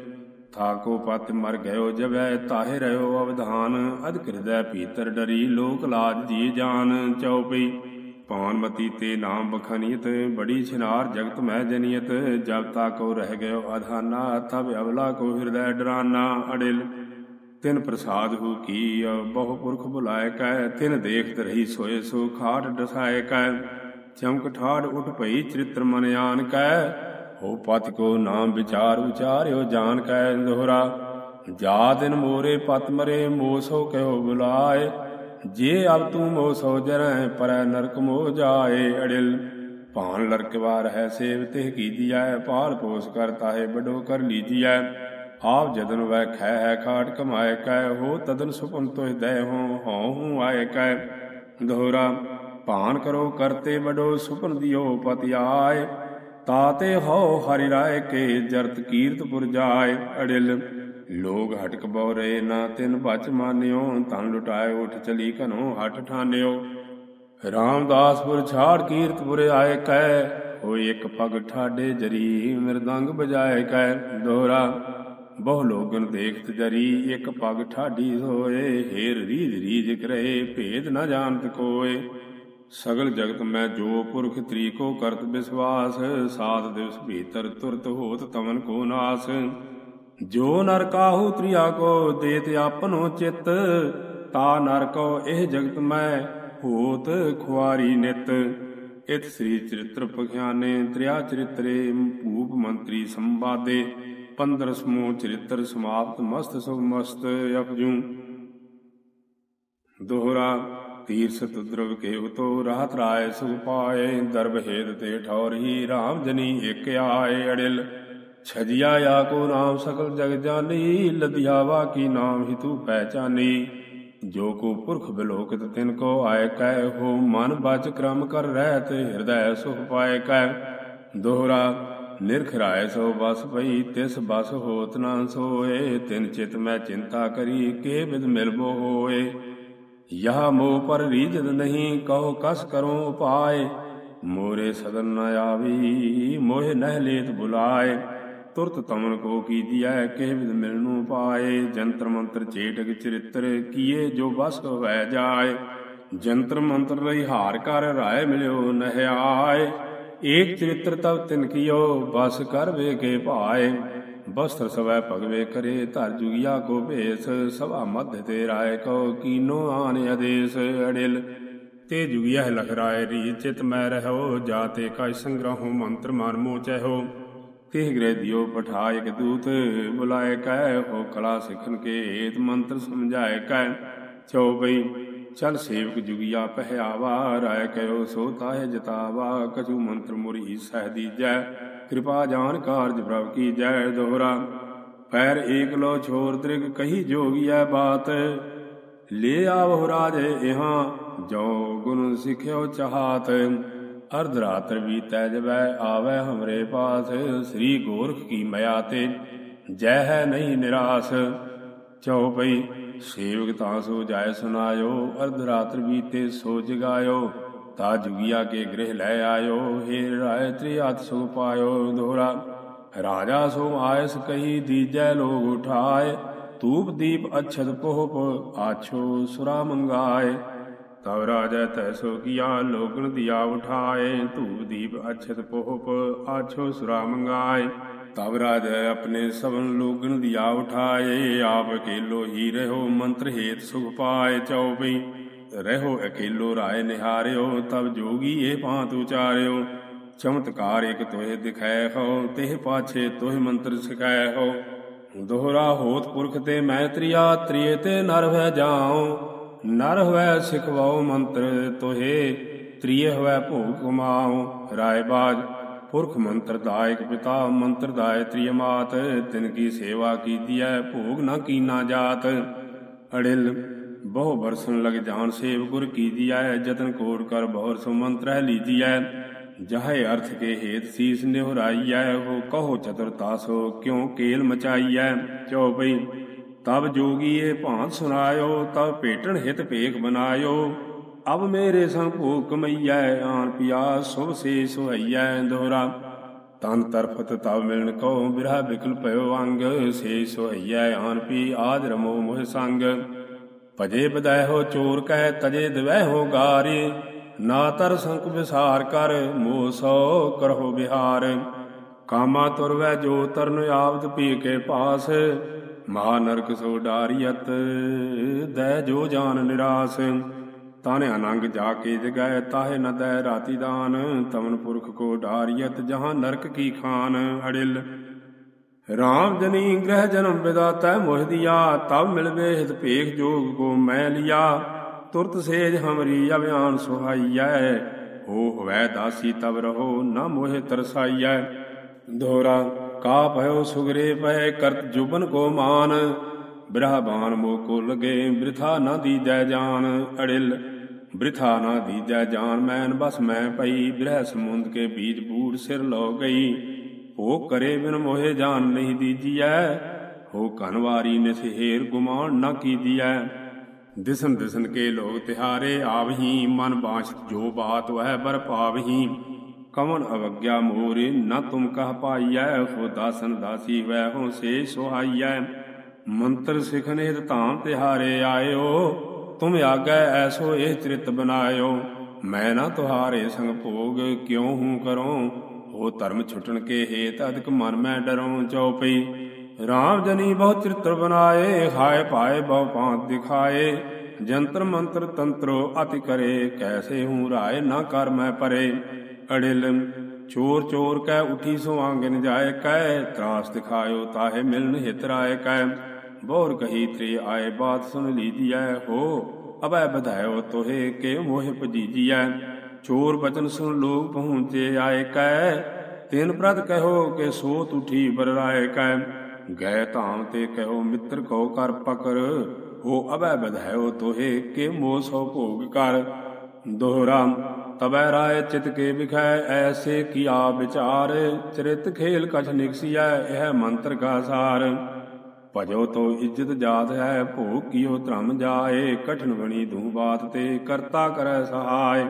ਥਾਕੋ ਪਤ ਮਰ ਗਇਓ ਜਬੈ ਤਾਹੇ ਰਹਿਓ ਅਵਧਾਨ। ਅਧਿਕ ਹਿਰਦੈ ਭੀਤਰ ਡਰੀ ਲੋਕ ਲਾਜ ਜੀ ਜਾਨ। ਚਉਪਈ ਭਾਨਮਤੀ ਤੇ ਨਾਮ ਬਖਨੀਤ ਬੜੀ ਛਿਨਾਰ ਜਗਤ ਮਹਿ ਜਨੀਅਤ। ਜਬ ਤਾਕੋ ਰਹਿ ਗਇਓ ਅਧਾਨਾ ਤਬ ਅਵਲਾ ਕੋ ਹਿਰਦੈ ਡਰਾਨਾ। ਅੜਿਲ ਤਿਨ ਪ੍ਰਸਾਦ ਹੂ ਕੀ ਬਹੁ ਪੁਰਖ ਬੁਲਾਇ ਕੈ। ਤਿਨ ਦੇਖਤ ਰਹੀ ਸੋਏ ਸੋ ਖਾਟ ਡਸਾਇ ਕੈ। ਚਮਕ ਠਾੜ ਉਠ ਭਈ ਚਰਿਤ੍ਰ ਮਨ ਆਨ ਕੈ। ਹੋ ਪਤ ਕੋ ਨਾਮ ਵਿਚਾਰ ਉਚਾਰਿਓ ਜਾਨ ਕੈ। ਦੋਹਰਾ ਜਾ ਦਿਨ ਮੋਰੇ ਪਤ ਮਰੇ ਮੋਹ ਸੋ ਕਹਿਓ ਬੁਲਾਏ। ਜੇ ਅਬ ਤੂੰ ਮੋਹ ਸੋ ਜਰੈ ਪਰੈ ਨਰਕ ਮੋਹ ਜਾਏ। ਅੜਿਲ ਭਾਨ ਲਰਕਵਾ ਰਹਿ ਸੇਵ ਤਿਹ ਕੀਜੀਐ। ਪਾਲ ਪੋਸ ਕਰ ਤਾਹੇ ਬਡੋ ਕਰ ਲੀਜੀਐ। ਆਪ ਜਦਨ ਵੈ ਖੈ ਹੈ ਖਾਟ ਕਮਾਏ ਕੈ। ਹੋ ਤਦਨ ਸੁਪਨ ਤੋਹਿ ਦੈ ਹੋ ਹਉ ਹੂੰ ਆਏ ਕੈ। ਦੋਹਰਾ ਭਾਨ ਕਰੋ ਕਰਤੇ ਬਡੋ ਸੁਪਨ ਦਿਓ ਪਤਿ ਆਏ। ਤਾਤੇ ਹਉ ਹਰਿ ਰਾਏ ਕੇ ਜਰਤ ਕੀਰਤਪੁਰ ਜਾਏ। ਅੜਿਲ ਲੋਗ ਹਟਕ ਬਉਰੇ ਨਾ ਤਿਨ ਬਚ ਮਾਨਿਓ। ਧਨ ਲੁਟਾਏ ਉਠ ਚਲੀ ਘਨੋ ਹਟ ਠਾਨਿਓ। ਰਾਮਦਾਸਪੁਰ ਛਾੜ ਕੀਰਤਪੁਰ ਆਏ ਕੈ। ਹੋਇ ਇੱਕ ਪਗ ਠਾਡੇ ਜਰੀ ਮਿਰਦੰਗ ਬਜਾਏ ਕੈ। ਦੋਹਰਾ ਬਹੁ ਲੋਗਨ ਦੇਖਤ ਜਰੀ ਇੱਕ ਪਗ ਠਾਡੀ ਹੋਏ। ਹੇਰ ਰੀਝ ਰੀਝ ਕਰੇ ਭੇਦ ਨ ਜਾਣਤ ਕੋਏ। ਸਗਲ ਜਗਤ ਮੈਂ ਜੋ ਪੁਰਖ ਤ੍ਰੀ ਕੋ ਕਰਤ ਵਿਸਵਾਸ। ਸਾਤ ਦਿਵਸ ਭੀਤਰ ਤੁਰਤ ਹੋਤ ਤਮਨ ਕੋ ਨਾਸ। ਜੋ ਨਰ ਕਾਹੂ ਤ੍ਰਿਆ ਕੋ ਦੇਤ ਆਪਨੋ ਚਿਤ। ਤਾ ਨਰ ਕੋ ਇਹ ਜਗਤ ਮੈਂ ਹੋਤ ਖੁਆਰੀ ਨਿਤ। ਇਤ ਸ੍ਰੀ ਚਰਿਤ੍ਰ ਪਖਿਆਨੇ ਤ੍ਰਿਆ ਚਰਿਤਰੇ ਭੂਪ ਮੰਤਰੀ ਸੰਵਾਦੇ। 15ਵਾਂ ਚਰਿਤ੍ਰ ਸਮਾਪਤ ਮਸਤ ਸੋ ਮਸਤ ਅਪਜੂ। ਦੋਹਰਾ ਤੀਰਸਤ ਦਰਵ ਕੇ ਉਤੋ ਰਾਹਤ ਰਾਏ ਸੁਖ ਪਾਏ। ਦਰਬ ਹੇਦ ਤੇ ਠੌਰਹੀ ਰਾਮ ਜਨੀ ਇੱਕ ਆਏ। ਅੜਿਲ ਛਜਿਆ ਆ ਕੋ ਨਾਮ ਸਕਲ ਜਗ ਜਾਨੀ। ਲਧਿਆਵਾ ਕੀ ਨਾਮ ਹੀ ਤੂੰ ਪਹਿਚਾਨੀ। ਜੋ ਕੋ ਪੁਰਖ ਬਿਲੋਕਿਤ ਤਿਨ ਕੋ ਆਏ ਕੈ। ਹੋ ਮਨ ਬਚ ਕ੍ਰਮ ਕਰ ਰਹਿਤ ਹਿਰਦੈ ਸੁਖ ਪਾਏ ਕੈ। ਦੋਹਰਾ ਨਿਰਖ ਰਾਏ ਸੋ ਬਸ ਪਈ ਤਿਸ ਬਸ ਹੋਤ ਨਾ ਸੋਏ। ਤਿਨ ਚਿਤ ਮੈਂ ਚਿੰਤਾ ਕਰੀ ਕੇ ਬਿਦ ਮਿਲਬੋ ਹੋਏ। ਯਹ ਮੋਹ ਪਰ ਰੀਝਦ ਨਹੀਂ ਕਹੋ ਕਸ ਕਰੋ ਉਪਾਏ। ਮੋਰੇ ਸਦਨ ਨ ਆਵੀ ਮੋਹਿ ਨਹਿ ਲੇਤ ਬੁਲਾਏ। ਤੁਰਤ ਤਮਨ ਕੋ ਕੀਜੀਐ ਕਹਿ ਵਿਦ ਮਿਲਨੂ ਪਾਏ। ਜੰਤਰ ਮੰਤਰ ਚੇਟਕ ਚਰਿਤ੍ਰ ਕੀਏ ਜੋ ਬਸ ਹੋਵੈ ਜਾਏ। ਜੰਤਰ ਮੰਤਰ ਰਹੀ ਹਾਰ ਕਰ ਰਾਏ ਮਿਲਿਓ ਨਹਿਆਏ। ਏਕ ਚਰਿਤ੍ਰ ਤਬ ਤਿਨ ਕੀਓ ਬਸ ਕਰ ਵੇ ਕੇ ਭਾਏ। ਬਸਤਰ ਸਵੈ ਭਗਵੇ ਕਰੇ ਧਰ ਜੁਗਿਆ ਕੋ ਭੇਸ। ਸਭਾ ਮਧ ਤੇ ਰਾਏ ਕਉ ਕੀਨੋ ਆਨ ਆਦੇਸ। ਅੜਿਲ ਤੇ ਜੁਗਿਆ ਲਖ ਰਾਏ ਰੀ ਚਿਤ ਮੈਂ ਰਹੋ। ਜਾਤੇ ਕਛ ਸੰਗ੍ਰਹੋ ਮੰਤਰ ਮਨ ਮੋਹ ਚਹਿਓ। ਤਿਹ ਗ੍ਰਹਿ ਦਿਓ ਪਠਾਇਕ ਦੂਤ ਬੁਲਾਏ ਕਹਿ। ਹੋ ਕਲਾ ਸਿੱਖਨ ਕੇ ਏਤ ਮੰਤਰ ਸਮਝਾਏ ਕਹਿ। ਚਉਪਈ ਚਲ ਸੇਵਕ ਜੁਗਿਆ ਪਹਿਆਵਾ। ਰਾਏ ਕਹਿਓ ਸੋ ਤਾਹੇ ਜਤਾਵਾ। ਕਛੂ ਮੰਤਰ ਮੁਰੀ ਸਹਿ ਦੀਜੈ। ਕਿਰਪਾ ਜਾਨ ਕਾਰਜ ਪ੍ਰਭ ਕੀਜੈ। ਦੋਹਰਾ ਪੈਰ ਏਕ ਲੋ ਛੋਰ ਤ੍ਰਿਗ ਕਹੀ ਜੋਗੀਐ ਬਾਤ। ਲੈ ਆਵਹੁ ਰਾਜੇ ਇਹਾਂ ਜੋ ਗੁਣ ਸਿਖਿਓ ਚਾਹਤ। ਅਰਧ ਰਾਤਰ ਬੀਤੈ ਜਬੈ ਆਵੈ ਹਮਰੇ ਪਾਸ। ਸ੍ਰੀ ਗੋਰਖ ਕੀ ਮਇਆ ਤੇ ਜੈ ਹੈ ਨਹੀਂ ਨਿਰਾਸ। ਚਉਪਈ ਸੇਵਕ ਤਾਂ ਸੋ ਜਾਇ ਸੁਨਾਇਓ। ਅਰਧ ਰਾਤਰ ਬੀਤੇ ਸੋ ਜਗਾਇਓ। ਤਾ ਜੁਗਿਆ ਕੇ ਗ੍ਰਹਿ ਲੈ ਆਇਓ। ਹੇ ਰਾਏ ਤ੍ਰਿਅਤ ਸੁਖ ਪਾਇਓ। ਦੋਹਰਾ ਰਾਜਾ ਸੋ ਆਇਸ ਕਹੀ ਦੀਜੈ ਲੋਗ ਉਠਾਏ। ਧੂਪ ਦੀਪ ਅਛਤ ਪੋਹਪ ਆਛੋ ਸੁਰਾ ਮੰਗਾਏ। ਤਬ ਰਾਜਾ ਤੈਸੋ ਕੀਆ ਲੋਗਨ ਦਿਆ ਉਠਾਏ। ਧੂਪ ਦੀਪ ਅਛਤ ਪੋਹਪ ਆਛੋ ਸੁਰਾ ਮੰਗਾਏ। ਤਬ ਰਾਜਾ ਆਪਣੇ ਸਭਨ ਲੋਗਨ ਦਿਆ ਉਠਾਏ। ਆਪ ਅਕੇਲੋ ਹੀ ਰਹੋ ਮੰਤਰ ਹੇਤ ਸੁਖ ਪਾਏ। ਚਉਪਈ ਰਹੋ ਅਕੇਲੋ ਰਾਏ ਨਿਹਾਰਿਓ। ਤਬ ਜੋਗੀ ਇਹ ਭਾਂਤ ਉਚਾਰਿਓ। ਚਮਤਕਾਰ ਇਕ ਤੋਹਿ ਦਿਖਾਇ ਹੋ। ਤਿਹ ਪਾਛੇ ਤੋਹਿ ਮੰਤਰ ਸਿਖਾਇ ਹੋ। ਦੋਹਰਾ ਹੋਤ ਪੁਰਖ ਤੇ ਮੈਂ ਤ੍ਰਿਆ ਤ੍ਰਿਏ ਤੇ ਨਰ ਹੋਇ ਜਾਉ। ਨਰ ਹੋਇ ਸਿਖਵਾਉ ਮੰਤਰ ਤੋਹੇ। ਤ੍ਰਿਏ ਹੋਇ ਭੋਗ ਕਮਾਉ। ਰਾਏ ਬਾਜ ਪੁਰਖ ਮੰਤਰ ਦਾਇਕ ਪਿਤਾ ਮੰਤਰ ਦਾਇ ਤ੍ਰਿय ਮਾਤ। ਤਿਨ ਕੀ ਸੇਵਾ ਕੀਜੀਐ ਭੋਗ ਨ ਕੀਨਾ ਜਾਤ। ਅੜਿਲ ਬਹੁ ਬਰਸਨ ਲਗ ਜਾਨ ਸੇਵ ਗੁਰ ਕੀਜੀਐ। ਜਤਨ ਕੋਟ ਕਰ ਬਹੁਰ ਸੋ ਮੰਤਰਹਿ ਲੀਜੀਐ। ਜਹੇ ਅਰਥ ਕੇ ਹੇਤ ਸੀਸ ਨਿਹੁਰਾਈਐ। ਹੋ ਕਹੋ ਚਤੁਰਤਾ ਸੋ ਕਿਉ ਕੇਲ ਮਚਾਈਐ। ਚਉਪਈ ਤਬ ਜੋਗੀ ਇਹ ਭਾਂਤ ਸੁਨਾਇਓ। ਤਬ ਭੇਟਣ ਹਿਤ ਭੇਖ ਬਨਾਇਓ। ਅਬ ਮੇਰੇ ਸੰਗ ਭੋਗ ਕਮਈਐ। ਆਨ ਪਿਆ ਸੁਭ ਸੇ ਸੁਹਈਐ। ਦੋਹਰਾ ਤਨ ਤਰਫਤ ਤਬ ਮਿਲਣ ਕਉ ਬਿਰਹਾ ਬਿਕਲ ਭਇਓ ਅੰਗ। ਸੇ ਸੁਹਈਐ ਆਨ ਪੀ ਆਜ ਰਮੋ ਮੋਹ ਸੰਗ। ਭਜੇ ਬਦੈ ਹੋ ਚੋਰ ਕਹਿ ਤਜੇ ਦਿਵੈ ਹੋ ਗਾਰੇ। ਨਾ ਤਰ ਸੰਕ ਵਿਸਾਰ ਕਰ ਮੋਹ ਸੋ ਕਰਹੁ ਬਿਹਾਰ। ਕਾਮਾ ਤੁਰਵੈ ਜੋ ਤਰਨ ਆਵਤ ਪੀ ਕੇ ਪਾਸ। ਮਹਾ ਨਰਕ ਸੋ ਡਾਰੀਅਤ ਦੈ ਜੋ ਜਾਨ ਨਿਰਾਸ। ਤਨ ਅਨੰਗ ਜਾ ਕੇ ਜਗੈ ਤਾਹੇ ਨ ਦੈ ਰਾਤੀ ਦਾਨ। ਤਮਨ ਪੁਰਖ ਕੋ ਡਾਰੀਅਤ ਜਹਾਂ ਨਰਕ ਕੀ ਖਾਨ। ਅੜਿਲ ਰਾਮ ਜਨੀ ਗ੍ਰਹਿ ਜਨਮ ਵਿਦਾਤੈ ਮੋਹਿ ਦਿਆ। ਤਬ ਮਿਲਵੇ ਹਿਤ ਭੇਖ ਜੋਗ ਕੋ ਮੈਂ ਲਿਆ। ਤੁਰਤ ਸੇਜ ਹਮਰੀ ਅਭਿਆਨ ਸੁਹਾਈਐ। ਹੋਵੈ ਦਾਸੀ ਤਬ ਰਹੋ ਨ ਮੋਹਿ ਤਰਸਾਈਐ। ਦੋਹਰਾ ਕਾ ਭਇਓ ਸੁਗਰੇ ਪਏ ਕਰਤ ਜੁਬਨ ਕੋ ਮਾਨ। ਬਿਰਹਾ ਬਾਨ ਮੋਹ ਕੋ ਲਗੇ ਬ੍ਰਿਥਾ ਨ ਦੀਜੈ ਜਾਨ। ਅੜਿਲ ਬ੍ਰਿਥਾ ਨ ਦੀਜੈ ਜਾਨ ਮੈਨ ਬਸ ਮੈਂ ਪਈ। ਬਿਰਹਿ ਸਮੁੰਦ ਕੇ ਬੀਜ ਬੂੜ ਸਿਰ ਲੋ ਗਈ। ਭੋਗ ਕਰੇ ਬਿਨ ਮੋਹਿ ਜਾਨ ਨਹੀਂ ਦੀਜੀਐ। ਹੋ ਘਨਵਾਰੀ ਨਿਸਹੇਰ ਗੁਮਾਨ ਨ ਕੀਜੀਐ। ਦਿਸਨ ਦਿਸਨ ਕੇ ਲੋਗ ਤਿਹਾਰੇ ਆਵਹੀ। ਮਨ ਬਾਛ ਜੋ ਬਾਤ ਵਹਿ ਬਰ ਪਾਵਹੀ। ਕਵਨ ਅਵਗਿਆ ਮੋਰੇ ਨ ਤੁਮ ਕਹ ਪਾਈਐ। ਹੋ ਦਾਸਨ ਦਾਸੀ ਵੈ ਹੋ ਸੇ ਸੁਹਾਈਐ। ਮੰਤਰ ਸਿਖਨ ਹਿਤ ਧਾਮ ਤਿਹਾਰੇ ਆਇਓ। ਤੁਮ ਆਗੈ ਐਸੋ ਇਹ ਚਰਿਤ ਬਨਾਇਓ। ਮੈਂ ਨਾ ਤੁਹਾਰੇ ਸੰਗ ਭੋਗ ਕਿਉ ਹੂੰ ਕਰੋ। ਹੋ ਧਰਮ ਛੁਟਣ ਕੇ ਹੇਤ ਅਧਿਕ ਮਨ ਮੈਂ ਡਰਉ। ਚਉਪਈ ਰਾਮ ਜਨੀ ਬਹੁ ਚਰਿਤ੍ਰ ਬਨਾਏ। ਹਾਏ ਭਾਏ ਬਹੁ ਭਾਂਤ ਦਿਖਾਏ। ਜੰਤਰ ਮੰਤਰ ਤੰਤਰੋ ਅਤਿ ਕਰੇ। ਕੈਸੇ ਹੂੰ ਰਾਏ ਨਾ ਕਰ ਮੈਂ ਪਰੇ। ਅੜਿਲ ਚੋਰ ਚੋਰ ਕਹਿ ਉਠੀ ਸੋ ਆਂਗਨ ਜਾਏ ਕਹਿ। ਤਰਾਸ ਦਿਖਾਇਓ ਤਾਹੇ ਮਿਲਨ ਹਿਤ ਰਾਏ ਕਹਿ। ਬਹੁਰ ਕਹੀ ਤ੍ਰਿ ਆਏ ਬਾਤ ਸੁਨ ਲੀਜੀਐ। ਹੋ ਅਬੈ ਬਧਾਇਓ ਤੋਹੇ ਕੇ ਮੋਹਿ ਭਜੀਜੀਐ। ਚੋਰ ਬਚਨ ਸੁਨ ਲੋਗ ਪਹੁੰਚੇ ਆਏ ਕਹਿ। ਤਿਨ ਪ੍ਰਤ ਕਹਿਓ ਕਿ ਸੋਤ ਉਠੀ ਬਰ ਰਾਏ ਕਹਿ। ਗਏ ਧਾਮ ਤੇ ਕਹਿਓ ਮਿੱਤਰ ਕਉ ਕਰ ਪਕਰ। ਹੋ ਅਬੈ ਬਧਾਇਓ ਤੋਹੇ ਕੇ ਮੋਹ ਸੋ ਭੋਗ ਕਰ। ਦੋਹਰਾ ਤਬੈ ਰਾਏ ਚਿਤ ਕੇ ਵਿਖੈ ਐਸੇ ਕੀਆ ਵਿਚਾਰ। ਚਰਿਤ ਖੇਲ ਕਛ ਨਿਕਸੀਐ ਇਹ ਮੰਤਰ ਕਾ ਸਾਰ। ਭਜੋ ਤੋ ਇੱਜ਼ਤ ਜਾਤ ਹੈ ਭੋਗ ਕੀਓ ਧਰਮ ਜਾਏ। ਕਠਿਨ ਬਣੀ ਦੂ ਬਾਤ ਤੇ ਕਰਤਾ ਕਰੈ ਸਹਾਇ।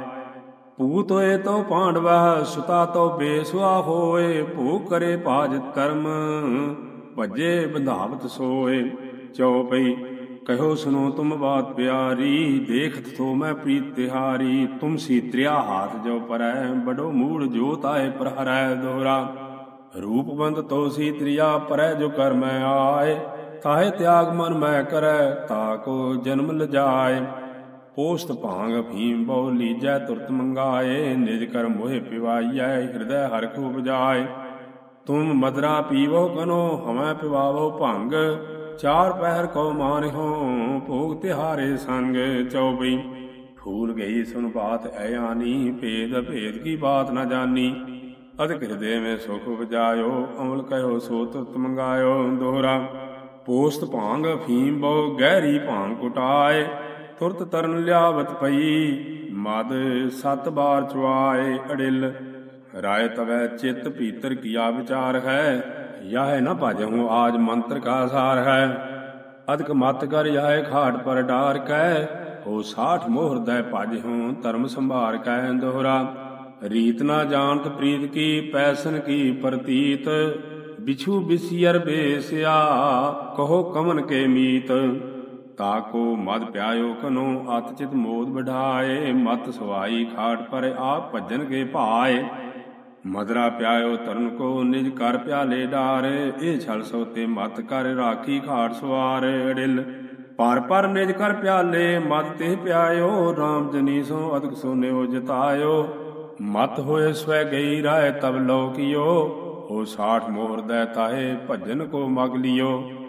ਪੂਤ ਹੋਏ ਤੋ ਪਾਂਡਵ ਸੁਤਾ ਤੋ ਬੇਸੁਆ ਹੋਏ। ਭੋਗ ਕਰੇ ਭਾਜਤ ਕਰਮ ਭਜੇ ਬੰਧਾਵਤ ਸੋਏ। ਚਉਪਈ कहो सुनो तुम बात प्यारी, देखत तो मैं प्रीत तिहारी। तुम सी त्रिया हाथ जो परै, बड़ो मूड़ जोत आए प्रहरै। दोहरा रूपवंत तो सी त्रिया परै, जो कर मैं आए। ताहे त्याग मन मैं करै, ताको जन्म लजाए। पोस्त भांग अफीम बहु लीजै, तुरत मंगाए। निज कर मोहे पिवाइयै, हृदय हरख उपजाए। तुम मदरा पीवो कनो, हमें पिवावो भंग। चार पहर को मानिहो, भोग तिहारे संग। चौबई फूल गई सुन बात ऐयानी, भेद भेद की बात न जानी। अधिक हृदय में सुख उपजायो, अमल कहो सो तुरत मंगायो। दोहरा पोस्त भांग अफीम बहु, गहरी भांग कुटाए। तुरत तरन लियावत पई, मद सत बार चुआए। अडिल राय तवै चित्त भीतर किया विचार है, यह न भजहूँ आज मंत्र का सार है। अधिक मत कर यह खाट पर डार कै, हो 60 मोह हृदय भजहूँ धर्म संभार कै। दोहरा रीत न जानत प्रीत की, पैसन की प्रतीत। बिछु बिसियर बेसिया, कहो कमन के मीत। ताको मद प्यायो कनो, अत चित मोद बढ़ाए। मत सवाई खाट पर, आप भजन के भाए। मदरा प्यायो तरन को, निज कर प्याले डार। ए छल सोते मत कर, राखी खाट सवार। अडिल पर निज कर प्याले, मत तिह प्यायो। राम जनी सो अधिक सोने हो जतायो। मत होए स्वै गई राय, तब लो कियो। हो 60 मोह हृदय ताहे, भजन को मग लियो।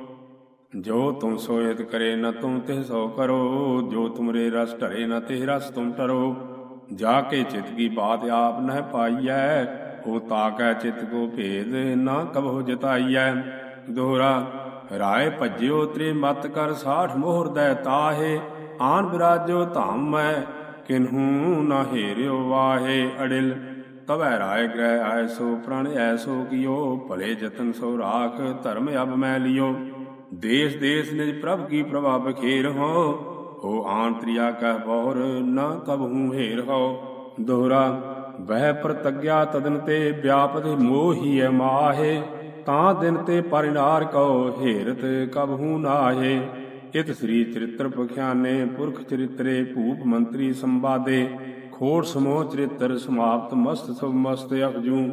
जो तुम सोयत करे, न तुम तिह सो करो। जो तुमरे रस ढरे, न तिह रस तुम टरो। जाके चित की बात आप न पाइयै, हो ताकै चित को भेद न कबहु जताइयै। दोहरा राय भज्यो त्रि मत कर, 60 मोह हृदय ताहे। आन बिराजो धाम मैं, किन्हू न हेरियो वाहे। अडिल तवै राय ग्रह आय, सो प्रण ऐसो कियो। भले जतन सो राख, धर्म अब मैं लियो। देश देश निज प्रभ की प्रभा बखेर हो आन त्रिया कह बहुर, न कबहू हेर हो। दोहरा वह प्रतज्ञा तदन ते, व्यापत मोही माहे। तां दिन ते परिनार कहो, हेरत कबहू नाहे। इत श्री चरित्र पख्याने, पुरख चरित्रे भूप मंत्री संवादे। खोड़ समोह चरित्र समाप्त, मस्त शुभ मस्त अफजू।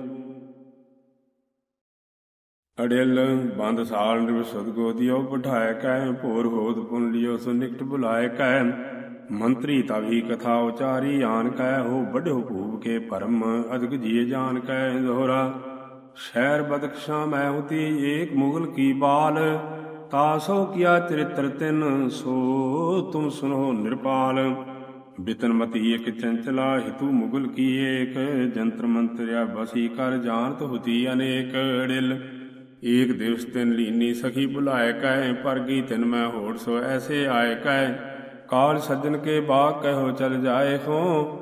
अडिल बंद साल निवसद गोदियो, बिठाए कै भोर होत पुन लियो। सो निकट बुलाए कै, मंत्री तब ही कथा उचारी। आन कै हो बढ़ो भूप के परम, अधिक जिये जान कै। दोहरा शहर बदख्शा मैं होती, एक मुगल की बाल। तासो किया चरित्र तिन, सो तुम सुनो निरपाल। बितन मती एक चंचला, हितु मुगल की एक। जंत्र मंत्र बसी कर, जानत होती अनेक। अडिल एक दिवस तिन लीनी सखी बुलाए कै, पर गी तिन मैं होड़ सो ऐसे आए कै। काल सज्जन के बाग कहो चल जाए हो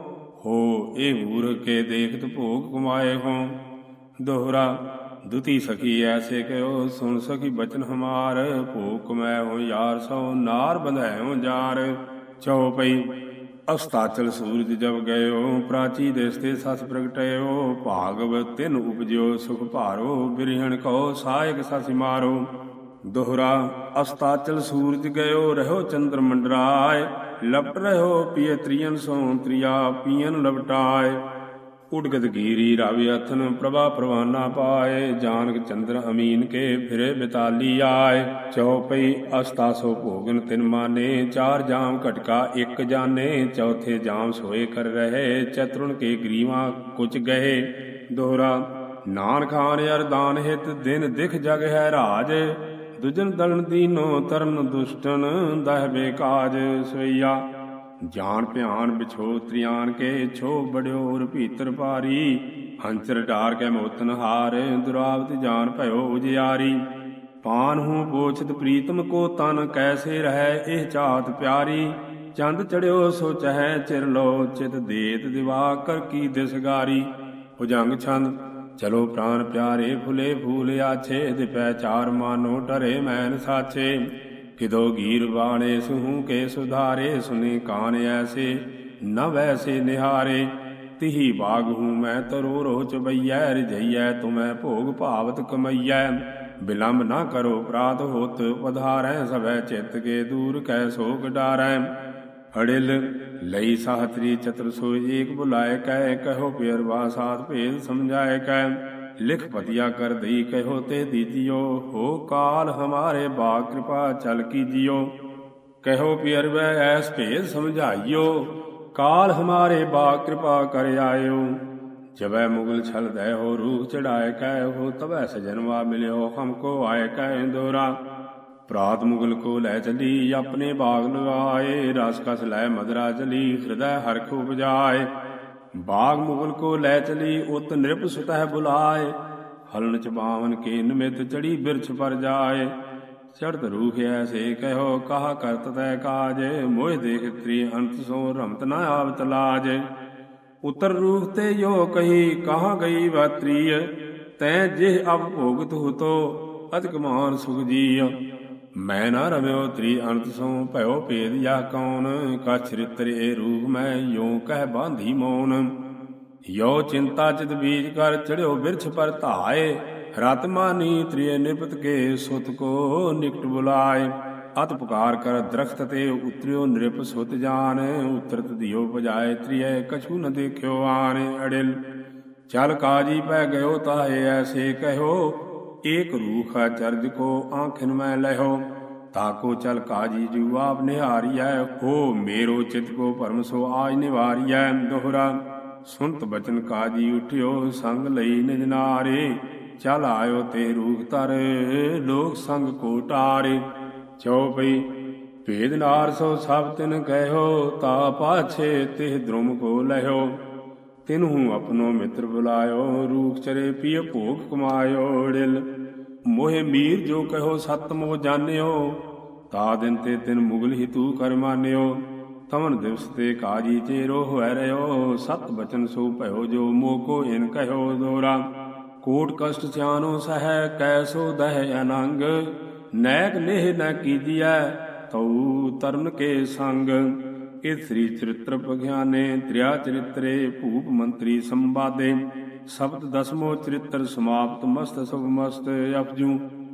ए मूर्ख के देखत भोग कुमाए हो। दोहरा दुती सखी ऐसे कहो, सुन सखी बचन हमार। भोग कुमाए हो यार, सो नार बंधाए हो जार। चौपई अस्ताचल सूरज जब गयो, प्राची देश ते सस प्रगटयो। भागव तिन उपजो सुख भारो, बिरहण कहो सहायक सस मारो। दोहरा अस्ताचल सूरज गयो, रहो चंद्र मंडराय। लपट रहो पिय त्रियन सो, त्रिया पियन लपटाए। उडगत गिरी रावि अथन, प्रभा प्रवाना पाए। जानक चंद्र अमीन के, फिरे बिताली आए। चौपई अस्तासो भोगन तिन माने, 4 जाम घटका एक जाने। चौथे जाम सोए कर रहे, चतुरन के ग्रीवा कुछ गहे। दोहरा नान खान अरदान हित, दिन दिख जग है राज। दुजन दलन दीनो, तरन दुष्टन दह बेकाज। सोइया जान भयान बिछो त्रियान के, छो बड़्योर भीतर भारी। हंचर डार के मोतन हार, दुरावत जान भयो उजियारी। पान हूँ पोछत प्रीतम को, तन कैसे रह एह चाहत प्यारी। चंद चढ़्यो सो चह चिर लो, चित देत दिवाकर की दिसगारी। भुजंग छंद चलो प्राण प्यारे, फुले फूल आछे। दिपै चार मानो डरे मैन साछे। किदो गीर बाणे सुहू के सुधारे, सुने कान ऐसे न वैसे निहारे। तिही बाग हूँ मैं तरो रोह चबैया, रिझैया तुम्हें भोग भावत कमैया। ਬਿਲੰਬ ਨਾ ਕਰੋ ਪ੍ਰਾਤ ਹੋਤ ਪਧਾਰੈ ਸਭੈ ਚਿੱਤ ਕੇ ਦੂਰ ਕੈ ਸੋਗ ਡਾਰੈ ਅੜਿਲ ਲਈ ਸਾਹਤਰੀ ਚਤੁਰ ਸੋਈ ਏਕ ਬੁਲਾਏ ਕੈ ਕਹੋ ਪਿਅਰਵਾ ਸਾਧ ਭੇਦ ਸਮਝਾਏ ਕੈ ਲਿਖ ਪਤਿਆ ਕਰ ਦਈ ਕਹੋ ਤੇ ਦੀਜਿਓ ਹੋ ਕਾਲ ਹਮਾਰੇ ਬਾਗ ਕਿਰਪਾ ਚਲ ਕੀਜਿਓ ਕਹੋ ਪਿਅਰਵੈ ਐਸ ਭੇਦ ਸਮਝਾਈਓ ਕਾਲ ਹਮਾਰੇ ਬਾਗ ਕਿਰਪਾ ਕਰ ਆਇਓ ਜਬੈ ਮੁਗਲ ਛਲ ਦੈ ਹੋ ਰੂਖ ਚੜਾਏ ਕੈ ਹੋ ਤਬੈ ਸਜਨਵਾ ਮਿਲਿਓ ਹਮਕੋ ਆਏ ਕੈ ਦੋਰਾ ਪ੍ਰਾਤ ਮੁਗਲ ਕੋ ਲੈ ਚਲੀ ਆਪਣੇ ਬਾਗ ਲਗਾਏ ਰਸ ਕਸ ਲੈ ਮਦਰਾ ਚਲੀ ਹਿਰਦੈ ਹਰਖ ਉਪਜਾਏ ਬਾਗ ਮੁਗਲ ਕੋ ਲੈ ਚਲੀ ਉਤ ਨਿਰਪ ਸੁਤਹਿ ਬੁਲਾਏ ਹਲਨ ਚ ਬਾਵਨ ਕੇ ਨਿਮਿਤ ਚੜੀ ਬਿਰਛ ਪਰ ਜਾਏ ਚੜਤ ਰੂਖ ਐਸੇ ਕਹਿਓ ਕਹਾ ਕਰਤ ਤੈ ਕਾਜ ਮੋਹ ਦੇਖ ਤ੍ਰੀ ਅੰਤ ਸੋ ਰਮਤ ਨ ਆਵਤ ਲਾਜ ਉਤਰ ਰੂਖ ਤੇ ਜੋ ਕਹੀ ਕਹਾਂ ਗਈ ਵਾਤਰੀय ਤੈ ਜਿਹ ਅਬ ਭੋਗਤ ਹੁਤੋ ਅਤਿ ਕਮਾਨ ਸੁਖ ਜੀਅ ਮੈਂ ਨਾ ਰਮਿਓ ਤ੍ਰੀ ਅੰਤ ਸੋ ਭਇਓ ਭੇਦ ਜਾ ਕੌਣ ਕਛ ਰਿਤਰੇ ਰੂਪ ਮੈਂ ਯੋ ਕਹਿ ਬਾਂਧੀ ਮੌਨ ਯੋ ਚਿੰਤਾ ਚਿਤ ਬੀਜ ਕਰ ਚੜਿਓ ਬਿਰਛ ਪਰ ਧਾਏ ਰਤ ਮਾਨੀ ਤ੍ਰਿਏ ਨਿਪਤ ਕੇ ਸੁਤ ਕੋ ਨਿਕਟ ਬੁਲਾਏ ਅਤ ਪੁਕਾਰ ਕਰ ਦਰਖਤ ਤੇ ਉਤਰਿਓ ਨਿਰਪ ਸੁਤ ਜਾਨ ਉਤਰਤ ਦਿਓ ਬਜਾਏ ਤ੍ਰਿਏ ਕਛੂ ਨ ਦੇਖਿਓ ਆਨ ਅੜਿਲ ਚਲ ਕਾਜੀ ਪੈ ਗਇਓ ਤਾਹੇ ਐਸੇ ਕਹਿਓ ਏਕ ਰੂਖਾ ਚਰਜ ਕੋ ਆਂਖਿਨ ਮੈਂ ਲਹਿਓ ਤਾਕੋ ਚਲ ਕਾਜੀ ਜੂ ਆਪ ਨਿਹਾਰੀਐ ਹੋ ਮੇਰੋ ਚਿਤ ਕੋ ਭਰਮ ਸੋ ਆਜ ਨਿਵਾਰੀਐ ਦੋਹਰਾ ਸੁਨਤ ਬਚਨ ਕਾਜੀ ਉਠਿਓ ਸੰਗ ਲਈ ਨਿਜ ਨਾਰੇ ਚਲ ਆਇਓ ਤੇ ਰੂਖ ਤਰ ਲੋਕ ਸੰਗ ਕੋ ਟਾਰੇ ਚਉਪਈ ਭੇਦ ਨਾਰ ਸੋ ਸਭ ਤਿਨ ਕਹਿਓ ਤਾ ਪਾਛੇ ਤਿਹ ਦ੍ਰੁਮ ਕੋ ਲਹਿਓ ਤਿਨਹੂ ਆਪਣੋ ਮਿੱਤਰ ਬੁਲਾਇਓ ਰੂਖ ਚਰੇ ਪੀਏ ਭੋਗ ਕਮਾਇਓ ੜਿਲ ਮੋਹਿ ਮੀਰ ਜੋ ਕਹੋ ਸਤ ਮੋ ਜਾਣਿਓ ਤਾ ਦਿਨ ਤੇ ਤਿਨ ਮੁਗਲ ਹੀ ਤੂ ਕਰ ਮਾਨਿਓ ਤਮਨ ਦਿਵਸ ਤੇ ਕਾਜੀ ਚੇਰੋ ਹੋਇ ਰਿਓ ਸਤ ਬਚਨ ਸੋ ਭਇਓ ਜੋ ਮੋ ਕੋ ਇਨ ਕਹਿਓ ਦੋਰਾ ਕੋਟ ਕਸ਼ਟ ਸਿਆਨੋ ਸਹਿ ਕੈਸੋ ਦਹਿ ਅਨੰਗ ਨੈਕ ਨੇਹ ਨ ਕੀਜੀਐ ਤਉ ਤਰਨ ਕੇ ਸੰਗ ਇਹ ਸ੍ਰੀ ਚਰਿਤ੍ਰ ਪਖਿਆਨੇ ਤ੍ਰਿਆ ਚਰਿਤਰੇ ਭੂਪ ਮੰਤਰੀ ਸੰਵਾਦੇ ਸਬਦ ਦਸਮੋ ਚਰਿਤ੍ਰ ਸਮਾਪਤ ਮਸਤ ਸੁਭ ਮਸਤ ਅਪਜੂ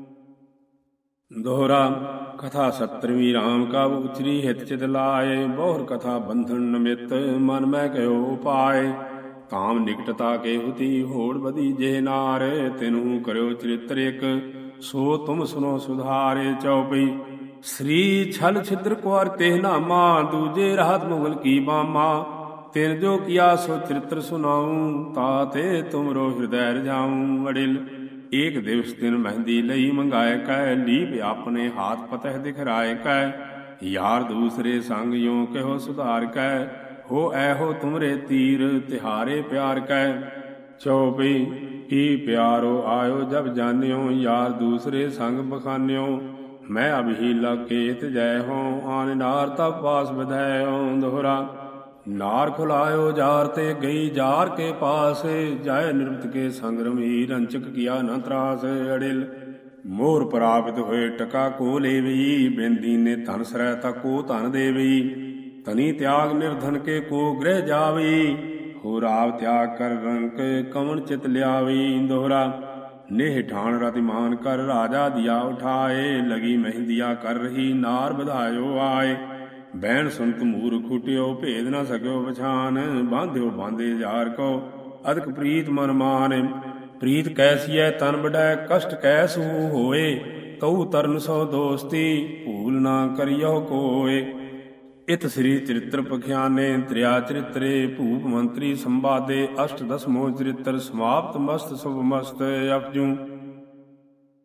ਦੋਹਰਾ ਕਥਾ 17ਵੀਂ ਰਾਮ ਕਾ ਉਚਰੀ ਹਿਤ ਚਿਤ ਲਾਏ ਬਹੁਰ ਕਥਾ ਬੰਧਨ ਨਮਿਤ ਮਨ ਮੈਂ ਕਹਿਓ ਉਪਾਏ ਕਾਮ ਨਿਕਟਤਾ ਕੇ ਹੁਤੀ ਹੋੜ ਬਦੀ ਜੇ ਨਾਰ ਤਿਨੂ ਕਰਿਓ ਚਰਿਤ੍ਰ ਇਕ ਸੋ ਤੁਮ ਸੁਨੋ ਸੁਧਾਰੇ ਚਉਪਈ ਸ੍ਰੀ ਛਲ ਛਿਦਰ ਕੁਆਰ ਤੇ ਨਾਮਾ ਦੂਜੇ ਰਾਤ ਮੁਗਲ ਕੀ ਬਾਮਾ ਤਿਨ ਜੋ ਕੀਆ ਸੋ ਚਰਿਤ੍ਰ ਸੁਨਾਉ ਤਾਤੇ ਤੁਮਰੋ ਹਿਰਦੈ ਰਜਾਉ ਅੜਿਲ ਏਕ ਦਿਵਸ ਦਿਨ ਮਹਿੰਦੀ ਲਈ ਮੰਗਾਏ ਕੈ ਲੀਪ ਆਪਣੇ ਹਾਥ ਪਤਹ ਦਿਖਰਾਏ ਕੈ ਯਾਰ ਦੂਸਰੇ ਸੰਗ ਯੋ ਕਹਿਓ ਸੁਧਾਰ ਕੈ ਹੋ ਐਹੋ ਤੁਮਰੇ ਤੀਰ ਤਿਹਾਰੇ ਪਿਆਰ ਕੈ ਚਉਪਈ ਕੀ ਪਿਆਰੋ ਆਇਓ ਜਬ ਜਾਣਿਓ ਯਾਰ ਦੂਸਰੇ ਸੰਗ ਬਖਾਨਿਓ ਮੈਂ ਅਬ ਹੀ ਲਕੇਤ ਜੈ ਹੋ ਆਨ ਨਾਰ ਤਬ ਪਾਸ ਵਧਾਇਓ ਦੋਹਰਾ ਨਾਰ ਖੁਲਾਇਓ ਜਾਰ ਤੇ ਗਈ ਜਾਰ ਕੇ ਪਾਸ ਜਾਇ ਨਿਰਮਤ ਕੇ ਸੰਗ ਰਮੀ ਰੰਚਕ ਕੀਆ ਨ ਤਰਾਸ ਅੜਿਲ ਮੋਰ ਪ੍ਰਾਪਤ ਹੋਏ ਟਕਾ ਕੋ ਲੇਵੀ ਬਿੰਦੀ ਨੇ ਧਨ ਸਰੈ ਤਾ ਕੋ ਧਨ ਦੇਵੀ ਤਨੀ ਤਿਆਗ ਨਿਰਧਨ ਕੇ ਕੋ ਗ੍ਰਹਿ ਜਾਵੀ ਹੋ ਰਾਵ ਤਿਆਗ ਕਰ ਰੰਕ ਕਵਣ ਚਿਤ ਲਿਆਵੀ ਦੋਹਰਾ ਨੇਹ ਠਾਣ ਰਤਿਮਾਨ ਕਰ ਰਾਜਾ ਦਿਆ ਉਠਾਏ ਲਗੀ ਮਹਿੰਦੀਆ ਕਰ ਰਹੀ ਨਾਰ ਵਧਾਇਓ ਆਏ ਬੈਣ ਸੁਨਤ ਮੂਰ ਖੁਟਿਓ ਭੇਦ ਨਾ ਸਕਿਓ ਪਛਾਨ ਬਾਂਧਿਓ ਬਾਂਧੇ ਜਾਰ ਕੋ ਅਦਕ ਪ੍ਰੀਤ ਮਨ ਮਾਨ ਪ੍ਰੀਤ ਕੈਸੀਐ ਤਨ ਬੜੈ ਕਸ਼ਟ ਕੈਸੂ ਹੋਏ ਤਉ ਤਰਨ ਸੋ ਦੋਸਤੀ ਭੂਲ ਨਾ ਕਰਿਓ ਕੋਏ ਇਤ ਸ੍ਰੀ ਚਰਿਤ੍ਰ ਪਖਿਆਨੇ ਤ੍ਰਿਆ ਚਰਿਤਰੇ ਭੂਪ ਮੰਤਰੀ ਸੰਵਾਦੇ ਅਸ਼ਟ ਦਸਮੋ ਚਰਿਤ੍ਰ ਸਮਾਪਤ ਮਸਤ ਸੁਭ ਮਸਤ ਅਪਜੂ